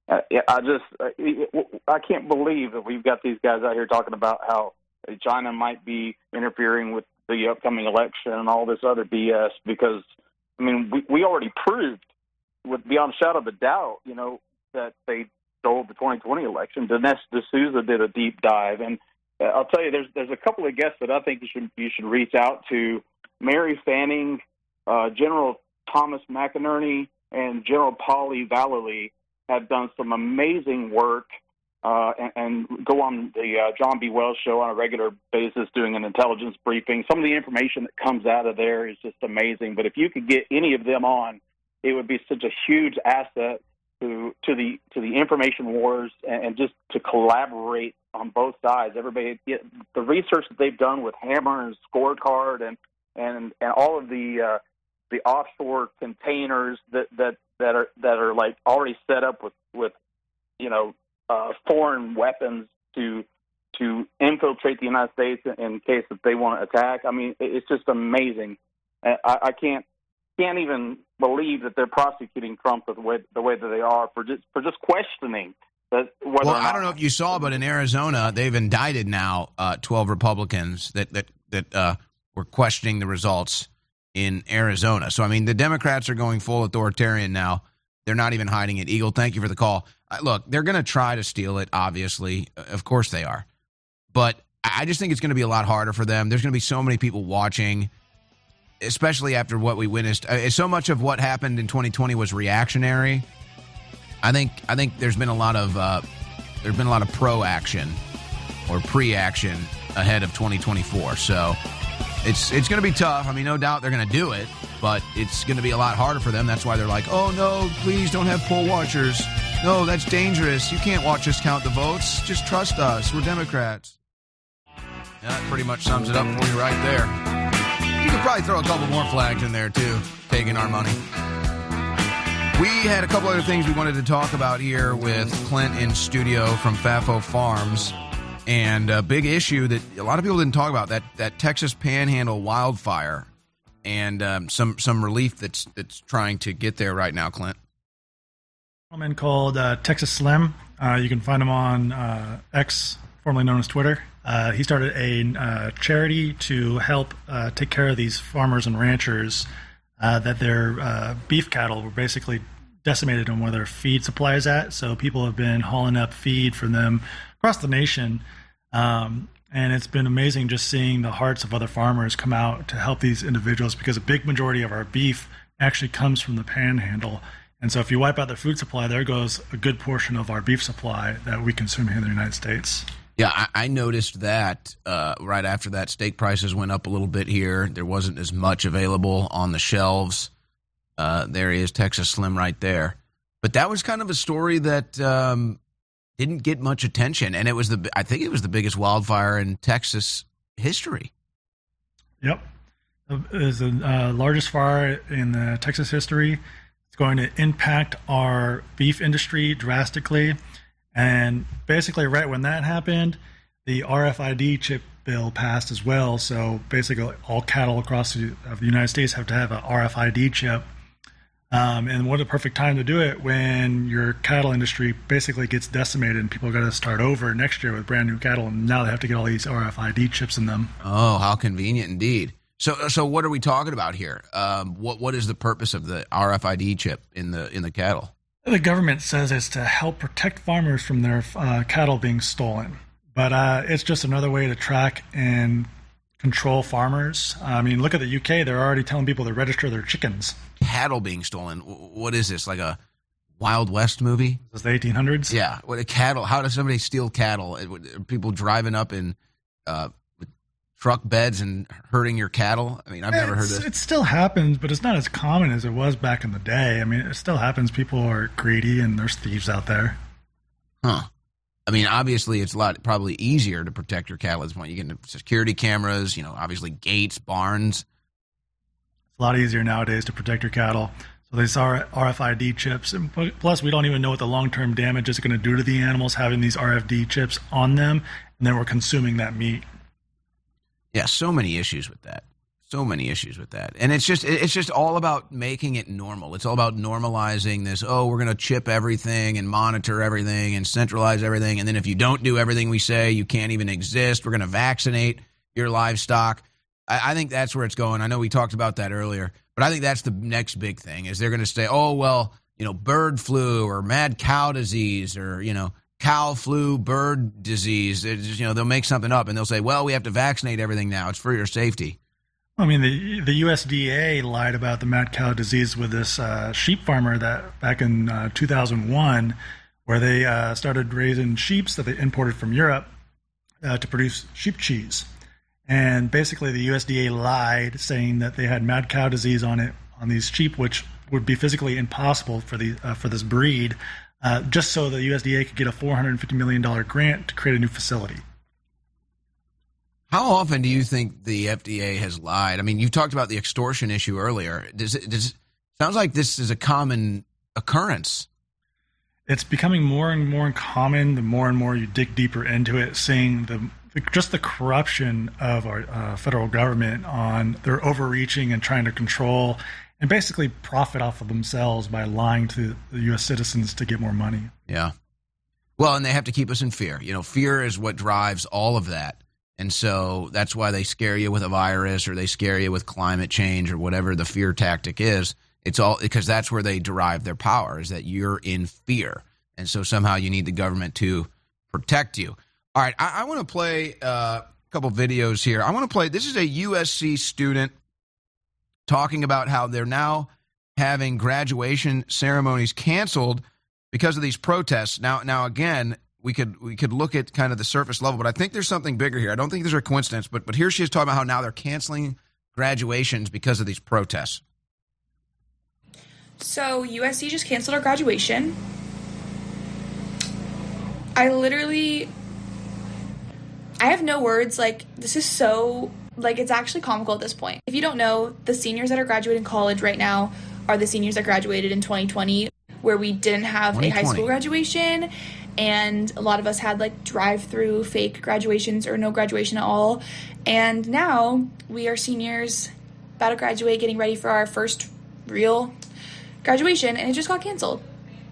I can't believe that we've got these guys out here talking about how China might be interfering with the upcoming election and all this other BS, because, we already proved beyond a shadow of a doubt, that they stole the 2020 election. Dinesh D'Souza did a deep dive. And I'll tell you, there's a couple of guests that I think you should reach out to. Mary Fanning, General Thomas McInerney, and General Polly Vallely have done some amazing work and go on the John B. Wells show on a regular basis doing an intelligence briefing. Some of the information that comes out of there is just amazing. But if you could get any of them on, it would be such a huge asset to the information wars and just to collaborate on both sides. Everybody, the research that they've done with Hammer and Scorecard and all of the offshore containers that are like already set up with foreign weapons to infiltrate the United States in case that they want to attack. It's just amazing. I can't even believe that they're prosecuting Trump the way that they are for just questioning that whether. Well, I don't know if you saw, but in Arizona, they've indicted now 12 Republicans that were questioning the results in Arizona. So, the Democrats are going full authoritarian now. They're not even hiding it. Eagle, thank you for the call. Look, they're going to try to steal it, obviously. Of course they are. But I just think it's going to be a lot harder for them. There's going to be so many people watching, especially after what we witnessed. So much of what happened in 2020 was reactionary. I think there's been a lot of pro-action or pre-action ahead of 2024. So it's going to be tough. No doubt they're going to do it, but it's going to be a lot harder for them. That's why they're like, oh, no, please don't have poll watchers. No, that's dangerous. You can't watch us count the votes. Just trust us. We're Democrats. That pretty much sums it up for you right there. You could probably throw a couple more flags in there, too, taking our money. We had a couple other things we wanted to talk about here with Clint in studio from FAFO Farms. And a big issue that a lot of people didn't talk about, that Texas Panhandle wildfire and some relief that's trying to get there right now, Clint. A gentleman called Texas Slim. You can find him on X, formerly known as Twitter. He started a charity to help take care of these farmers and ranchers that their beef cattle were basically decimated on where their feed supply is at. So people have been hauling up feed for them across the nation. And it's been amazing just seeing the hearts of other farmers come out to help these individuals, because a big majority of our beef actually comes from the Panhandle. And so if you wipe out their food supply, there goes a good portion of our beef supply that we consume here in the United States. Yeah, I noticed that right after that, steak prices went up a little bit here. There wasn't as much available on the shelves. There is Texas Slim right there. But that was kind of a story that didn't get much attention, and I think it was the biggest wildfire in Texas history. Yep. It was the largest fire in the Texas history. It's going to impact our beef industry drastically. And basically right when that happened, the RFID chip bill passed as well. So basically all cattle across the United States have to have an RFID chip. And what a perfect time to do it when your cattle industry basically gets decimated and people got to start over next year with brand new cattle, and now they have to get all these RFID chips in them. Oh, how convenient indeed. So what are we talking about here? What is the purpose of the RFID chip in the cattle? The government says it's to help protect farmers from their cattle being stolen, but it's just another way to track and control farmers. I mean, look at the UK. They're already telling people to register their chickens. Cattle being stolen. What is this, like a Wild West movie? Is this the 1800s? Yeah. What a cattle? How does somebody steal cattle? People driving up in with truck beds and hurting your cattle? I mean, I've never heard this. It still happens, but it's not as common as it was back in the day. I mean, it still happens. People are greedy, and there's thieves out there. Huh. I mean, obviously, it's probably easier to protect your cattle at this point. You get into security cameras, obviously gates, barns. It's a lot easier nowadays to protect your cattle. So these are RFID chips. And plus, we don't even know what the long-term damage is going to do to the animals having these RFID chips on them, and then we're consuming that meat. Yeah, so many issues with that. And it's just all about making it normal. It's all about normalizing this, we're going to chip everything and monitor everything and centralize everything. And then if you don't do everything we say, you can't even exist. We're going to vaccinate your livestock. I think that's where it's going. I know we talked about that earlier, but I think that's the next big thing is they're going to say, bird flu or mad cow disease or, cow flu, bird disease. They'll make something up and they'll say, well, we have to vaccinate everything now. It's for your safety. I mean, the USDA lied about the mad cow disease with this sheep farmer that back in 2001, where they started raising sheep that they imported from Europe to produce sheep cheese. And basically the USDA lied, saying that they had mad cow disease on these sheep, which would be physically impossible for this breed, just so the USDA could get a $450 million grant to create a new facility. How often do you think the FDA has lied? I mean, you talked about the extortion issue earlier. Sounds like this is a common occurrence. It's becoming more and more common the more and more you dig deeper into it, seeing just the corruption of our federal government on their overreaching and trying to control and basically profit off of themselves by lying to the U.S. citizens to get more money. Yeah. Well, and they have to keep us in fear. Fear is what drives all of that. And so that's why they scare you with a virus or they scare you with climate change or whatever the fear tactic is. It's all because that's where they derive their power, is that you're in fear. And so somehow you need the government to protect you. All right, I want to play a couple videos here. I want to play, this is a USC student talking about how they're now having graduation ceremonies canceled because of these protests. Now again, we could look at kind of the surface level, but I think there's something bigger here. I don't think there's a coincidence, but here she is talking about how now they're canceling graduations because of these protests. So USC just canceled our graduation. I have no words. This is so, it's actually comical at this point. If you don't know, the seniors that are graduating college right now are the seniors that graduated in 2020, where we didn't have a high school graduation. And a lot of us had drive-through fake graduations or no graduation at all. And now we are seniors about to graduate, getting ready for our first real graduation, and it just got canceled.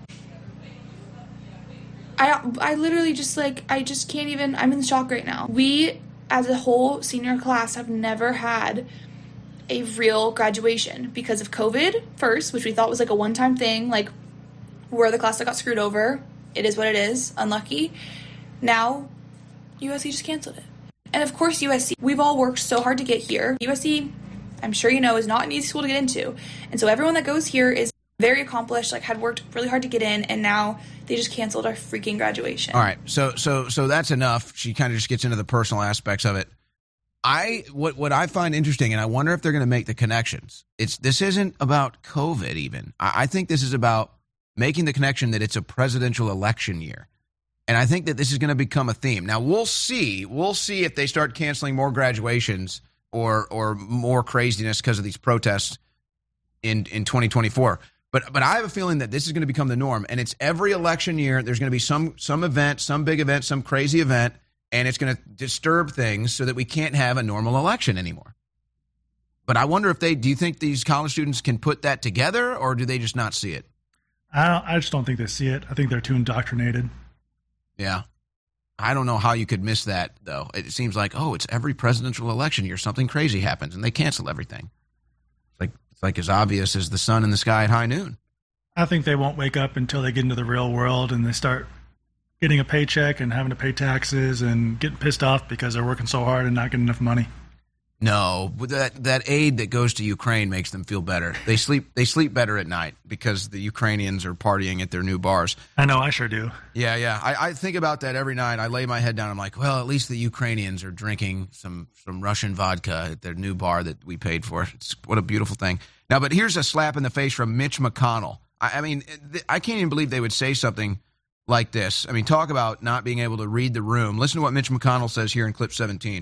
I literally I just can't even, I'm in shock right now. We, as a whole senior class, have never had a real graduation because of COVID first, which we thought was a one-time thing, we're the class that got screwed over. It is what it is. Unlucky. Now, USC just canceled it. And of course, USC, we've all worked so hard to get here. USC, I'm sure you know, is not an easy school to get into. And so everyone that goes here is very accomplished, had worked really hard to get in, and now they just canceled our freaking graduation. All right. So that's enough. She kind of just gets into the personal aspects of it. What I find interesting, and I wonder if they're going to make the connections, this isn't about COVID even. I think this is about making the connection that it's a presidential election year. And I think that this is going to become a theme. Now, we'll see if they start canceling more graduations or more craziness because of these protests in 2024. But I have a feeling that this is going to become the norm. And it's every election year, there's going to be some event, some big event, some crazy event, and it's going to disturb things so that we can't have a normal election anymore. But I wonder do you think these college students can put that together, or do they just not see it? I just don't think they see it. I think they're too indoctrinated. Yeah. I don't know how you could miss that, though. It seems like, it's every presidential election year, something crazy happens, and they cancel everything. It's like as obvious as the sun in the sky at high noon. I think they won't wake up until they get into the real world and they start getting a paycheck and having to pay taxes and getting pissed off because they're working so hard and not getting enough money. No, that aid that goes to Ukraine makes them feel better. They sleep better at night because the Ukrainians are partying at their new bars. I know, I sure do. Yeah. I think about that every night. I lay my head down. I'm like, well, at least the Ukrainians are drinking some Russian vodka at their new bar that we paid for. What a beautiful thing. Now, but here's a slap in the face from Mitch McConnell. I mean, I can't even believe they would say something like this. I mean, talk about not being able to read the room. Listen to what Mitch McConnell says here in clip 17.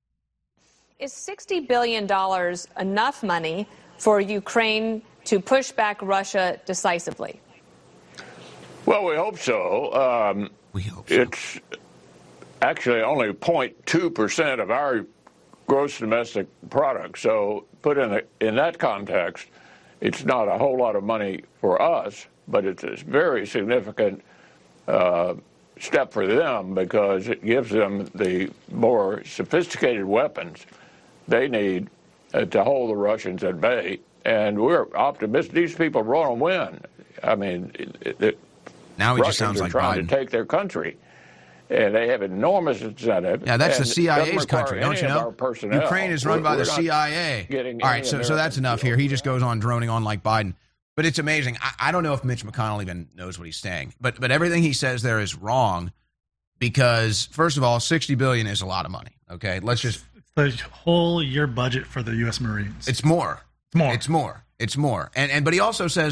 Is $60 billion enough money for Ukraine to push back Russia decisively? Well, we hope so. It's actually only 0.2% of our gross domestic product. So put in that context, it's not a whole lot of money for us, but it's a very significant step for them because it gives them the more sophisticated weapons they need to hold the Russians at bay. And we're optimistic these people are going to win. I mean, now he Russians just sounds are like trying Biden. to take their country. And they have enormous incentive. Yeah, that's and the CIA's doesn't require country, don't any you of know? our personnel. Ukraine is run by the CIA. All right, so that's enough here. He just goes on droning on like Biden. But it's amazing. I don't know if Mitch McConnell even knows what he's saying. But everything he says there is wrong because, first of all, $60 billion is a lot of money. Okay, let's just... The whole year budget for the U.S. Marines. It's more. It's more. But he also says,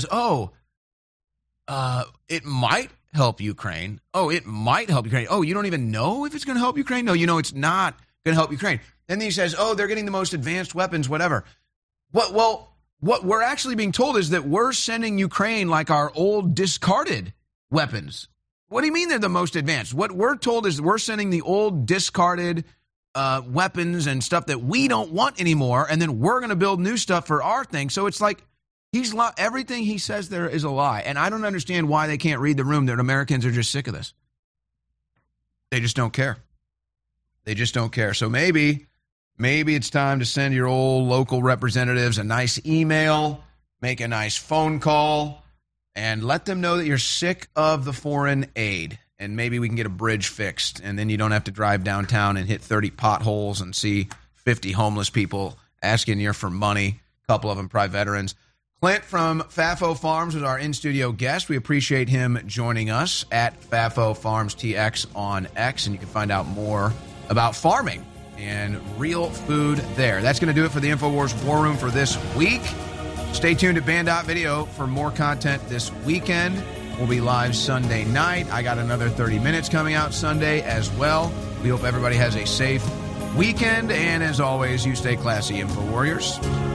it might help Ukraine. It might help Ukraine. You don't even know if it's going to help Ukraine? No, you know it's not going to help Ukraine. Then he says, they're getting the most advanced weapons, whatever. What we're actually being told is that we're sending Ukraine like our old discarded weapons. What do you mean they're the most advanced? What we're told is we're sending the old discarded weapons and stuff that we don't want anymore, and then we're going to build new stuff for our thing. So it's like everything he says there is a lie, and I don't understand why they can't read the room that Americans are just sick of this. They just don't care. They just don't care. So maybe it's time to send your old local representatives a nice email, make a nice phone call, and let them know that you're sick of the foreign aid. And maybe we can get a bridge fixed, and then you don't have to drive downtown and hit 30 potholes and see 50 homeless people asking you for money, a couple of them probably veterans. Clint from Fafo Farms is our in-studio guest. We appreciate him joining us at Fafo Farms TX on X, and you can find out more about farming and real food there. That's going to do it for the InfoWars War Room for this week. Stay tuned to Band.video for more content this weekend. We'll be live Sunday night. I got another 30 minutes coming out Sunday as well. We hope everybody has a safe weekend. And as always, you stay classy, InfoWarriors.